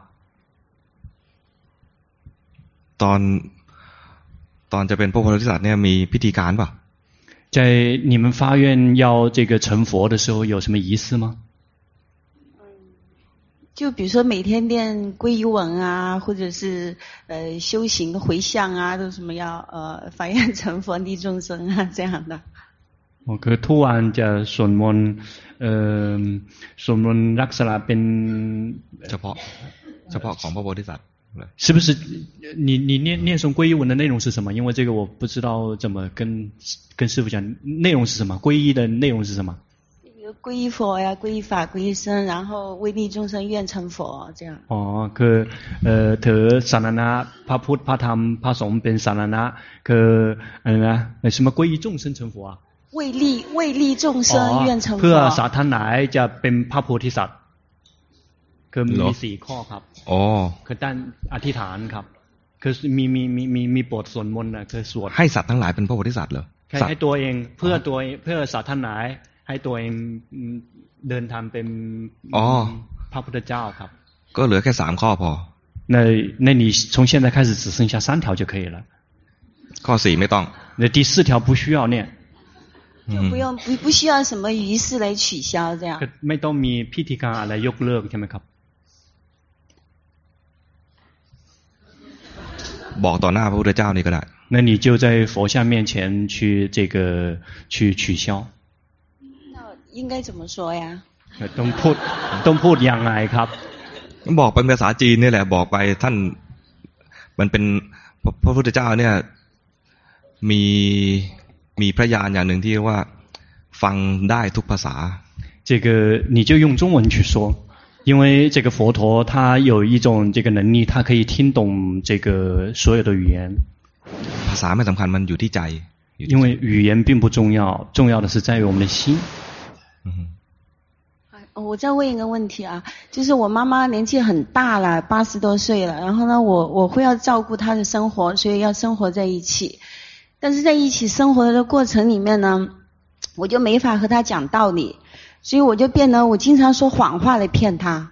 ตอนตอนจะเป็นพระโพธิสัตว์เนี่ยมีพิธีการป่ะ在你们发愿要这个成佛的时候有什么仪式吗就比如说每天念皈依文啊或者是呃修行回向啊都什么要呃发愿成佛利众生啊这样的คือทุกวันจะสวดมนต์เอ่อสวดมนต์ลักษณะเป็นเฉพาะเฉพาะของพระโพธิสัตว์是不是你你念念诵皈依文的内容是什么因为这个我不知道怎么跟跟师父讲内容是什么皈依的内容是什么皈依佛呀皈依法皈依僧然后为利众生愿成佛这样อ๋อคือเอ่อถือสารณะพระพุทธพระธรรมพระสงฆ์เป็นสารณะคืออะไรนะ什么皈依众生成佛啊为利为利众生愿成佛เพื่อสาธารณะจะเป็นพระโพธิสัตว์คือมีสี่ข้อครับอ๋อคือด้านอธิษฐานครับคือมีมีมีมีมีบทสวดมนต์นะคือสวดให้สัตว์ทั้งหลายเป็นพระโพธิสัตว์เหรอให้ตัวเองเพื่อตัวเพื่อสาธารณะให้ตัวเองเดินทางเป็นพระพุทธเจ้าครับก็เหลือแค่สามข้อพอ那那你从现在开始只剩下三条就可以了ข้อสี่ไม่ต้อง那第四条不需要念就不用不不需要什么仪式来取消这样ไม่ต้องมีพิธีการอะไรยกเลิกใช่ไหมครับบอกต่อหน้าพระพุทธเจ้านี่ก็ได้那你就在佛像面前去这个去取消那应该怎么说呀ต้องพูดต้องพูดยังไงครับบอกเป็นภาษาจีนนี่แหละบอกไปท่านมันเป็นพระพุทธเจ้าเนี่ยมีมีพระญาณอย่างหนึ่งที่ว่าฟังได้ทุกภาษา这个你就用中文去说，因为这个佛陀他有一种这个能力，他可以听懂这个所有的语言。 ภาษาไม่สำคัญมันอยู่ที่ใจ因为语言并不重要，重要的是在于我们的心。 嗯我再问一个问题啊，就是我妈妈年纪很大了，八十多岁了，然后呢，我我会要照顾她的生活，所以要生活在一起。但是在一起生活的过程里面呢，我就没法和她讲道理，所以我就变得我经常说谎话来骗她。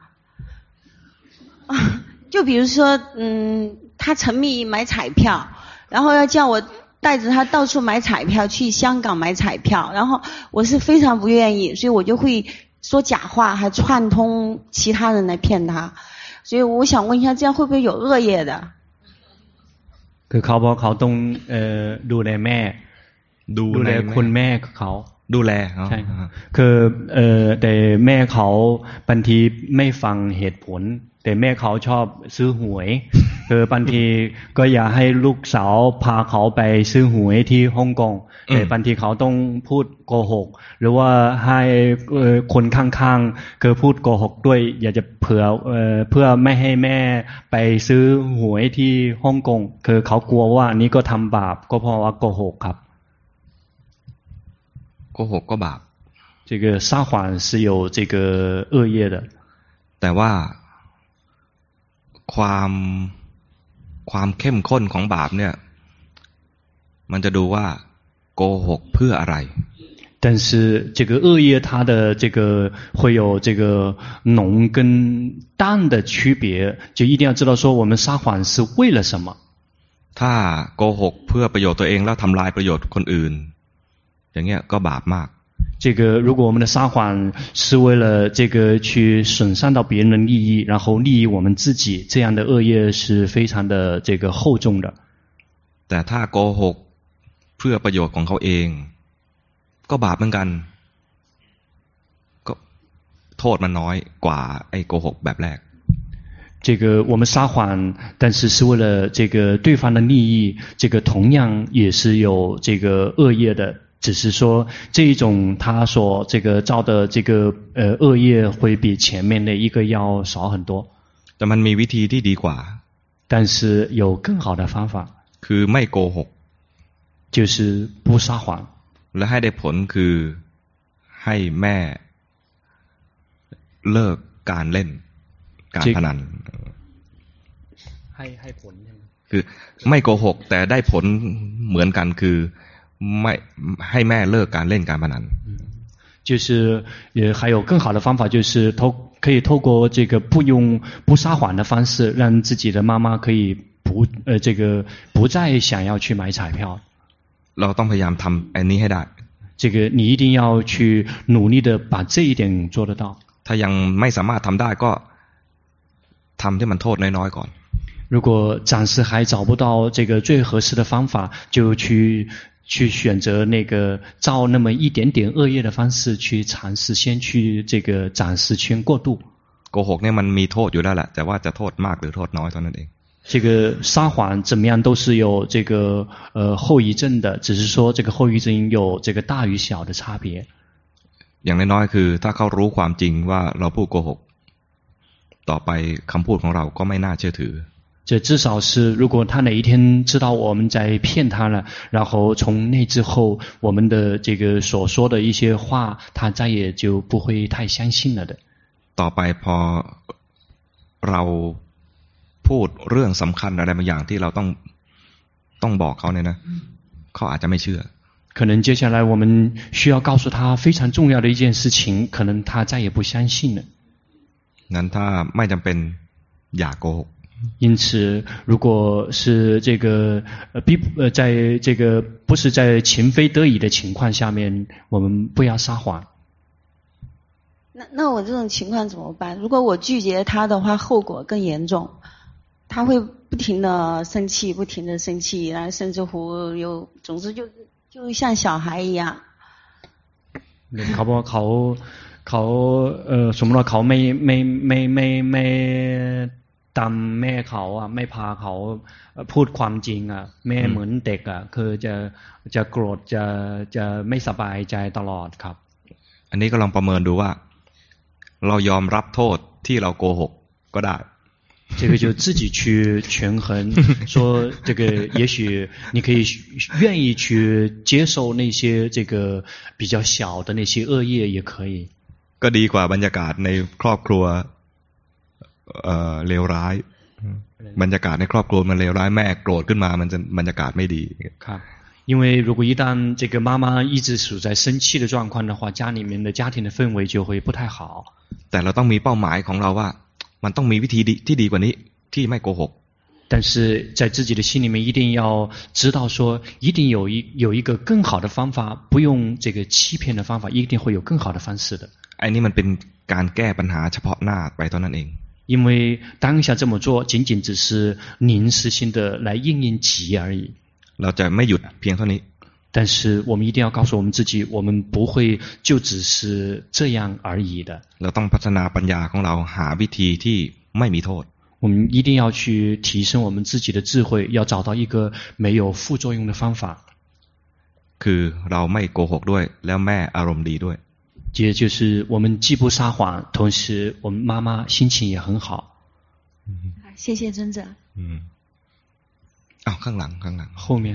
就比如说，嗯，她沉迷买彩票，然后要叫我带着她到处买彩票，去香港买彩票，然后我是非常不愿意，所以我就会说假话，还串通其他人来骗他，所以我想问一下，这样会不会有恶业的？ คือเขาบอกเขาต้องเอ่อดูแลแม่ดูแลคุณแม่เขาดูแลใช่คือเอ่อแต่แม่เขาบางทีไม่ฟังเหตุผลแต่แม่เขาชอบซื้อหวยคือบางทีก็อยากให้ลูกสาวพาเขาไปซื้อหวยที่ฮ่องกงแต่บางทีเขาต้องพูดโกหกหรือว่าให้คนข้างๆคือพูดโกหกด้วยอยากจะเผื่อเพื่อไม่ให้แม่ไปซื้อหวยที่ฮ่องกงคือเขากลัวว่านี้ก็ทำบาปก็เพราะว่าโกหกครับโกหกก็บาป这个撒谎是有这个恶业的แต่ว่าความความเข้มข้นของบาปเนี่ยมันจะดูว่าโกหกเพื่ออะไร但是这个恶业它的这个会有这个浓跟淡的区别，就一定要知道说我们撒谎是为了什么。 ถ้าโกหกเพื่อประโยชน์ตัวเองแล้วทำลายประโยชน์คนอื่นอย่างเงี้ยก็บาปมาก这个如果我们的撒谎是为了这个去损伤到别人的利益，然后利益我们自己，这样的恶业是非常的这个厚重的。 แต่ถ้าโกหกเพื่อประโยชน์ของเขาเองก็บาปเหมือนกันก็โทษมันน้อยกว่าไอ้โกหกแบบแรก这个我们撒谎，但是是为了这个对方的利益，这个同样也是有这个恶业的。只是说这一种他所这个造的这个呃恶业会比前面的一个要少很多。 แต่มันมีวิธีที่ดีกว่า但是有更好的方法คือไม่โกหก就是不撒谎และให้ได้ผลคือให้แม่เลิกการเล่นการพนันให้ให้ผลใช่ไหมคือไม่โกหกแต่ได้ผลเหมือนกันคือไม่ให้แม่เลิกการเล่นการพนัน就是也还有更好的方法，就是透可以透过这个不用不撒谎的方式，让自己的妈妈可以不呃这个不再想要去买彩票。 เราต้องพยายามทำอันนี้ให้ได้这个你一定要去努力的把这一点做得到。 ถ้ายังไม่สามารถทำได้ก็ทำที่มันโทษน้อยๆก่อน如果暂时还找不到这个最合适的方法，就去去选择那个照那么一点点恶业的方式去尝试，先去这个暂时先过渡。 โกหกเนี่ยมันมีโทษอยู่แล้วแหละแต่ว่าจะโทษมากหรือโทษน้อยเท่านั้นเอง这个撒谎怎么样都是有这个呃后遗症的，只是说这个后遗症有这个大与小的差别。 อย่างน้อยๆคือถ้าเขารู้ความจริงว่าเราพูดโกหกต่อไปคำพูดของเราก็ไม่น่าเชื่อถือ这至少是如果他哪一天知道我们在骗他了，然后从那之后我们的这个所说的一些话他再也就不会太相信了的。 ต่อไปพอเราพูดเรื่องสำคัญอะไรบางอย่างที่เราต้องต้องบอกเขาเนี่ยนะเขาอาจจะไม่เชื่อ可能接下来我们需要告诉他非常重要的一件事情，可能他再也不相信了。 งั้นถ้าไม่จำเป็นอย่าโกหก因此如果是这个呃逼呃在这个不是在情非得已的情况下面，我们不要撒谎。 那那我这种情况怎么办？如果我拒绝他的话，后果更严重，他会不停的生气，不停的生气，然后甚至乎有，总之就就像小孩一样。 เขาบอกเขาเขาเอ่อสมมติว่าเขาไม่ไม่ไม่ไม่ไม่ตามแม่เขาอ่ะไม่พาเขาพูดความจริงอ่ะแม่เหมือนเด็กอ่ะคือจะจะโกรธจะจะไม่สบายใจตลอดครับอันนี้ก็ลองประเมินดูว่าเรายอมรับโทษที่เราโกหกก็ได้这个就自己去权衡，说这个也许你可以愿意去接受那些这个比较小的那些恶业也可以。 ก็ดีกว่าบรรยากาศในครอบครัวเอ่อเลวร้ายบรรยากาศในครอบครัวมันเลวร้ายแม่โกรธขึ้นมามันจะบรรยากาศไม่ดีครับ因为如果一旦这个妈妈一直处在生气的状况的话，家里面的家庭的氛围就会不太好。 แต่เราต้องมีเป้าหมายของเราว่ามันต้องมีวิธีที่ดีกว่านี้ที่ไม่โกหก但是在自己的心里面一定要知道说一定有一有一个更好的方法不用这个欺骗的方法一定会有更好的方式的ไอ้นี่มันเป็นการแก้ปัญหาเฉพาะหน้าไปเท่านั้นเอง因为当下这么做仅仅只是临时性的来应应急而已เราจะไม่หยุดเพียงเท่านี้但是我们一定要告诉我们自己我们不会就只是这样而已的เราต้องพัฒนาปัญญาของเราหาวิธีที่ไม่มีโทษ我们一定要去提升我们自己的智慧要找到一个没有副作用的方法คือเราไม่โกหกด้วยแล้วแม่อารมณ์ดีด้วย也就是我们既不撒谎同时我们妈妈心情也很好谢谢尊者嗯อ้าวข้างหลังข้างหลัง后面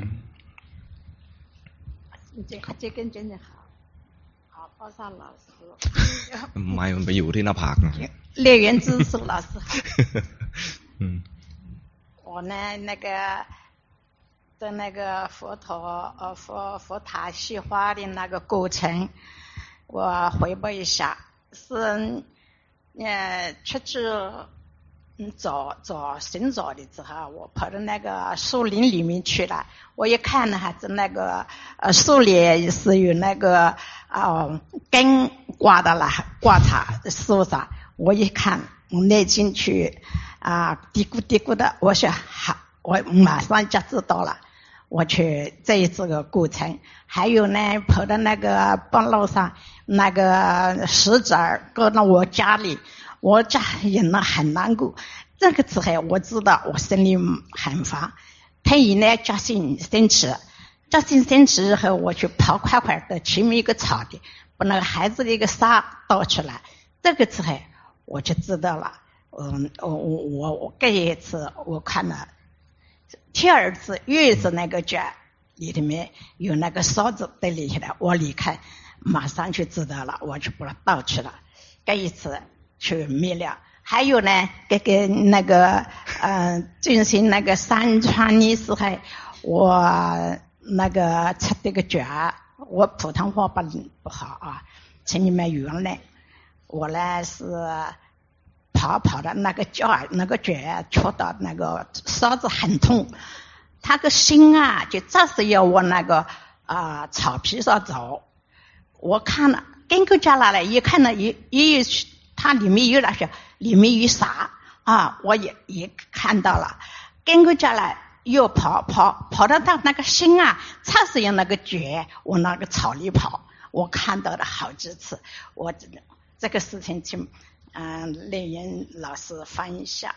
这这跟真的好好报上老师ไม่มันไปอยู่ที่หน้าผากนะ猎人知识老师好嗯我呢那个的那个佛陀呃佛佛塔细化的那个过程我汇报一下是呃出去嗯，早早醒早的时候，我跑到那个树林里面去了。我一看呢，还是那个呃树里是有那个啊、呃、根挂到了挂在树上。我一看，我内进去啊嘀咕嘀咕的，我说好，我马上就知道了。我去这一这个过程，还有呢，跑到那个半路上，那个石子儿搁到我家里。我家人呢很难过，这个时候我知道我心里很烦。他一呢决心生气，决心生气以后，我去跑快快的前面一个草地，把那个孩子的一个沙倒出来。这个时候我就知道了，嗯，我我我这一次我看了第二次又是那个卷里面有那个沙子在里头的，我离开马上就知道了，我就把它倒去了。这一次去灭了，还有呢，这个那个呃，进行那个山川的时候，我那个出这个卷，我普通话不不好啊，请你们原谅。我呢是跑跑的那个脚，那个卷戳到那个沙子很痛，他个心啊就只是要往那个啊、呃、草皮上走。我看了，跟个家来了，一看呢，一一。它里面有那些，里面有啥啊？我也也看到了，跟过家来又跑跑跑到到那个心啊，差是用那个卷往那个草里跑，我看到了好几次。我这个事情请嗯雷云老师翻一下，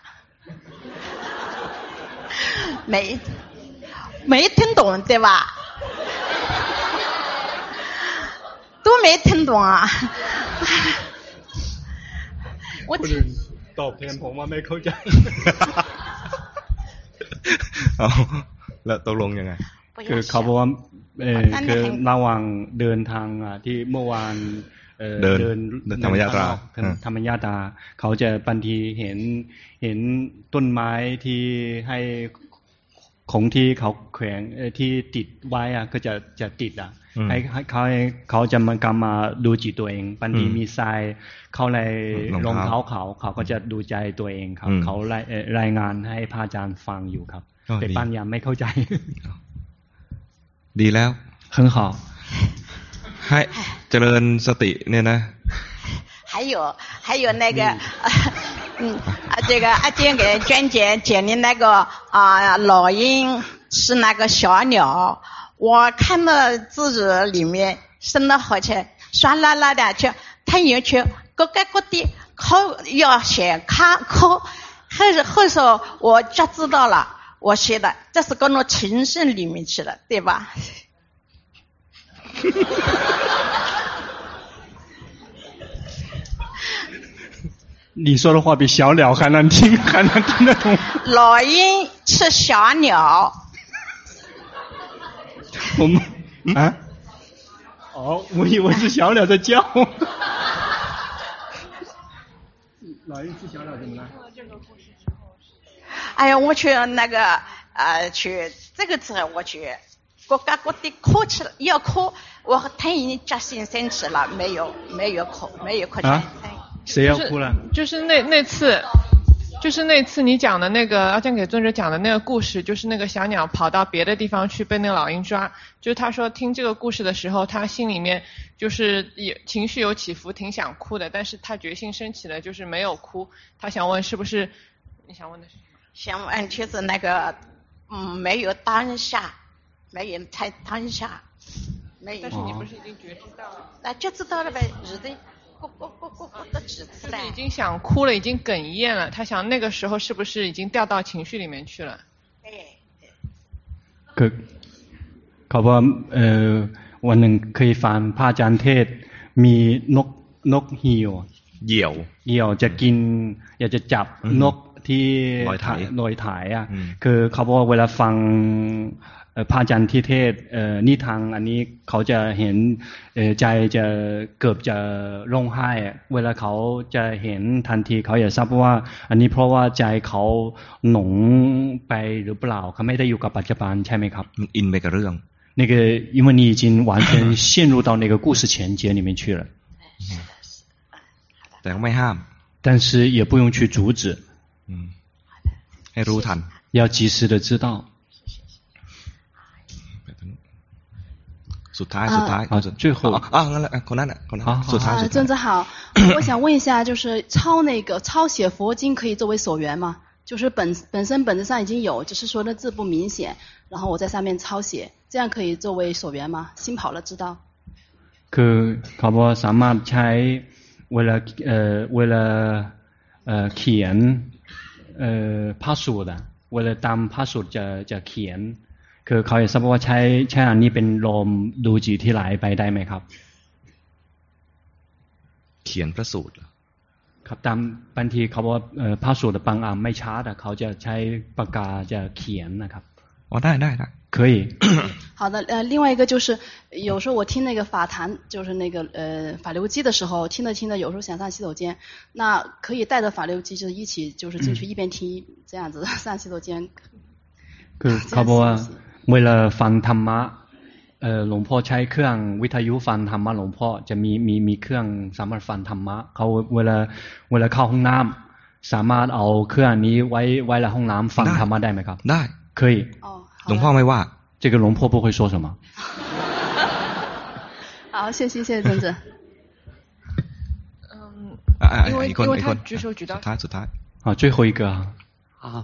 没没听懂对吧？都没听懂啊。 我ตอบแทนผมว่าไม่เข้าใจเอาแล้วตกลงยังไงคือเขาบอกว่าเออคือระหว่างเดินทางอ่ะที่เมื่อวานเอ่อเดินธรรมญาตราธรรมญาตราเขาจะบางทีเห็นเห็นต้นไม้ที่ให้ของที่เขาแขวนที่ติดไว้อ่ะก็จะจะติดอ่ะให้เขาเขาจะมันกำมาดูจิตตัวเองบางทีมีทรายเข้าในรองเท้าเขาเขาก็จะดูใจตัวเองครับเขารายงานให้พระอาจารย์ฟังอยู่ครับแต่ปัญญาไม่เข้าใจดีแล้ว很好ให้เจริญสติเนี่ยนะ还有还有那个嗯啊这个阿坚给娟姐讲的那个啊老鹰是那个小鸟我看到字子里面生的好像酸辣辣的，就他有去各个各地考要写考考后是后时候我就知道了，我学的这是跟到情圣里面去了，对吧？ 你说的话比小鸟还难听，还难听得懂。 老鹰吃小鸟。 我们啊？哦，我以为是小鸟在叫。老鹰吃小鸟怎么了？ 哎呀，我去那个呃，去这个时候我去国家各地哭去了，要哭，我听人家先生去了，没有没有哭，没有哭全程。 谁要哭了？ 就是那那次，就是那次你讲的那个阿江给尊者讲的那个故事，就是那个小鸟跑到别的地方去被那个老鹰抓，就是他说听这个故事的时候，他心里面就是也情绪有起伏，挺想哭的，但是他决心升起了，就是没有哭。他想问是不是？你想问的是什么？ 想问就是那个嗯，没有当下，没有在当下，没有。 但是你不是已经觉知到了？ 那就知道了呗，是的。咕咕咕咕咕的指出来， 已经想哭了，已经哽咽了。他想那个时候是不是已经掉到情绪里面去了？ 对。 คือเขาว่าเอ่อวันหนึ่งเคยฟังพระอาจารย์เทศมีนกนกเหี่ยวเหยี่ยวเหยี่ยวจะกินอยากจะจับนกที่ลอยถ่ายลอยถ่ายอ่ะคือเขาบอกว่าเวลาฟังพระอาจารย์ที่เทศนิทานอันนี้เขาจะเห็นใจจะเกือบจะร้องไห้เวลาเขาจะเห็นทันทีเขาอยากทราบว่าอันนี้เพราะว่าใจเขาหลงไปหรือเปล่าเขาไม่ได้อยู่กับปัจจุบันใช่ไหมครับอินไปกับเรื่อง那个因为你已经完全陷入到那个故事情节里面去了แต่ก็ไม่ห้าม但是也不用去阻止ให้รู้ทัน要及时的知道สุดท้ายสุดท้าย啊最后啊งั้นแหละคนนั้นน่ะคนนั้นสุดท้าย尊者好，我想问一下，就是抄那个抄写佛经可以作为所缘吗？就是本本身本质上已经有，只是说的字不明显，然后我在上面抄写，这样可以作为所缘吗？心跑了知道。 คือเขาบอกสามารถใช้เวลาเอ่อเวลาเอ่อเขียนเอ่อพระสูตรอ่ะเวลาตามพระสูตรจะจะเขียนคือเขาอยากทราบว่าใช้ใช้อันนี้เป็นลมดูจิตที่ไหลไปได้ไหมครับเขียนพระสูตรครับตามบางทีเขาบอกพระสูตรบางอันไม่ชัดแต่เขาจะใช้ปากกาจะเขียนนะครับอ๋อได้ได้ได้可以好的呃另外一个就是有时候我听那个法坛就是那个呃法流机的时候听着听着有时候想上洗手间那可以带着法流机就一起就是进去一边听这样子上洗手间คือเขาบอกว่าเวลาฟังธรรมะเอ่อหลวงพ่อใช้เครื่องวิทยุฟังธรรมะหลวงพ่อจะมีมีมีเครื่องสามารถฟังธรรมะเขาเวลาเวลาเข้าห้องน้ำสามารถเอาเครื่องนี้ไว้ไว้ในห้องน้ำฟังธรรมะได้ไหมครับได้可以หลวงพ่อไม่ว่า这个龙婆不会说什么好谢谢谢谢尊者嗯因为因为他举手举到สุดท้ายสุดท้าย啊最后一个啊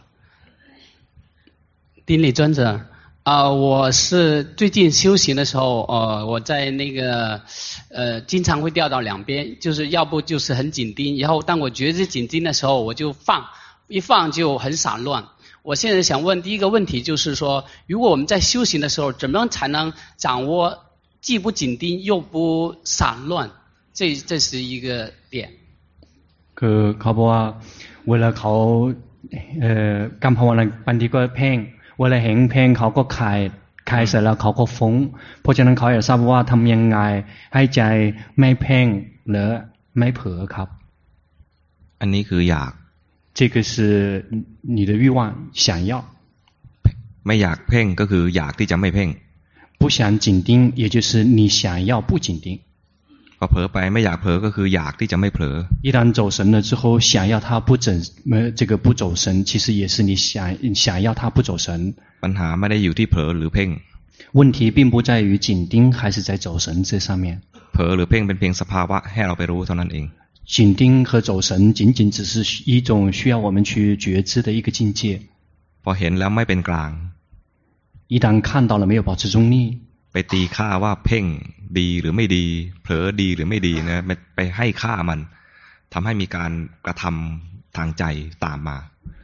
顶礼尊者啊、呃，我是最近修行的时候，呃，我在那个呃，经常会掉到两边，就是要不就是很紧盯，然后当我觉知紧盯的时候，我就放，一放就很散乱。我现在想问第一个问题，就是说，如果我们在修行的时候，怎么样才能掌握既不紧盯又不散乱？这这是一个点。 คือเขาบอกว่าเวลาเขาเอ่อกำภาวนาบางทีก็เพ่งเวลาเห็นเพลงเขาก็คลายคลายเสร็จแล้วเขาก็ฟุ้งเพราะฉะนั้นเขาอยากทราบว่าทำยังไงให้ใจไม่เพ่งหรือไม่เผลอครับอันนี้คืออยาก这个是你的欲望想要ไม่อยากเพ่งก็คืออยากที่จะไม่เพ่ง不想紧盯也就是你想要不紧盯พอเผลอไปไม่อยากเผลอก็คืออยากที่จะไม่เผลอ一旦走神了之后想要它不整这个不走神其实也是你想想要它不走神ปัญหาไม่ได้อยู่ที่เผลอหรือเพ่ง问题并不在于紧盯还是在走神这上面เผลอหรือเพ่งเป็นเพียงสภาวะให้เราไปรู้เท่านั้นเอง紧盯和走神仅仅只是一种需要我们去觉知的一个境界พอเห็นแล้วไม่เป็นกลาง一旦看到了没有保持中立ไปตีค่าว่าเพ่งดีหรือไม่ดีเผลอดีหรือไม่ดีนะไปให้ค่ามันทำให้มีการกระทำทางใจตามมา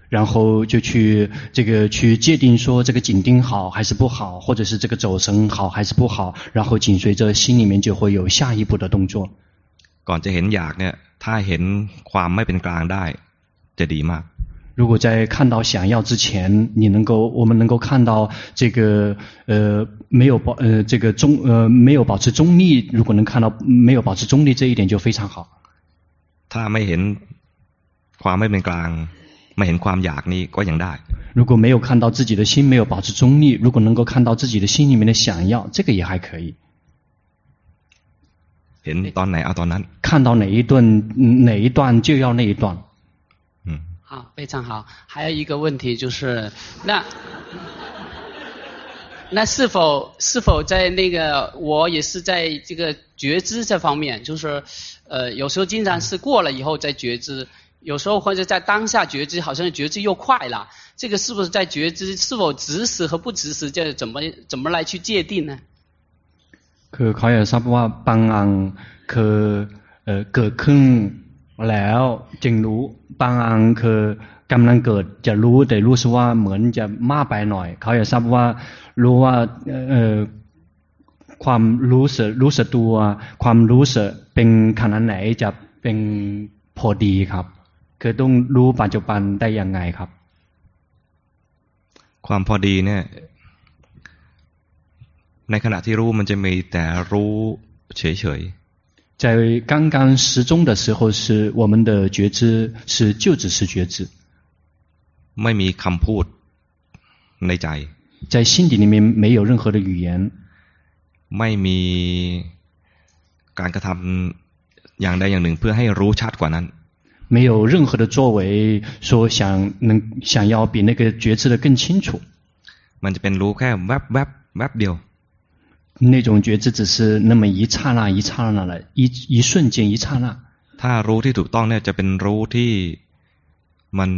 然后就去这个去界定说这个紧盯好还是不好，或者是这个走神好还是不好，然后紧随着心里面就会有下一步的动作。 ก่อนจะเห็นอยากเนี่ยถ้าเห็นความไม่เป็นกลางได้จะดีมาก。 如果在看到想要之前，你能够，我们能够看到这个呃没有保呃这个中呃没有保持中立，如果能看到没有保持中立这一点就非常好。 ถ้าไม่เห็นความไม่เป็นกลางไม่เห็นความอยากนี้ก็ยังได้。 如果没有看到自己的心没有保持中立，如果能够看到自己的心里面的想要，这个也还可以。 เห็นตอนไหนเอาตอนนั้น。 看到哪一段哪一段就要那一段。 嗯。好，非常好。还有一个问题就是，那那是否是否在那个我也是在这个觉知这方面，就是呃有时候经常是过了以后再觉知，有时候或者在当下觉知，好像觉知又快了，这个是不是在觉知是否执时和不执时，这怎么怎么来去界定呢？ คือเขาอยากทราบว่าบางอันคือเอ่อเกิดขึ้นแล้วจึงรู้บางอันคือกำลังเกิดจะรู้แต่รู้สึกว่าเหมือนจะมากไปหน่อยเขาอยากทราบว่ารู้ว่าเอ่อความรู้สึกรู้สึกตัวความรู้สึกเป็นขนาดไหนจะเป็นพอดีครับคือต้องรู้ปัจจุบันได้ยังไงครับความพอดีเนี่ยในขณะที่รู้มันจะมีแต่รู้เฉยๆ在刚刚时钟的时候是我们的觉知是就只是觉知ไม่มีคำพูดในใจ在心底里面没有任何的语言ไม่มีการกระทำอย่างใดอย่างหนึ่งเพื่อให้รู้ชัดกว่านั้น没有任何的作为说想能想要比那个觉知的更清楚มันจะเป็นรู้แค่แวบแวบแวบเดียว那种觉知只是那么一刹那一刹那的一一瞬间一刹那ถ้ารู้ที่ถูกต้องเนี่ยจะเป็นรู้ที่มัน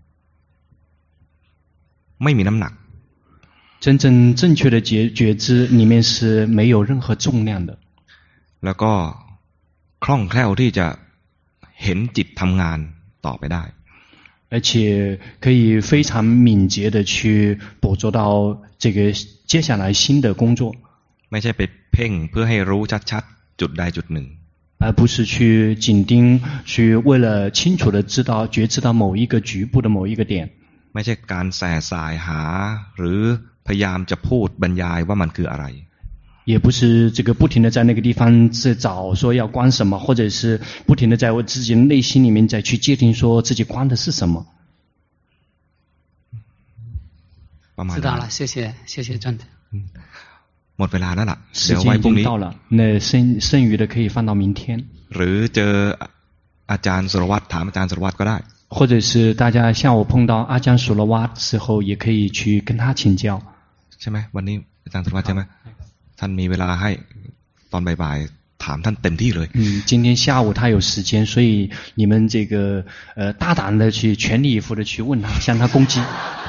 ไม่มีน้ำหนัก真正正确的觉觉知里面是没有任何重量的แล้วก็คล่องแคล่วที่จะเห็นจิตทำงานต่อไปได้而且可以非常敏捷的去捕捉到这个接下来新的工作ไม่ใช่ไปเพ่งเพื่อให้รู้ชัดๆจุดใดจุดหนึ่ง而不是去紧盯去为了清楚的知道觉知到某一个局部的某一个点ไม่ใช่การแส่สายหาหรือพยายามจะพูดบรรยายว่ามันคืออะไร也不是这个不停的在那个地方在找说要观什么或者是不停的在我自己的内心里面再去界定说自己观的是什么知道了谢谢谢谢专家หมดเวลาแล้วล่ะ时间已经到了那剩剩余的可以放到明天หรือเจออาจารย์สุรวัตรถามอาจารย์สุรวัตรก็ได้或者是大家下午碰到阿江สุรวัตร时候也可以去跟他请教ใช่ไหมวันนี้อาจารย์สุรวัตรใช่ไหมท่านมีเวลาให้ตอนบ่ายๆถามท่านเต็มที่เลย嗯今天下午他有时间所以你们这个呃大胆的去全力以赴的去问他向他攻击